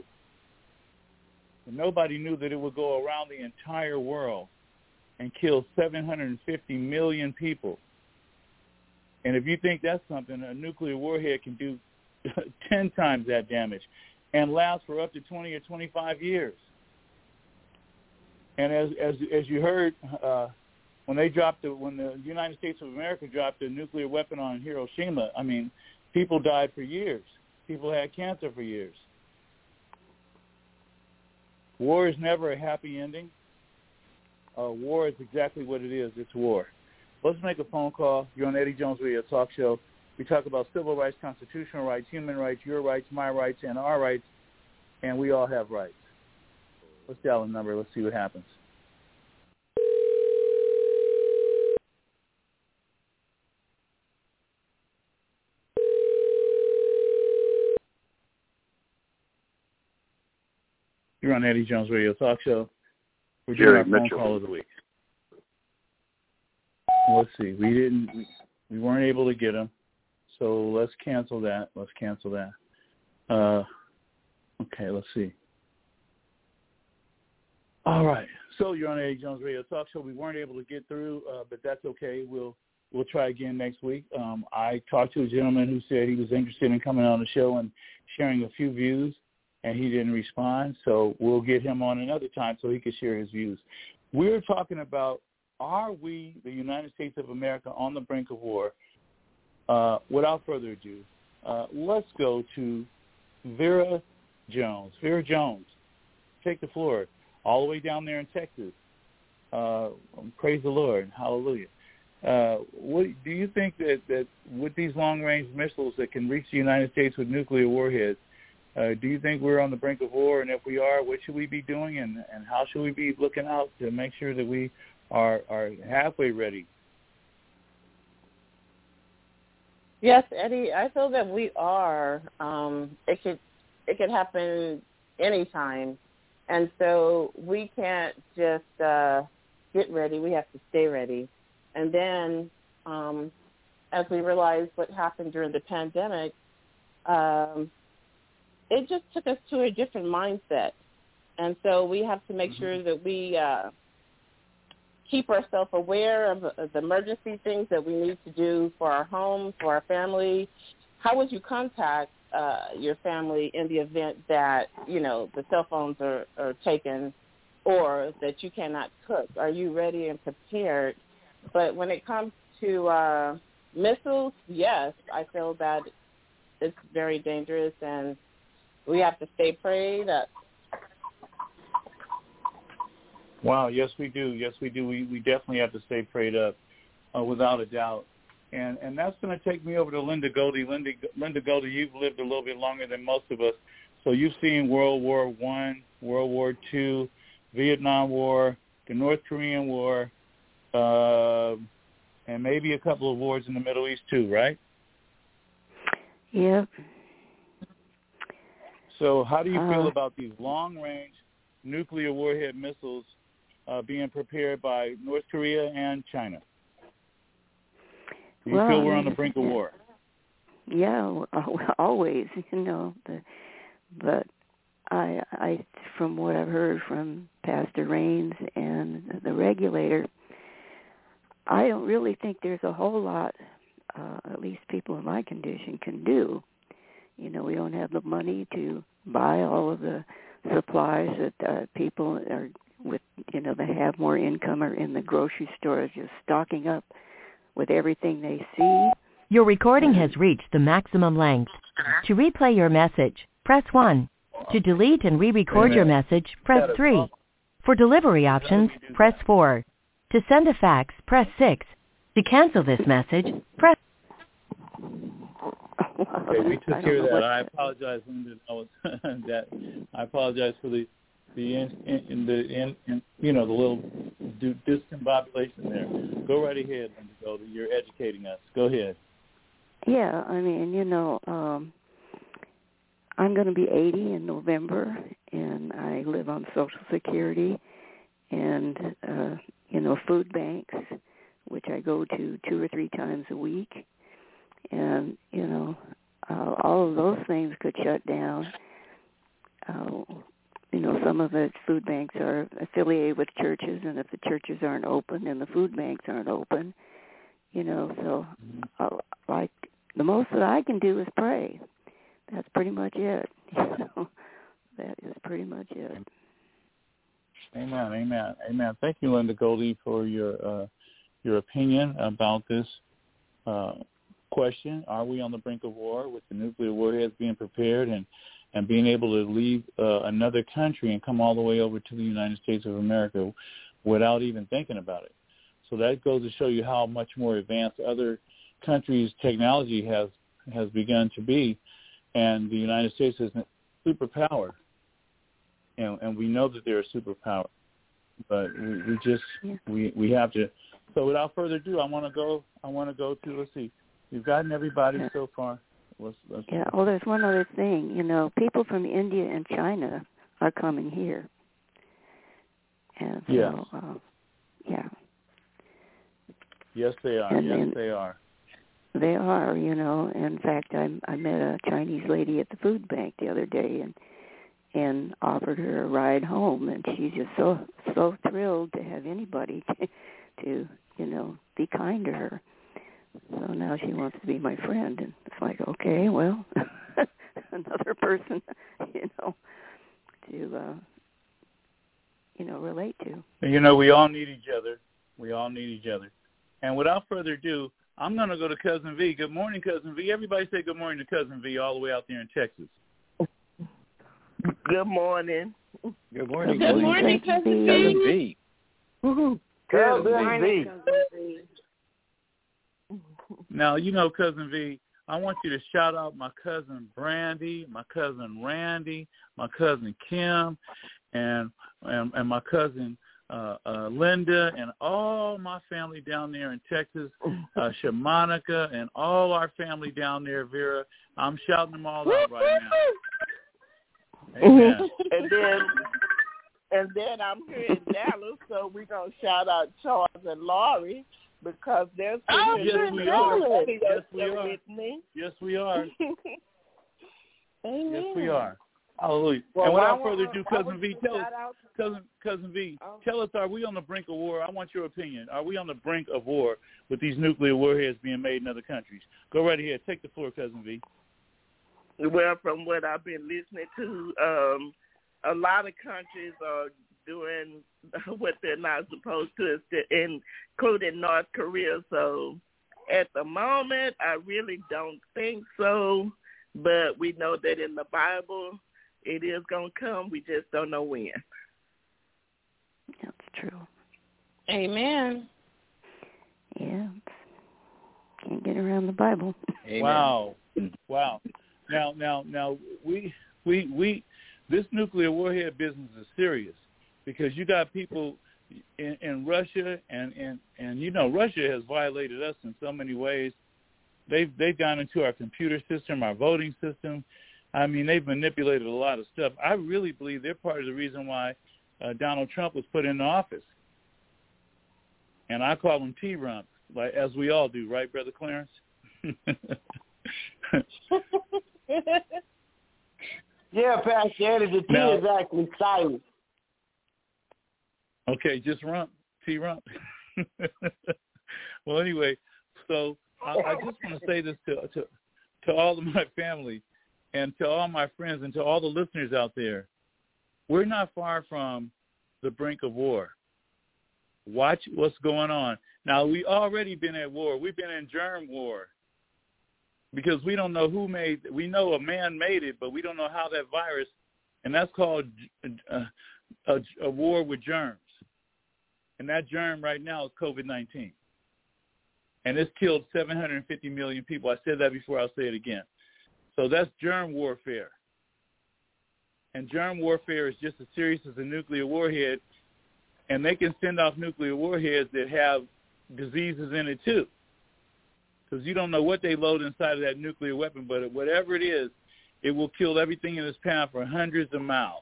Nobody knew that it would go around the entire world and kill seven hundred fifty million people. And if you think that's something, a nuclear warhead can do ten times that damage and last for up to twenty or twenty-five years. And as as as you heard, uh, when they dropped the when the United States of America dropped a nuclear weapon on Hiroshima, I mean, people died for years. People had cancer for years. War is never a happy ending. Uh, war is exactly what it is. It's war. Let's make a phone call. You're on Eddie Jones Radio Talk Show. We talk about civil rights, constitutional rights, human rights, your rights, my rights, and our rights, and we all have rights. Let's dial a number. Let's see what happens. You're on Eddie Jones Radio Talk Show. We're doing Jerry our phone Mitchell. call of the week. Let's see. We didn't. We, we weren't able to get him, so let's cancel that. Let's cancel that. Uh, okay. Let's see. All right. So you're on Eddie Jones Radio Talk Show. We weren't able to get through, uh, but that's okay. We'll we'll try again next week. Um, I talked to a gentleman who said he was interested in coming on the show and sharing a few views, and he didn't respond. So we'll get him on another time so he can share his views. We're talking about, are we, the United States of America, on the brink of war? Uh, without further ado, uh, let's go to Vera Jones. Vera Jones, take the floor. All the way down there in Texas. Uh, praise the Lord. Hallelujah. Uh, what, do you think that, that with these long-range missiles that can reach the United States with nuclear warheads, uh, do you think we're on the brink of war? And if we are, what should we be doing? And, and how should we be looking out to make sure that we are, are halfway ready? Yes, Eddie, I feel that we are. Um, it could it could happen anytime. And so we can't just uh, get ready. We have to stay ready. And then um, as we realized what happened during the pandemic, um, it just took us to a different mindset. And so we have to make mm-hmm. sure that we uh, keep ourselves aware of, of the emergency things that we need to do for our home, for our family. How would you contact Uh, your family in the event that, you know, the cell phones are, are taken or that you cannot cook? Are you ready and prepared? But when it comes to uh, missiles, yes, I feel that it's very dangerous and we have to stay prayed up. Wow, yes, we do. Yes, we do. We, we definitely have to stay prayed up, uh, without a doubt. And and that's going to take me over to Linda Goldie. Linda, Linda Goldie, you've lived a little bit longer than most of us. So you've seen World War One, World War Two, Vietnam War, the North Korean War, uh, and maybe a couple of wars in the Middle East too, right? Yeah. So how do you uh, feel about these long-range nuclear warhead missiles uh, being prepared by North Korea and China? Do you well, feel we're on the brink of war? Yeah, always, you know. The, but I, I, from what I've heard from Pastor Raines and the regulator, I don't really think there's a whole lot, uh, at least people in my condition can do. You know, we don't have the money to buy all of the supplies that uh, people are with, you know, that have more income are in the grocery store just stocking up with everything they see. Your recording has reached the maximum length. To replay your message, press one. To delete and re-record your message, press three. For delivery options, press four. To send a fax, press six. To cancel this message, press... Okay, we took care of that. I apologize, Linda. I was that. I apologize for the the in, in the in, in, you know the little discombobulation there. Go right ahead, Linda Goldie. You're educating us. Go ahead. Yeah, I mean, you know, um, I'm going to be eighty in November, and I live on Social Security and uh, you know food banks, which I go to two or three times a week. And, you know, uh, all of those things could shut down. Uh, you know, some of the food banks are affiliated with churches, and if the churches aren't open, then the food banks aren't open. You know, so, uh, like, the most that I can do is pray. That's pretty much it. You know, that is pretty much it. Amen, amen, amen. Thank you, Linda Goldie, for your uh, your opinion about this uh question. Are we on the brink of war with the nuclear warheads being prepared and, and being able to leave uh, another country and come all the way over to the United States of America without even thinking about it? So that goes to show you how much more advanced other countries' technology has has begun to be, and the United States is a superpower, and, and we know that they're a superpower, but we, we just yeah. we we have to. So without further ado, I want to go. I want to go to let's see. You've gotten everybody yeah. so far. Let's, let's yeah. Well, there's one other thing. You know, people from India and China are coming here, and so yes. uh, yeah. Yes, they are. And yes, then, they are. They are. You know. In fact, I I met a Chinese lady at the food bank the other day, and and offered her a ride home, and she's just so so thrilled to have anybody to, to you know be kind to her. So now she wants to be my friend, and it's like, okay, well, another person, you know, to, uh, you know, relate to. You know, we all need each other. We all need each other. And without further ado, I'm going to go to Cousin V. Good morning, Cousin V. Everybody say good morning to Cousin V all the way out there in Texas. Good morning. Good morning. Good morning, Cousin V. Cousin V. Woohoo. Cousin V. Now, you know, Cousin V, I want you to shout out my cousin Brandy, my cousin Randy, my cousin Kim, and and, and my cousin uh, uh, Linda, and all my family down there in Texas, uh, Shamanica, and all our family down there, Vera. I'm shouting them all out right now. Amen. And then, and then I'm here in Dallas, so we're gonna shout out Charles and Laurie. Because there's oh, yes, we are. Yes, we are. With me. Yes, we are. Amen. Yes, we are. Hallelujah. Well, and without I further want, ado, Cousin V, tell us, cousin, cousin V, oh. tell us, are we on the brink of war? I want your opinion. Are we on the brink of war with these nuclear warheads being made in other countries? Go right ahead. Take the floor, Cousin V. Well, from what I've been listening to, um, a lot of countries are doing what they're not supposed to, including North Korea. So at the moment, I really don't think so. But we know that in the Bible, it is going to come. We just don't know when. That's true. Amen. Yeah. Can't get around the Bible. Amen. Wow, wow. Now, now, now, we, we, we. This nuclear warhead business is serious because you got people in, in Russia, and, and, and you know, Russia has violated us in so many ways. They've they've gone into our computer system, our voting system. I mean, they've manipulated a lot of stuff. I really believe they're part of the reason why uh, Donald Trump was put into office. And I call them T-Rump, like as we all do, right, Brother Clarence? Yeah, Pastor Eddie, the T Now, is actually silent. Okay, just rump, T-Rump. Well, anyway, so I, I just want to say this to, to to all of my family and to all my friends and to all the listeners out there. We're not far from the brink of war. Watch what's going on. Now, we already been at war. We've been in germ war because we don't know who made – we know a man made it, but we don't know how that virus – and that's called a, a, a war with germs. And that germ right now is COVID nineteen. And it's killed seven hundred fifty million people. I said that before. I'll say it again. So that's germ warfare. And germ warfare is just as serious as a nuclear warhead. And they can send off nuclear warheads that have diseases in it too. Because you don't know what they load inside of that nuclear weapon, but whatever it is, it will kill everything in its path for hundreds of miles.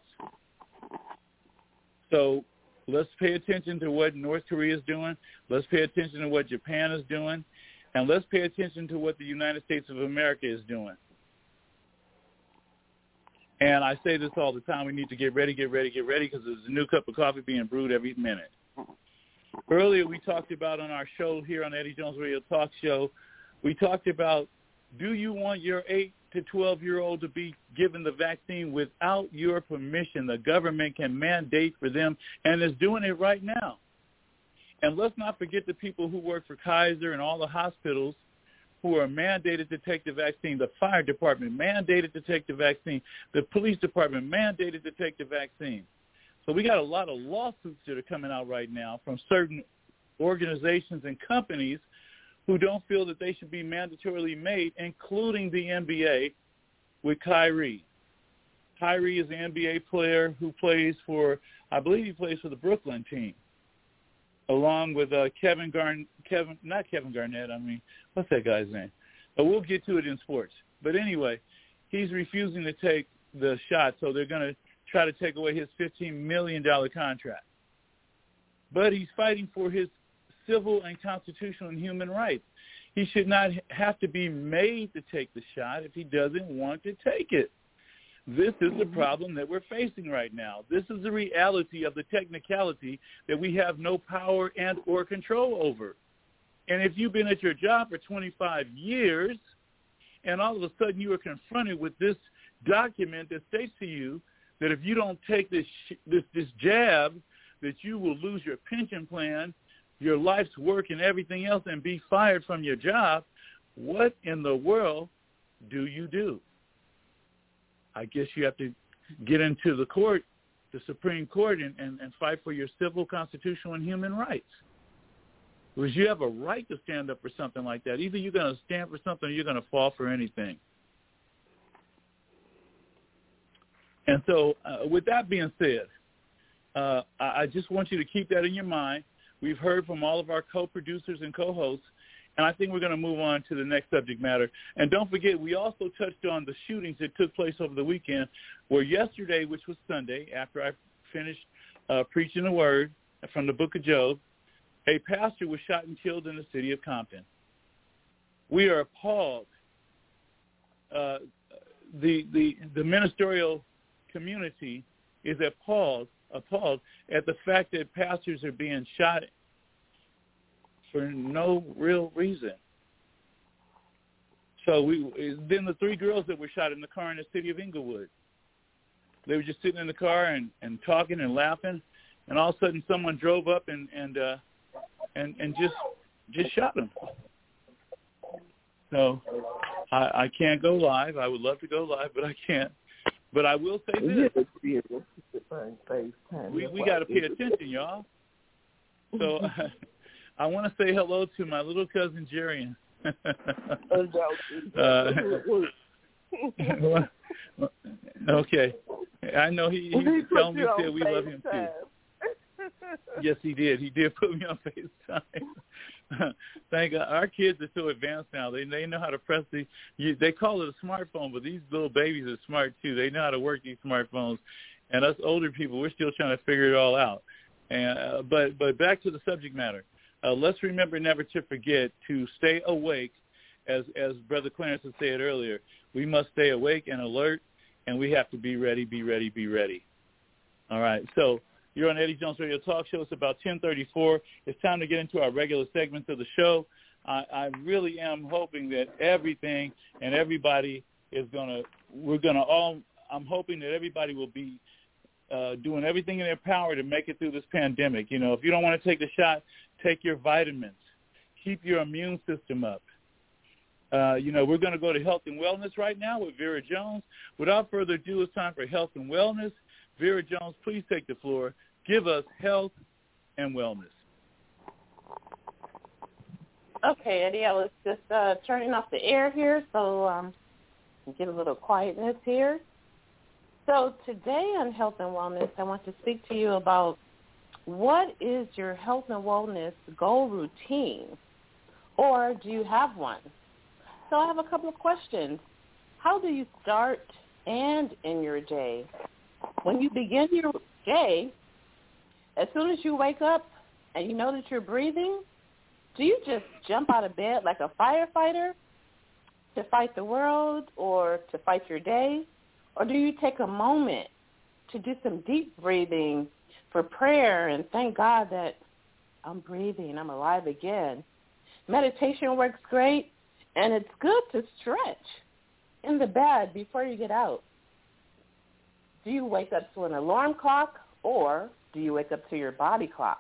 So let's pay attention to what North Korea is doing. Let's pay attention to what Japan is doing. And let's pay attention to what the United States of America is doing. And I say this all the time. We need to get ready, get ready, get ready, because there's a new cup of coffee being brewed every minute. Earlier we talked about on our show here on Eddie Jones Radio Talk Show, we talked about, do you want your eight to twelve-year-old to be given the vaccine without your permission? The government can mandate for them, and is doing it right now. And let's not forget the people who work for Kaiser and all the hospitals who are mandated to take the vaccine, the fire department mandated to take the vaccine, the police department mandated to take the vaccine. So we got a lot of lawsuits that are coming out right now from certain organizations and companies who don't feel that they should be mandatorily made, including the N B A with Kyrie. Kyrie is an N B A player who plays for, I believe he plays for the Brooklyn team, along with uh, Kevin Garnett, Kevin, not Kevin Garnett, I mean, what's that guy's name? But we'll get to it in sports. But anyway, he's refusing to take the shot, so they're going to try to take away his fifteen million dollars contract. But he's fighting for his civil and constitutional and human rights. He should not have to be made to take the shot if he doesn't want to take it. This is the problem that we're facing right now. This is the reality of the technicality that we have no power and or control over. And if you've been at your job for twenty-five years and all of a sudden you are confronted with this document that states to you that if you don't take this this, this jab, that you will lose your pension plan, your life's work, and everything else, and be fired from your job, what in the world do you do? I guess you have to get into the court, the Supreme Court, and, and, and fight for your civil, constitutional, and human rights. Because you have a right to stand up for something like that. Either you're going to stand for something or you're going to fall for anything. And so uh, with that being said, uh, I, I just want you to keep that in your mind. We've heard from all of our co-producers and co-hosts, and I think we're going to move on to the next subject matter. And don't forget, we also touched on the shootings that took place over the weekend, where yesterday, which was Sunday, after I finished uh, preaching the word from the book of Job, a pastor was shot and killed in the city of Compton. We are appalled. Uh, the, the, the ministerial community is appalled, appalled at the fact that pastors are being shot for no real reason. So we then the three girls that were shot in the car in the city of Inglewood. They were just sitting in the car and, and talking and laughing, and all of a sudden someone drove up and and uh, and, and just just shot them. So I, I can't go live. I would love to go live, but I can't. But I will say this: we we got to pay attention, y'all. So. I want to say hello to my little cousin Jerry uh, okay. I know he, he, he told me you said we love him too. Yes, he did. He did put me on FaceTime. Thank God. Our kids are so advanced now. They they know how to press the. You, they call it a smartphone, but these little babies are smart too. They know how to work these smartphones, and us older people, we're still trying to figure it all out. And uh, but but back to the subject matter. Uh, let's remember never to forget to stay awake, as as Brother Clarence had said earlier. We must stay awake and alert, and we have to be ready, be ready, be ready. All right, so. You're on Eddie Jones Radio Talk Show. It's about ten thirty-four. It's time to get into our regular segments of the show. I, I really am hoping that everything and everybody is going to, we're going to all, I'm hoping that everybody will be uh, doing everything in their power to make it through this pandemic. You know, if you don't want to take the shot, take your vitamins. Keep your immune system up. Uh, you know, we're going to go to health and wellness right now with Vera Jones. Without further ado, it's time for health and wellness. Vera Jones, please take the floor. Give us health and wellness. Okay, Eddie, I was just uh, turning off the air here, so um, get a little quietness here. So today on Health and Wellness, I want to speak to you about what is your health and wellness goal routine, or do you have one? So I have a couple of questions. How do you start and end your day? When you begin your day, as soon as you wake up and you know that you're breathing, do you just jump out of bed like a firefighter to fight the world or to fight your day? Or do you take a moment to do some deep breathing for prayer and thank God that I'm breathing, I'm alive again? Meditation works great, and it's good to stretch in the bed before you get out. Do you wake up to an alarm clock, or do you wake up to your body clock?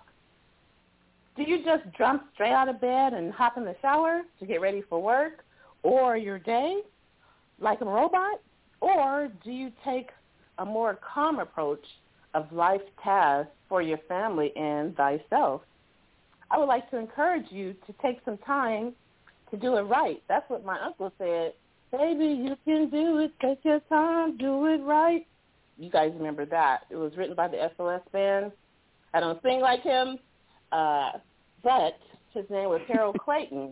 Do you just jump straight out of bed and hop in the shower to get ready for work or your day like a robot? Or do you take a more calm approach of life tasks for your family and thyself? I would like to encourage you to take some time to do it right. That's what my uncle said. Baby, you can do it. Take your time. Do it right. You guys remember that. It was written by the S O S Band. I don't sing like him, uh, but his name was Harold Clayton.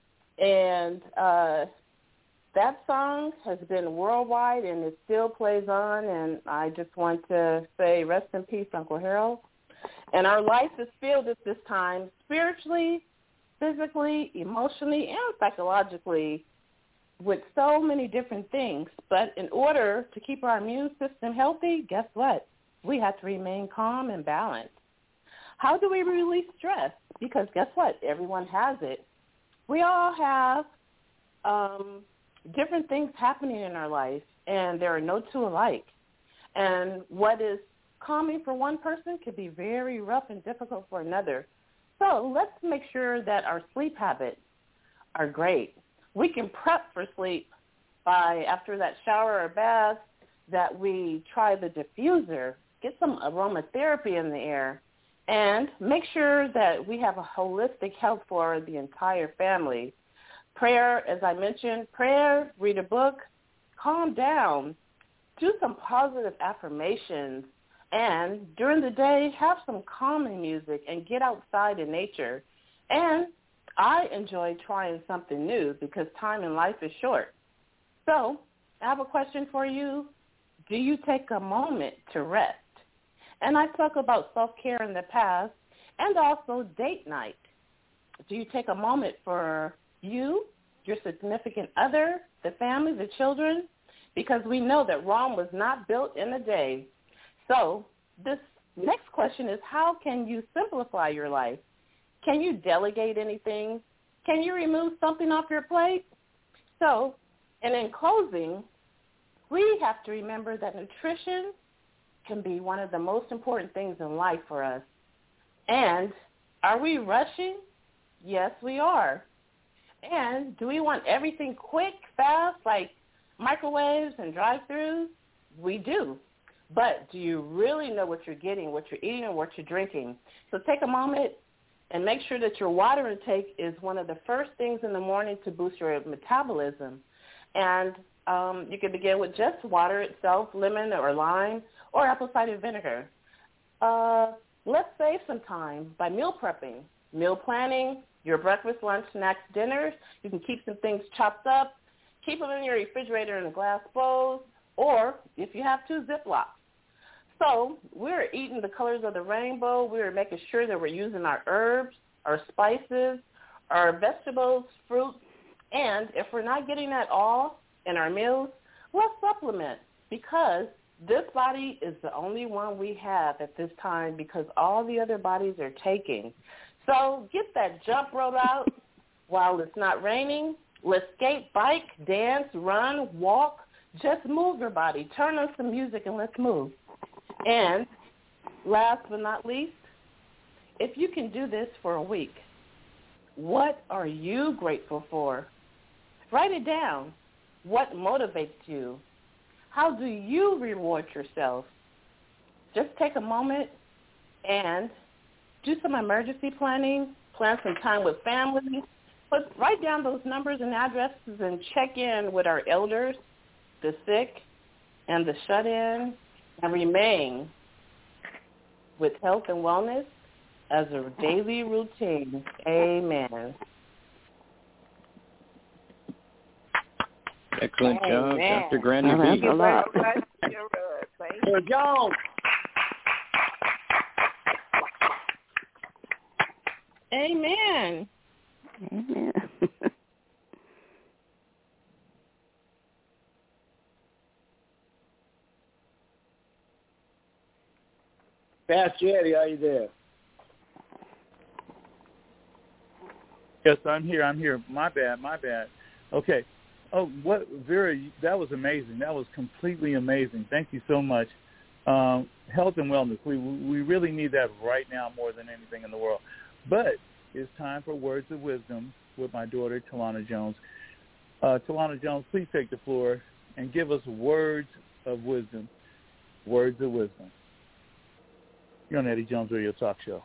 And uh, that song has been worldwide, and it still plays on, and I just want to say rest in peace, Uncle Harold. And our life is filled at this time spiritually, physically, emotionally, and psychologically with so many different things. But in order to keep our immune system healthy, guess what? We have to remain calm and balanced. How do we release stress? Because guess what? Everyone has it. We all have um, different things happening in our life, and there are no two alike. And what is calming for one person could be very rough and difficult for another. So let's make sure that our sleep habits are great. We can prep for sleep by, after that shower or bath, that we try the diffuser, get some aromatherapy in the air, and make sure that we have a holistic health for the entire family. Prayer, as I mentioned, prayer, read a book, calm down, do some positive affirmations, and during the day, have some calming music and get outside in nature. And I enjoy trying something new because time in life is short. So I have a question for you. Do you take a moment to rest? And I talk about self-care in the past and also date night. Do you take a moment for you, your significant other, the family, the children? Because we know that Rome was not built in a day. So this next question is, how can you simplify your life? Can you delegate anything? Can you remove something off your plate? So, and in closing, we have to remember that nutrition can be one of the most important things in life for us. And are we rushing? Yes, we are. And do we want everything quick, fast, like microwaves and drive-thrus? We do. But do you really know what you're getting, what you're eating, and what you're drinking? So take a moment And make sure that your water intake is one of the first things in the morning to boost your metabolism. And um, you can begin with just water itself, lemon or lime, or apple cider vinegar. Uh, let's save some time by meal prepping, meal planning, your breakfast, lunch, snacks, dinners. You can keep some things chopped up, keep them in your refrigerator in a glass bowl, or if you have two, Ziplocs. So we're eating the colors of the rainbow. We're making sure that we're using our herbs, our spices, our vegetables, fruits, and if we're not getting that all in our meals, let's supplement, because this body is the only one we have at this time because all the other bodies are taking. So get that jump rope out while it's not raining. Let's skate, bike, dance, run, walk. Just move your body. Turn on some music and let's move. And last but not least, if you can do this for a week, what are you grateful for? Write it down. What motivates you? How do you reward yourself? Just take a moment and do some emergency planning, plan some time with family, but write down those numbers and addresses and check in with our elders, the sick, and the shut-in, and remain with health and wellness as a daily routine. Amen. Excellent job, Amen. Doctor Granny Well, that's B. a lot. Good job. Amen. Amen. Pastor Eddie, are you there? Yes, I'm here. I'm here. My bad. My bad. Okay. Oh, what Vera? That was amazing. That was completely amazing. Thank you so much. Um, health and wellness. We we really need that right now more than anything in the world. But it's time for words of wisdom with my daughter Talana Jones. Uh, Talana Jones, please take the floor and give us words of wisdom. Words of wisdom. You're on Eddie Jones Radio Talk Show.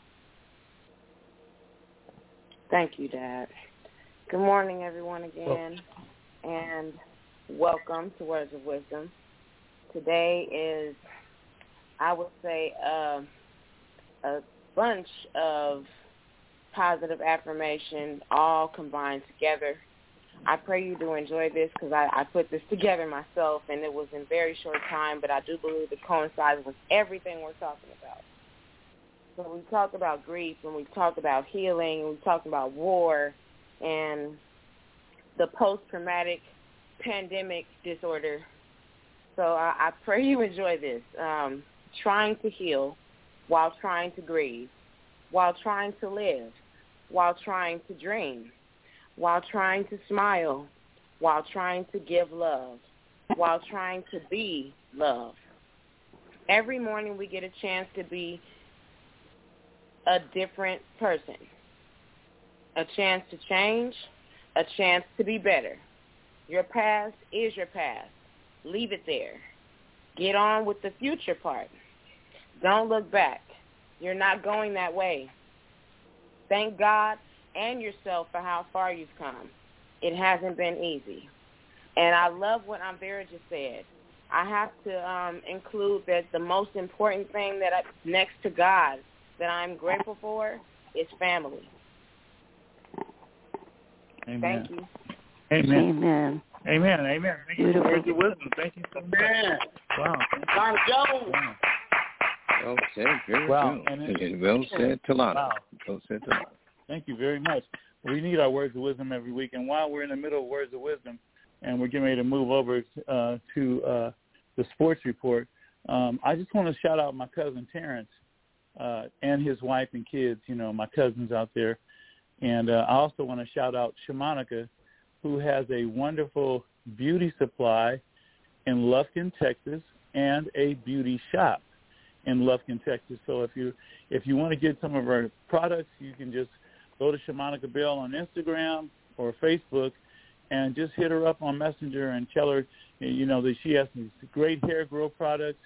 Thank you, Dad. Good morning, everyone, again, well, and welcome to Words of Wisdom. Today is, I would say, uh, a bunch of positive affirmation all combined together. I pray you do enjoy this because I, I put this together myself, and it was in very short time, but I do believe it coincides with everything we're talking about. So we talk about grief, and we talk about healing, and we talk about war, and the post-traumatic pandemic disorder. So I, I pray you enjoy this. Um, trying to heal while trying to grieve, while trying to live, while trying to dream, while trying to smile, while trying to give love, while trying to be love. Every morning we get a chance to be a different person, a chance to change, a chance to be better. Your past is your past. Leave it there. Get on with the future part. Don't look back. You're not going that way. Thank God and yourself for how far you've come. It hasn't been easy. And I love what Vera just said. I have to um, include that the most important thing that I, next to God that I'm grateful for is family. Amen. Thank you. Amen. Amen. Amen. Amen. Thank you for words of wisdom. Thank you so much. Man. Wow. Don Jones. Wow. Well said, very Wow. well. And it, well said, Talana. Wow. Well said, Talana. Thank you very much. We need our words of wisdom every week, and while we're in the middle of words of wisdom, and we're getting ready to move over uh, to uh, the sports report, um, I just want to shout out my cousin Terrence uh, and his wife and kids. You know, my cousins out there, and uh, I also want to shout out Shamanica, who has a wonderful beauty supply in Lufkin, Texas, and a beauty shop in Lufkin, Texas. So if you if you want to get some of our products, you can just go to Shamanica Bell on Instagram or Facebook and just hit her up on Messenger and tell her, you know, that she has these great hair grow products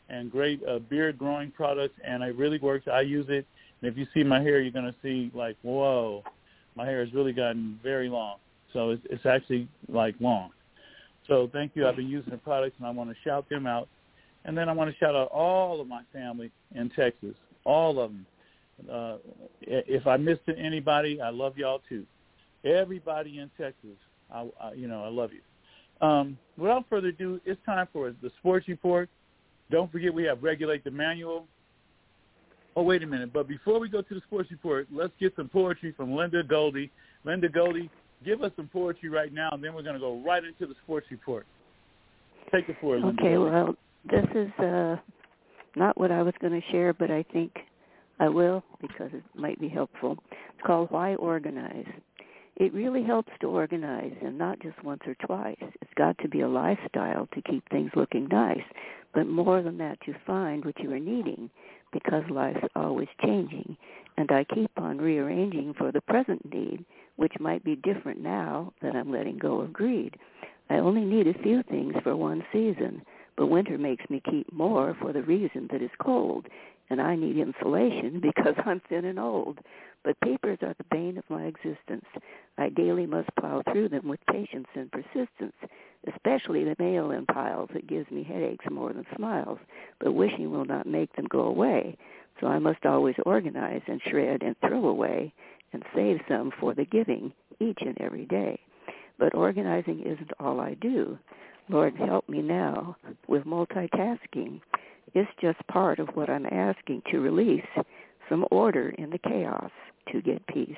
and great uh, beard growing products, and it really works. I use it, and if you see my hair, you're going to see like, whoa, my hair has really gotten very long. So it's, it's actually like long. So thank you. I've been using the products, and I want to shout them out. And then I want to shout out all of my family in Texas, all of them. Uh, if I missed anybody, I love y'all too. Everybody in Texas, I, I, you know, I love you. Um, without further ado, it's time for the sports report. Don't forget we have Regulate the Manual. Oh, wait a minute. But before we go to the sports report, let's get some poetry from Linda Goldie. Linda Goldie, give us some poetry right now, and then we're going to go right into the sports report. Take it forward, Linda. Okay, well, this is uh, not what I was going to share, but I think I will because it might be helpful. It's called Why Organize? It really helps to organize, and not just once or twice. It's got to be a lifestyle to keep things looking nice, but more than that, to find what you are needing, because life's always changing, and I keep on rearranging for the present need, which might be different now that I'm letting go of greed. I only need a few things for one season, but winter makes me keep more for the reason that it's cold, and I need insulation because I'm thin and old. But papers are the bane of my existence. I daily must plow through them with patience and persistence, especially the mail-in piles that gives me headaches more than smiles, but wishing will not make them go away. So I must always organize and shred and throw away and save some for the giving each and every day. But organizing isn't all I do. Lord, help me now with multitasking. It's just part of what I'm asking to release some order in the chaos to get peace.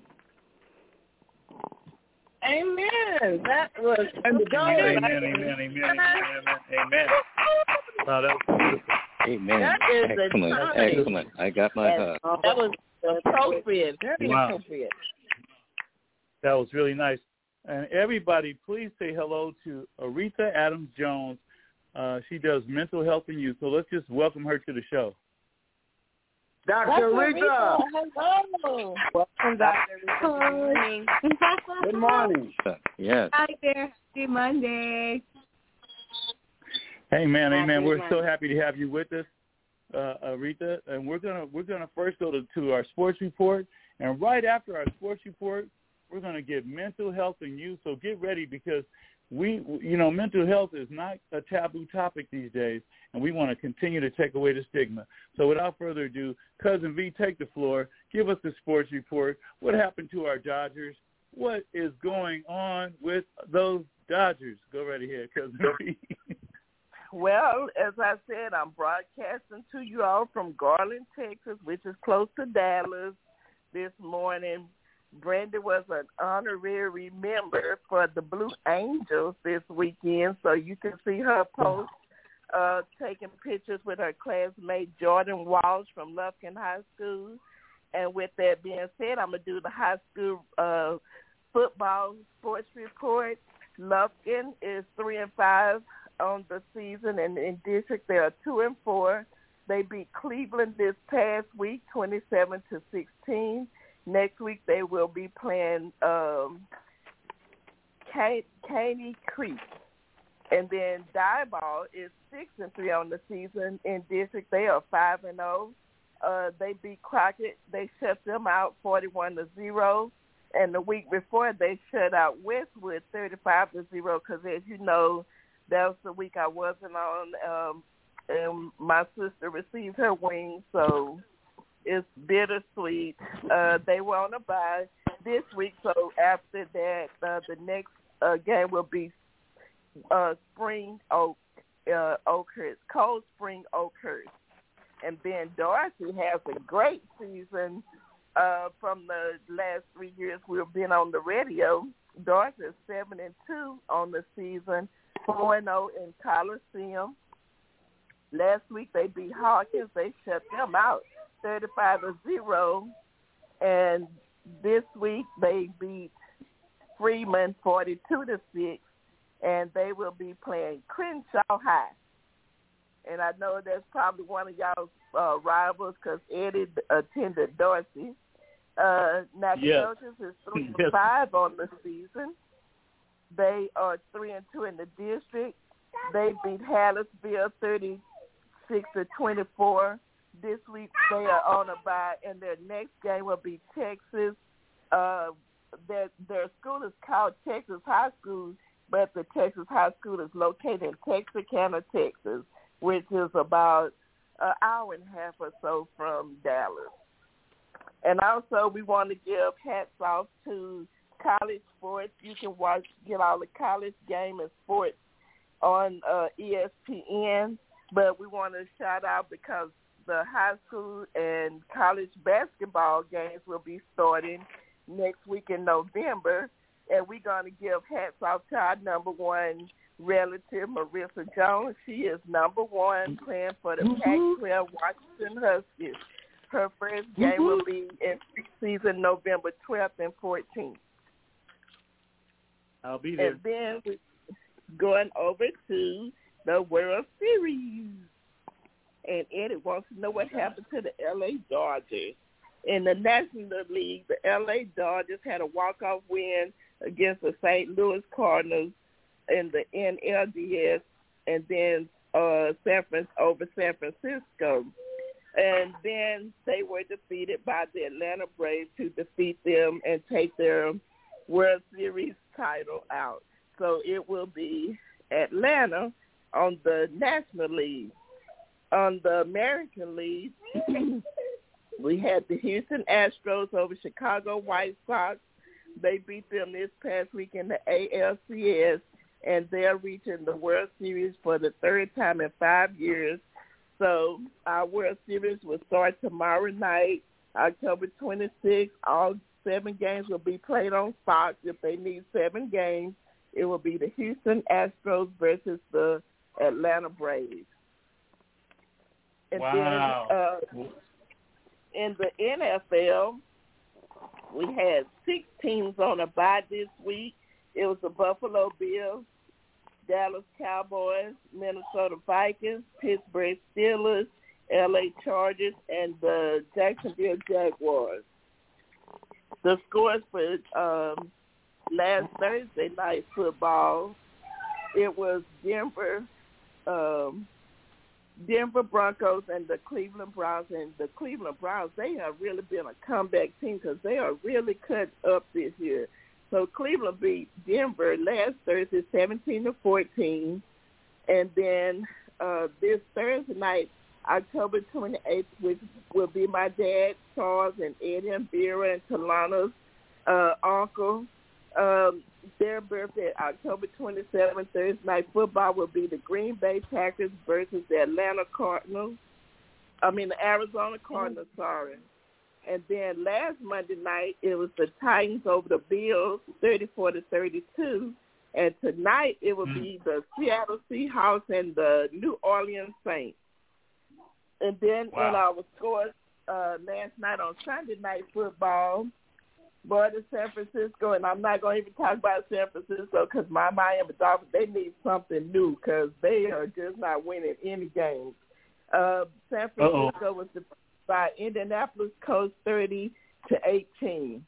Amen. That was amen, amen, amen, amen, amen, amen. Wow, that was beautiful. Amen. That is excellent, excellent. I got my hug. Uh, that was appropriate, very wow. appropriate. That was really nice. And everybody, please say hello to Aretha Adams Jones. Uh, she does mental health and youth. So let's just welcome her to the show. Doctor Aretha. Hello. Welcome, Doctor Aretha. Good morning. Good morning. Yes. Hi there. Happy Monday. Hey, man, hey, man. We're so happy to have you with us, uh, Aretha. And we're gonna we're gonna first go to, to our sports report, and right after our sports report, we're gonna get mental health and youth. So get ready because we, you know, mental health is not a taboo topic these days, and we want to continue to take away the stigma. So without further ado, Cousin V, take the floor. Give us the sports report. What happened to our Dodgers? What is going on with those Dodgers? Go right ahead, Cousin V. Well, as I said, I'm broadcasting to you all from Garland, Texas, which is close to Dallas this morning. Brenda was an honorary member for the Blue Angels this weekend, so you can see her post uh, taking pictures with her classmate Jordan Walsh from Lufkin High School. And with that being said, I'm going to do the high school uh, football sports report. Lufkin is three and five on the season, and in district they are two and four. They beat Cleveland this past week, twenty-seven to sixteen. Next week they will be playing um, Caney Creek. And then Diboll is six and three on the season. In district they are five and zero. Uh, they beat Crockett. They shut them out forty-one to zero. And the week before they shut out Westwood thirty-five to zero. Because as you know, that was the week I wasn't on, um, and my sister received her wings. So it's bittersweet. Uh, they were on a bye this week, so after that, uh, the next uh, game will be uh, Spring Oak, uh, Oakhurst, Cold Spring Oakhurst. And then Dorsey has a great season uh, from the last three years we've been on the radio. Dorsey is seven and two on the season, four and zero in Coliseum. Last week they beat Hawkins. They shut them out thirty-five to zero, and this week they beat Freeman forty-two to six, and they will be playing Crenshaw High. And I know that's probably one of y'all's uh, rivals because Eddie attended Dorsey. Uh, Nacogdoches yes. is three and yes. five on the season. They are three and two in the district. They beat Hallettsville thirty twenty-six to twenty-four. This week they are on a bye, and their next game will be Texas. Uh, their their school is called Texas High School, but the Texas High School is located in Texarkana, Texas, which is about an hour and a half or so from Dallas. And also, we want to give hats off to college sports. You can watch, get all the college game and sports on uh, E S P N. But we want to shout out because the high school and college basketball games will be starting next week in November. And we're going to give hats off to our number one relative, Marissa Jones. She is number one playing for the mm-hmm. Pac twelve Washington Huskies. Her first game mm-hmm. will be in preseason November twelfth and fourteenth. I'll be there. And then we're going over to the World Series. And Eddie wants to know what happened to the L A Dodgers. In the National League, the L A Dodgers had a walk-off win against the Saint Louis Cardinals in the N L D S, and then uh, San Fran- over San Francisco. And then they were defeated by the Atlanta Braves to defeat them and take their World Series title out. So it will be Atlanta on the National League. On the American League, we had the Houston Astros over Chicago White Sox. They beat them this past week in the A L C S, and they're reaching the World Series for the third time in five years. So our World Series will start tomorrow night, October twenty-sixth. All seven games will be played on Fox. If they need seven games, it will be the Houston Astros versus the Atlanta Braves. And wow. then uh, in the N F L, we had six teams on a bye this week. It was the Buffalo Bills, Dallas Cowboys, Minnesota Vikings, Pittsburgh Steelers, L A Chargers, and the Jacksonville Jaguars. The scores for um, last Thursday night football, it was Denver, um, Denver Broncos and the Cleveland Browns. And the Cleveland Browns, they have really been a comeback team because they are really cut up this year. So Cleveland beat Denver last Thursday, seventeen to fourteen, and then uh, this Thursday night, October twenty-eighth, which will be my dad, Charles, and Eddie and Vera and Talana's uh, uncle. Um, their birthday, October twenty-seventh, Thursday night football will be the Green Bay Packers versus the Atlanta Cardinals. I mean the Arizona Cardinals. Sorry. And then last Monday night, it was the Titans over the Bills, thirty-four to thirty-two. And tonight, it will be the Seattle Seahawks and the New Orleans Saints. And then wow. in our scores uh, last night on Sunday Night Football, boy, to San Francisco, and I'm not going to even talk about San Francisco because my Miami Dolphins, they need something new because they are just not winning any games. Uh, San Francisco Uh-oh. was the by Indianapolis Colts thirty to eighteen.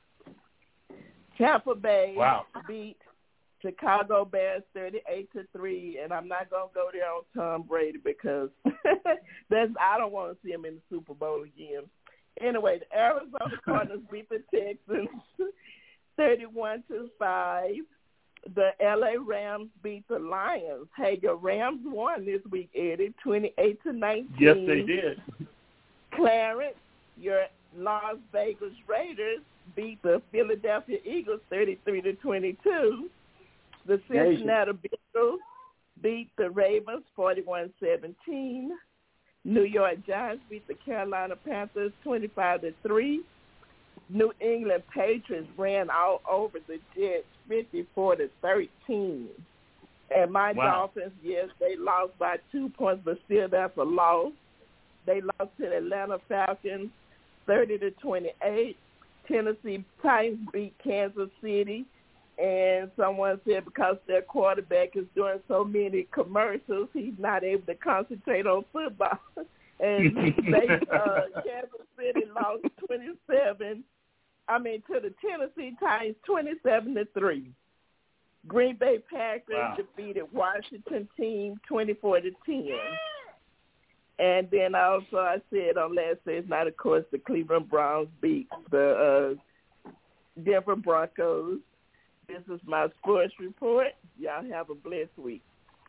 Tampa Bay wow. beat Chicago Bears thirty-eight to three, and I'm not gonna go there on Tom Brady because that's I don't want to see him in the Super Bowl again. Anyway, the Arizona Cardinals beat the Texans thirty-one to five. The L A Rams beat the Lions. Hey, your Rams won this week, Eddie, twenty-eight to nineteen. Yes, they did. Clarence, your Las Vegas Raiders beat the Philadelphia Eagles thirty-three to twenty-two. The Cincinnati Bengals beat the Ravens forty-one seventeen. New York Giants beat the Carolina Panthers twenty-five to three. New England Patriots ran all over the Jets fifty-four to thirteen. And my wow. Dolphins, yes, they lost by two points, but still that's a loss. They lost to the Atlanta Falcons thirty to twenty-eight. Tennessee Titans beat Kansas City. And someone said because their quarterback is doing so many commercials, he's not able to concentrate on football. And they, uh, Kansas City lost twenty-seven, I mean, to the Tennessee Titans twenty-seven to three. Green Bay Packers wow. defeated Washington team twenty-four to ten. And then also I said on last Thursday night, of course, the Cleveland Browns beat the uh, Denver Broncos. This is my sports report. Y'all have a blessed week.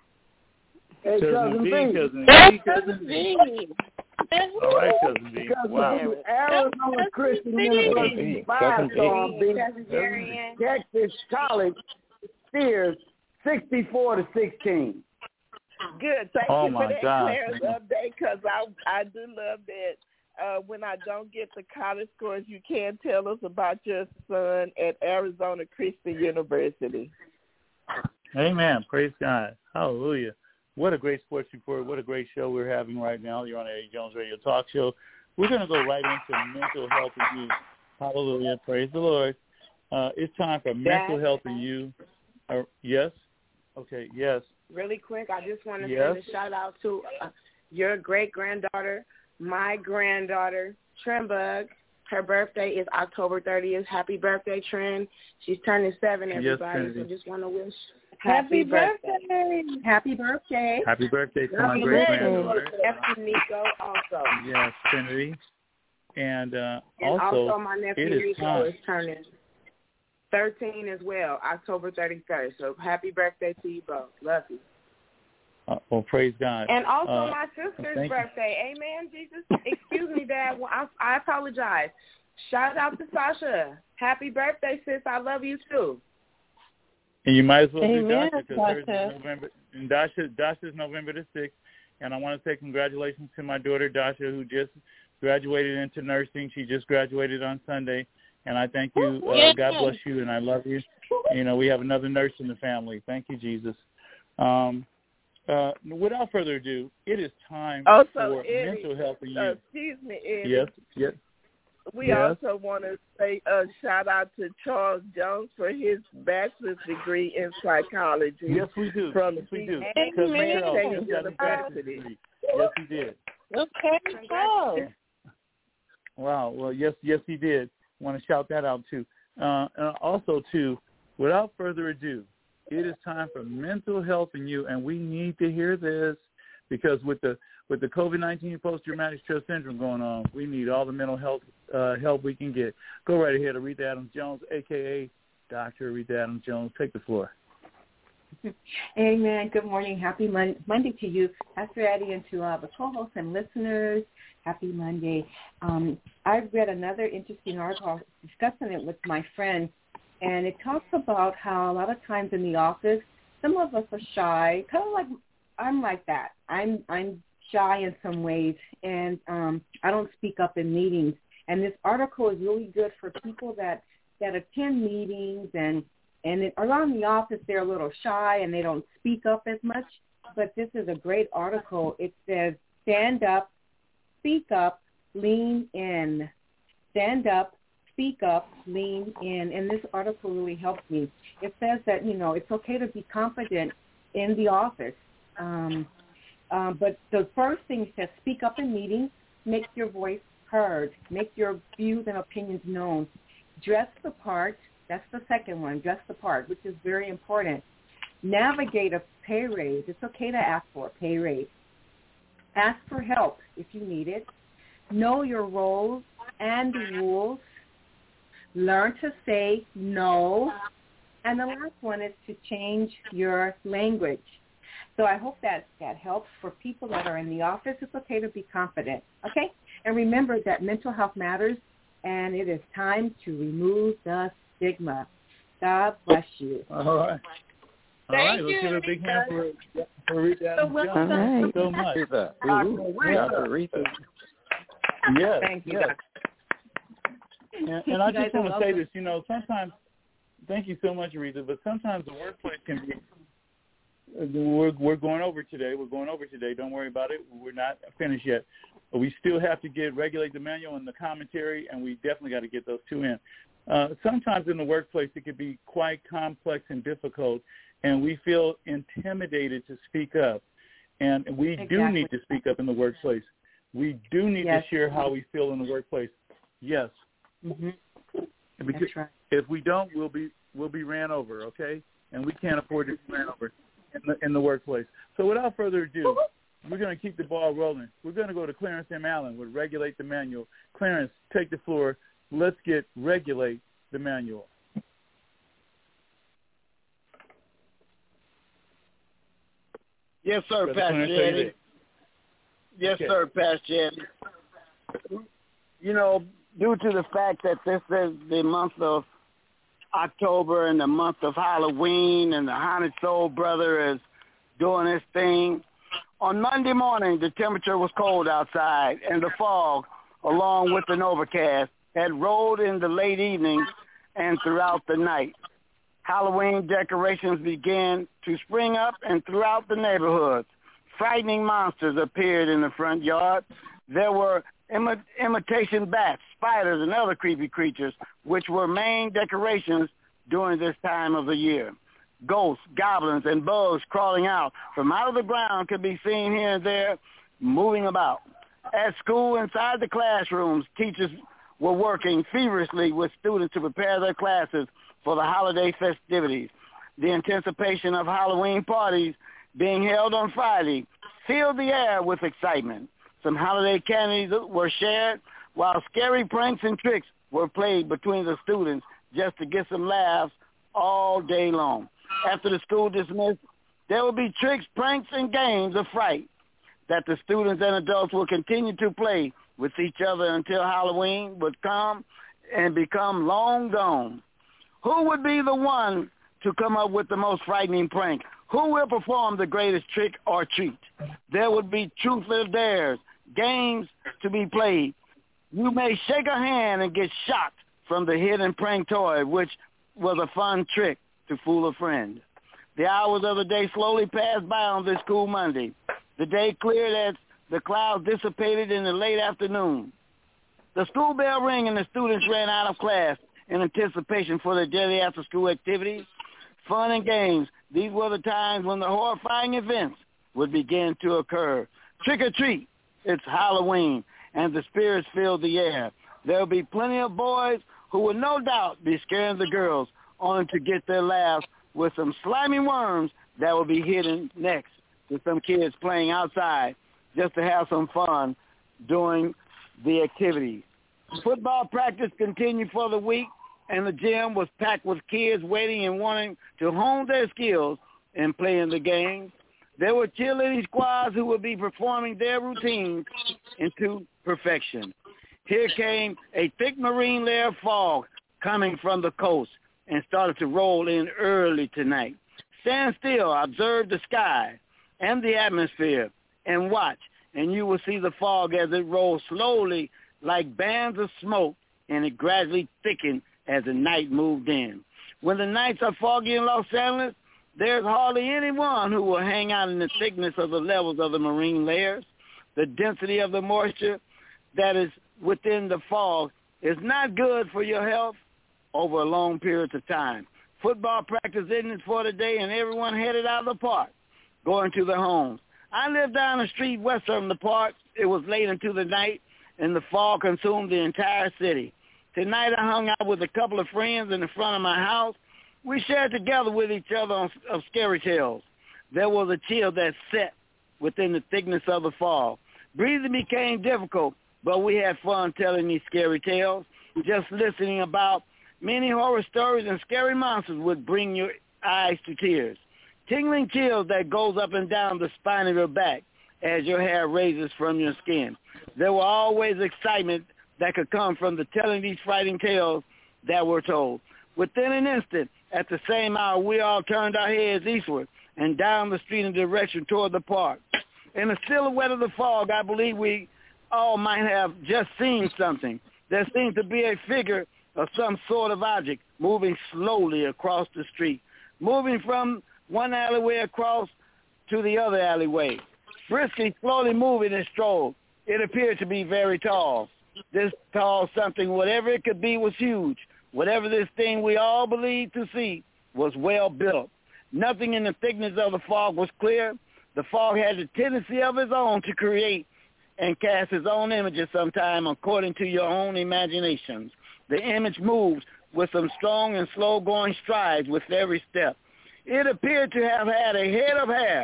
Hey, Cousin B. Cousin B. Cousin B. All right, Cousin B. Cousin Wow. B. Arizona Christian University five-star beat Texas College Steers sixty-four to sixteen. Good. Thank oh you my for that God. Clarence update, because I, I do love that uh, when I don't get the college scores, you can tell us about your son at Arizona Christian University. Amen. Praise God. Hallelujah. What a great sports report. What a great show we're having right now. You're on the Eddie Jones Radio Talk Show. We're going to go right into mental health and youth. Hallelujah. Praise the Lord. Uh, it's time for mental Dad? health and youth. Uh, yes? Okay, yes. Really quick, I just want to Yes. send a shout out to uh, your great granddaughter, my granddaughter, Trembug. Her birthday is October thirtieth. Happy birthday, Trin. She's turning seven, everybody. Yes, so just want to wish Happy happy, birthday. Happy birthday. Happy birthday to my Happy great birthday. granddaughter. Nephew Nico also. Yes, Trinity. And, uh, And also, also my nephew it is Nico time. is turning thirteen as well, October thirty-first. So happy birthday to you both. Love you. Uh, well, praise God. And also uh, my sister's thank you. birthday. Amen, Jesus. Excuse me, Dad. Well, I, I apologize. Shout out to Sasha. Happy birthday, sis. I love you, too. And you might as well Amen, do Dasha because Dasha. hers is November. And Dasha, Dasha's November the sixth. And I want to say congratulations to my daughter, Dasha, who just graduated into nursing. She just graduated on Sunday. And I thank you. Uh, God bless you, and I love you. You know, we have another nurse in the family. Thank you, Jesus. Um, uh, without further ado, it is time Also, for Eddie, mental health and uh, youth. excuse me, Eddie. Yes, yes. We Yes. also want to say a uh, shout out to Charles Jones for his bachelor's degree in psychology. Yes, we do. From yes, we do. Amen. Because Amen. Charles just got his bachelor's degree. Yes, he did. Okay, Charles. Wow. Well, yes, yes, he did. Want to shout that out too. Uh, and also, too, without further ado, it is time for mental health in you, and we need to hear this because with the with the COVID nineteen post-traumatic stress syndrome going on, we need all the mental health uh, help we can get. Go right ahead, Aretha Adams Jones, a k a. Doctor Aretha Adams Jones. Take the floor. Amen. Good morning. Happy Mon- Monday to you, Pastor Eddie, and to uh, the co-hosts and listeners. Happy Monday. Um, I've read another interesting article discussing it with my friend, and it talks about how a lot of times in the office, some of us are shy, kind of like I'm like that. I'm I'm shy in some ways, and um, I don't speak up in meetings. And this article is really good for people that, that attend meetings and And it, around the office, they're a little shy and they don't speak up as much. But this is a great article. It says, stand up, speak up, lean in. Stand up, speak up, lean in. And this article really helped me. It says that, you know, it's okay to be confident in the office. Um, um, but the first thing it says, speak up in meetings, make your voice heard, make your views and opinions known. Dress the part. That's the second one, dress the part, which is very important. Navigate a pay raise. It's okay to ask for a pay raise. Ask for help if you need it. Know your roles and rules. Learn to say no. And the last one is to change your language. So I hope that that helps for people that are in the office. It's okay to be confident, okay? And remember that mental health matters, and it is time to remove the stigma. God bless you. All right. All Thank right. Let's you, give a big hand for, for Aretha So Adams welcome. Jones. Thank you so All much. right. Ooh, ooh. Doctor Aretha. Yes. Thank you. Yes. And, and I just want to say this, you know, sometimes, thank you so much, Aretha, but sometimes the workplace can be, we're, we're going over today. We're going over today. Don't worry about it. We're not finished yet. But we still have to get regulate the manual and the commentary, and we definitely got to get those two in. Uh, sometimes in the workplace it can be quite complex and difficult, and we feel intimidated to speak up. And we Exactly. do need to speak up in the workplace. We do need Yes. to share how we feel in the workplace. Yes. Mm-hmm. Because That's right. if we don't, we'll be we'll be ran over, okay? And we can't afford to be ran over in the in the workplace. So without further ado, we're going to keep the ball rolling. We're going to go to Clarence M. Allen with Regulate the Manual. Clarence, take the floor. Let's get Regulate the Manual. Yes, sir, Brother Pastor Clarence, Eddie. Yes, okay. sir, Pastor Eddie. You know, due to the fact that this is the month of October and the month of Halloween and the Haunted Soul Brother is doing his thing, on Monday morning the temperature was cold outside and the fog, along with an overcast, had rolled in the late evening and throughout the night. Halloween decorations began to spring up and throughout the neighborhoods. Frightening monsters appeared in the front yard. There were imi- imitation bats, spiders, and other creepy creatures, which were main decorations during this time of the year. Ghosts, goblins, and bugs crawling out from out of the ground could be seen here and there, moving about. At school, inside the classrooms, teachers were working feverishly with students to prepare their classes for the holiday festivities. The anticipation of Halloween parties being held on Friday filled the air with excitement. Some holiday candies were shared, while scary pranks and tricks were played between the students just to get some laughs all day long. After the school dismissed, there will be tricks, pranks, and games of fright that the students and adults will continue to play with each other until Halloween would come and become long gone. Who would be the one to come up with the most frightening prank? Who will perform the greatest trick or treat? There would be truth or dares, games to be played. You may shake a hand and get shocked from the hidden prank toy, which was a fun trick to fool a friend. The hours of the day slowly passed by on this cool Monday. The day cleared as the clouds dissipated in the late afternoon. The school bell rang and the students ran out of class in anticipation for their daily after-school activities, fun, and games. These were the times when the horrifying events would begin to occur. Trick or treat, it's Halloween, and the spirits filled the air. There will be plenty of boys who will no doubt be scaring the girls, only to get their laughs with some slimy worms that will be hidden next to some kids playing outside just to have some fun during the activities. Football practice continued for the week, and the gym was packed with kids waiting and wanting to hone their skills in playing the game. There were cheerleading squads who would be performing their routines into perfection. Here came a thick marine layer of fog coming from the coast and started to roll in early tonight. Stand still, observe the sky and the atmosphere, and watch, and you will see the fog as it rolls slowly like bands of smoke, and it gradually thickened as the night moved in. When the nights are foggy in Los Angeles, there's hardly anyone who will hang out in the thickness of the levels of the marine layers. The density of the moisture that is within the fog is not good for your health over a long period of time. Football practice ended for the day, and everyone headed out of the park, going to their homes. I lived down the street west from the park. It was late into the night, and the fog consumed the entire city. Tonight I hung out with a couple of friends in the front of my house. We shared together with each other on, of scary tales. There was a chill that set within the thickness of the fog. Breathing became difficult, but we had fun telling these scary tales. Just listening about many horror stories and scary monsters would bring your eyes to tears. Tingling chills that goes up and down the spine of your back as your hair raises from your skin. There were always excitement that could come from the telling these frightening tales that were told. Within an instant, at the same hour, we all turned our heads eastward and down the street in direction toward the park. In the silhouette of the fog, I believe we all might have just seen something. There seemed to be a figure of some sort of object moving slowly across the street, moving from one alleyway across to the other alleyway. Briskly, slowly moving and strolled. It appeared to be very tall. This tall something, whatever it could be, was huge. Whatever this thing we all believed to see was well built. Nothing in the thickness of the fog was clear. The fog had a tendency of its own to create and cast its own images sometime according to your own imaginations. The image moves with some strong and slow-going strides with every step. It appeared to have had a head of hair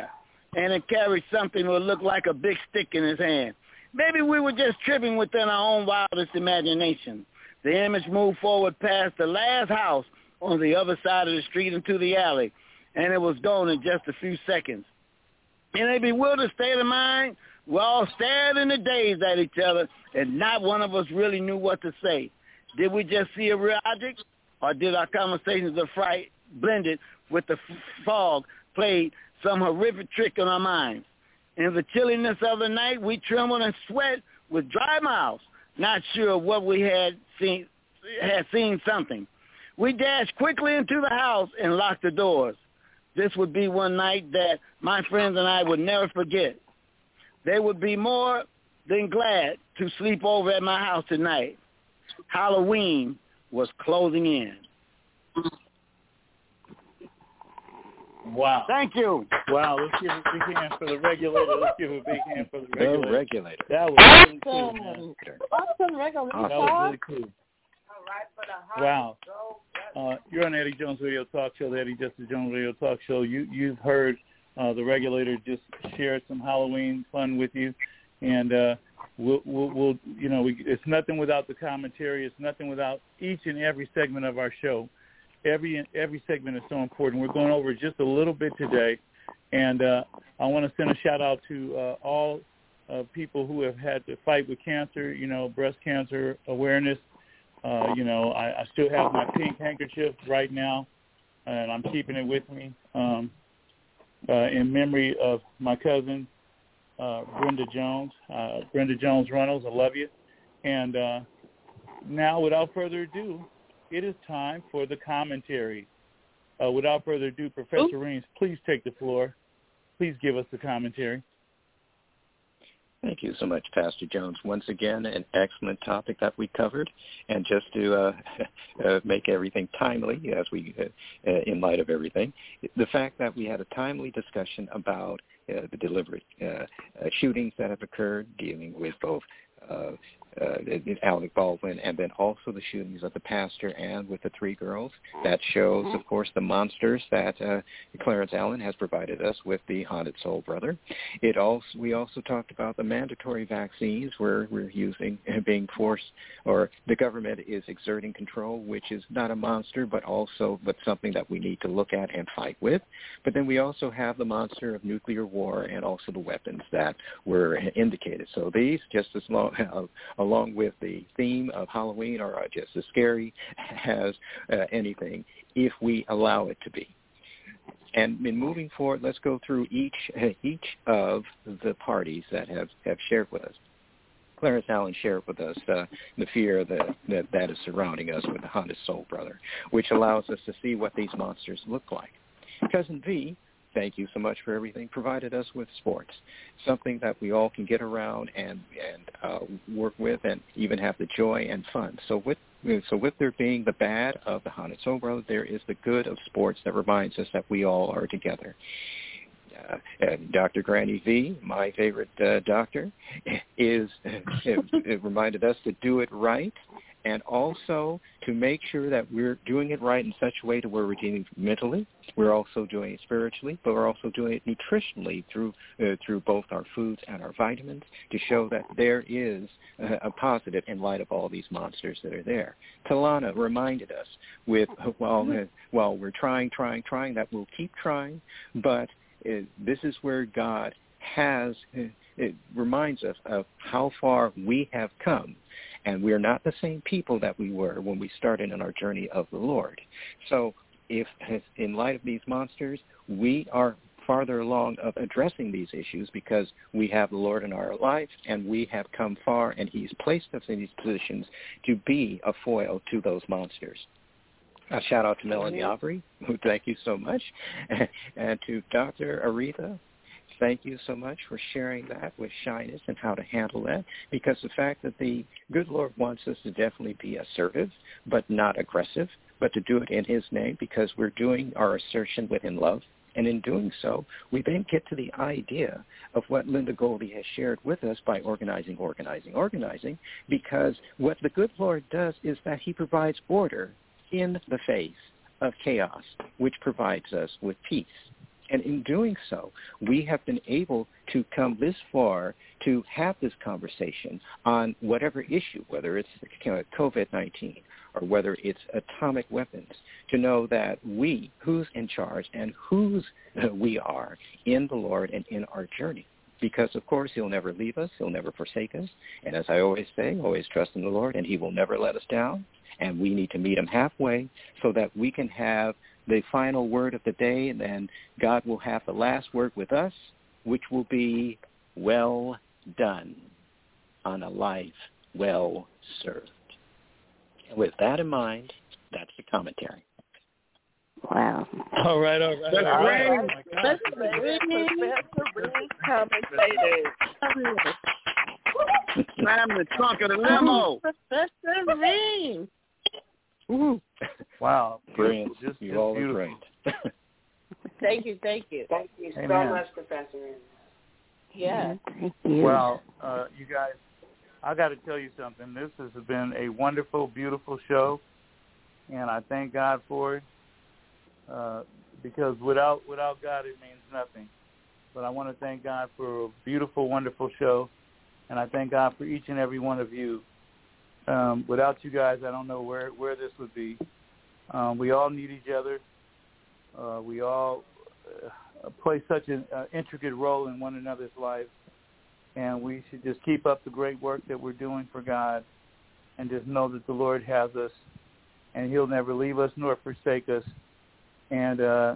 and he carried something that looked like a big stick in his hand. Maybe we were just tripping within our own wildest imagination. The image moved forward past the last house on the other side of the street into the alley, and it was gone in just a few seconds. In a bewildered state of mind, we all stared in the daze at each other, and not one of us really knew what to say. Did we just see a real object, or did our conversations of fright blended with the f- fog played some horrific trick on our minds? In the chilliness of the night, we trembled and sweat with dry mouths, not sure what we had seen, had seen something. We dashed quickly into the house and locked the doors. This would be one night that my friends and I would never forget. They would be more than glad to sleep over at my house tonight. Halloween was closing in. Wow. Thank you. Wow, let's give a big hand for the regulator. Let's give a big hand for the regulator. The regulator. That was really cool, man. Awesome regulator. That was really cool. Wow. Uh, you're on Eddie Jones Radio Talk Show, the Eddie Justice Jones Radio Talk Show. You, you've heard uh, the regulator just share some Halloween fun with you. And uh, we'll, we'll, we'll, you know, we, it's nothing without the commentary. It's nothing without each and every segment of our show. Every every segment is so important. We're going over just a little bit today, and uh, I want to send a shout out to uh, all uh, people who have had to fight with cancer. You know, breast cancer awareness. Uh, you know, I, I still have my pink handkerchief right now, and I'm keeping it with me um, uh, in memory of my cousin uh, Brenda Jones. Uh, Brenda Jones Reynolds, I love you. And uh, now, without further ado, it is time for the commentary. Uh, without further ado, Professor Reams, please take the floor. Please give us the commentary. Thank you so much, Pastor Jones. Once again, an excellent topic that we covered. And just to uh, uh, make everything timely, as we, uh, uh, in light of everything, the fact that we had a timely discussion about uh, the deliberate uh, uh, shootings that have occurred, dealing with both uh, uh, Alec Baldwin, and then also the shootings of the pastor and with the three girls. That shows, of course, the monsters that uh, Clarence Allen has provided us with the Haunted Soul Brother. It also we also talked about the mandatory vaccines where we're using being forced, or the government is exerting control, which is not a monster, but also but something that we need to look at and fight with. But then we also have the monster of nuclear war and also the weapons that were indicated. So these, just as long uh, along with the theme of Halloween, are just as scary as uh, anything if we allow it to be. And in moving forward, let's go through each uh, each of the parties that have, have shared with us. Clarence Allen shared with us uh, the fear that, that that is surrounding us with the Haunted Soul Brother, which allows us to see what these monsters look like. Cousin V, thank you so much for everything, provided us with sports, something that we all can get around and, and uh, work with and even have the joy and fun. So with So with there being the bad of the Haunted Soul Brother, there is the good of sports that reminds us that we all are together. Uh, and Doctor Granny V, my favorite uh, doctor, is it, it reminded us to do it right, and also to make sure that we're doing it right in such a way to where we're doing it mentally, we're also doing it spiritually, but we're also doing it nutritionally through uh, through both our foods and our vitamins to show that there is uh, a positive in light of all these monsters that are there. Talana reminded us with while uh, while we're trying, trying, trying, that we'll keep trying, but uh, this is where God has uh, it reminds us of how far we have come. And we are not the same people that we were when we started on our journey of the Lord. So if, in light of these monsters, we are farther along of addressing these issues because we have the Lord in our life and we have come far and he's placed us in these positions to be a foil to those monsters. A shout out to Melanie Aubrey, who thank you so much, and to Doctor Aretha. Thank you so much for sharing that with shyness and how to handle that, because the fact that the good Lord wants us to definitely be assertive, but not aggressive, but to do it in his name because we're doing our assertion within love. And in doing so, we then get to the idea of what Linda Goldie has shared with us by organizing, organizing, organizing, because what the good Lord does is that he provides order in the face of chaos, which provides us with peace. And in doing so, we have been able to come this far to have this conversation on whatever issue, whether it's COVID nineteen or whether it's atomic weapons, to know that we, who's in charge and whose we are in the Lord and in our journey. Because, of course, he'll never leave us. He'll never forsake us. And as I always say, always trust in the Lord, and he will never let us down. And we need to meet him halfway so that we can have the final word of the day, and then God will have the last word with us, which will be well done on a life well served. And with that in mind, that's the commentary. Wow. All right, all right. That's all right. right. That's the commentator. Slam the trunk of the limo. Professor Reed. Ooh. Wow. Brilliant. Just, you just all beautiful. are great. Thank you, thank you. Thank you so Amen. much, Professor. Yeah. Thank you. Well, uh, you guys, I got to tell you something. This has been a wonderful, beautiful show, and I thank God for it. Uh, because without without God, it means nothing. But I want to thank God for a beautiful, wonderful show, and I thank God for each and every one of you. Um, without you guys, I don't know where, where this would be. Um, we all need each other. Uh, we all uh, play such an uh, intricate role in one another's life, and we should just keep up the great work that we're doing for God and just know that the Lord has us, and he'll never leave us nor forsake us. And, uh,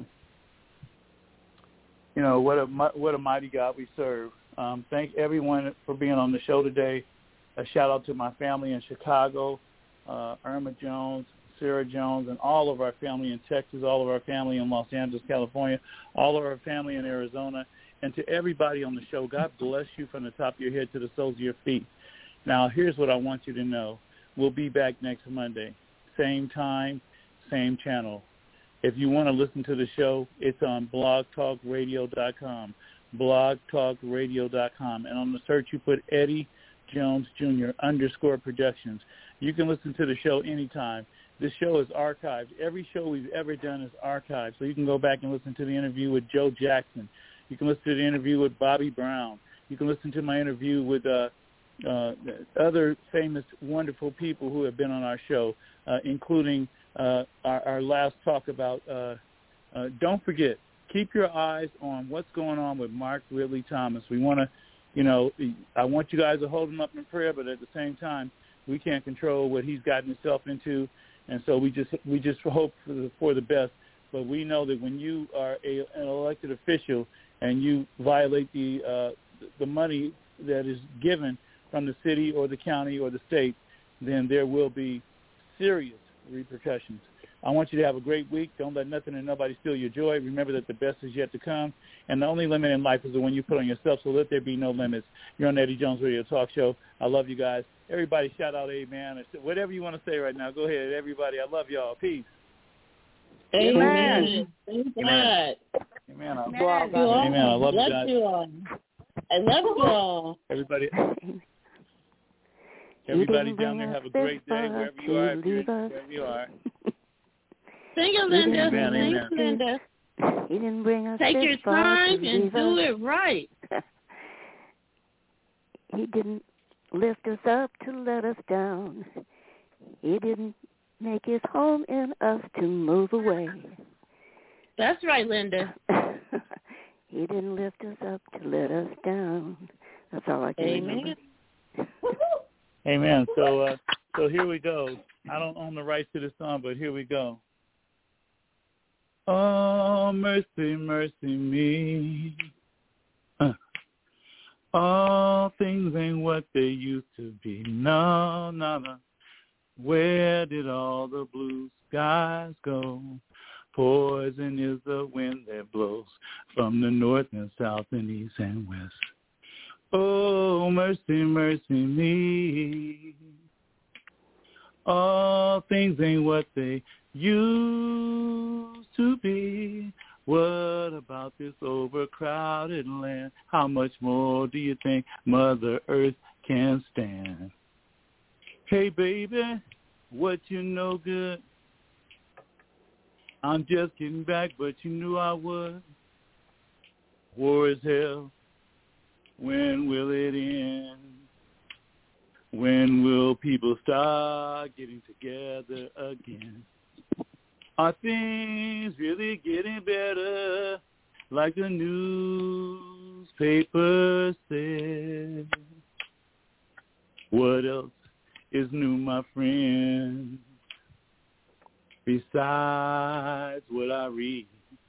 you know, what a what a mighty God we serve. Um, thank everyone for being on the show today. A shout-out to my family in Chicago, uh, Irma Jones, Sarah Jones, and all of our family in Texas, all of our family in Los Angeles, California, all of our family in Arizona, and to everybody on the show, God bless you from the top of your head to the soles of your feet. Now, here's what I want you to know. We'll be back next Monday, same time, same channel. If you want to listen to the show, it's on blog talk radio dot com, blog talk radio dot com. And on the search, you put Eddie Jones Junior underscore Productions. You can listen to the show anytime. This show is archived. Every show we've ever done is archived. So you can go back and listen to the interview with Joe Jackson. You can listen to the interview with Bobby Brown. You can listen to my interview with uh, uh, other famous, wonderful people who have been on our show, uh, including uh, our, our last talk about, uh, uh, don't forget, keep your eyes on what's going on with Mark Ridley Thomas. We want to, you know, I want you guys to hold him up in prayer, but at the same time, we can't control what he's gotten himself into, and so we just we just hope for the, for the best. But we know that when you are a, an elected official and you violate the uh, the money that is given from the city or the county or the state, then there will be serious repercussions. I want you to have a great week. Don't let nothing and nobody steal your joy. Remember that the best is yet to come, and the only limit in life is the one you put on yourself, so let there be no limits. You're on the Eddie Jones Radio Talk Show. I love you guys. Everybody shout out amen. Whatever you want to say right now, go ahead. Everybody, I love y'all. Peace. Amen. Amen. Amen. Amen. I, Love you all. Amen. I love, love you guys. you all. I love you all. Everybody. Everybody down there, have a great day wherever you are. If you're, wherever you are. Sing it, Linda. Amen, Sing amen. it, Linda. He didn't bring us Take this your far time to and leave do us. it right. He didn't lift us up to let us down. He didn't make his home in us to move away. That's right, Linda. He didn't lift us up to let us down. That's all I can Amen. remember. Amen. So, uh, so here we go. I don't own the rights to this song, but here we go. Oh, mercy, mercy me. Uh. All things ain't what they used to be. No, no, no. Where did all the blue skies go? Poison is the wind that blows from the north and south and east and west. Oh, mercy, mercy me. All things ain't what they used to be. What about this overcrowded land? How much more do you think Mother Earth can stand? Hey, baby, what you know good? I'm just getting back, but you knew I would. War is hell. When will it end? When will people start getting together again? Are things really getting better like the newspaper said? What else is new, my friend, besides what I read?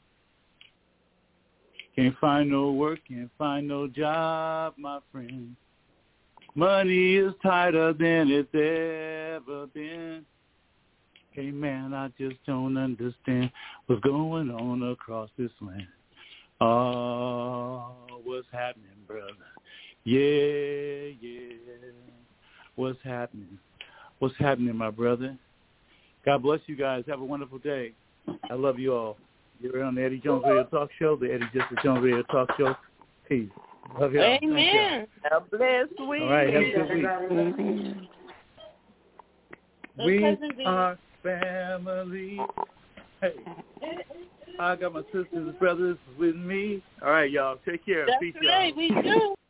Can't find no work, can't find no job, my friend. Money is tighter than it's ever been. Hey, man, I just don't understand what's going on across this land. Oh, what's happening, brother? Yeah, yeah. What's happening? What's happening, my brother? God bless you guys. Have a wonderful day. I love you all. You're on the Eddie Jones Radio Talk Show, the Eddie Justice Jones Radio Talk Show. Peace. Love you all. Amen. Have a blessed week. All right, have a good week. We are family. Hey, I got my sisters and brothers with me. All right, y'all. Take care. That's Peace, right. y'all. We do.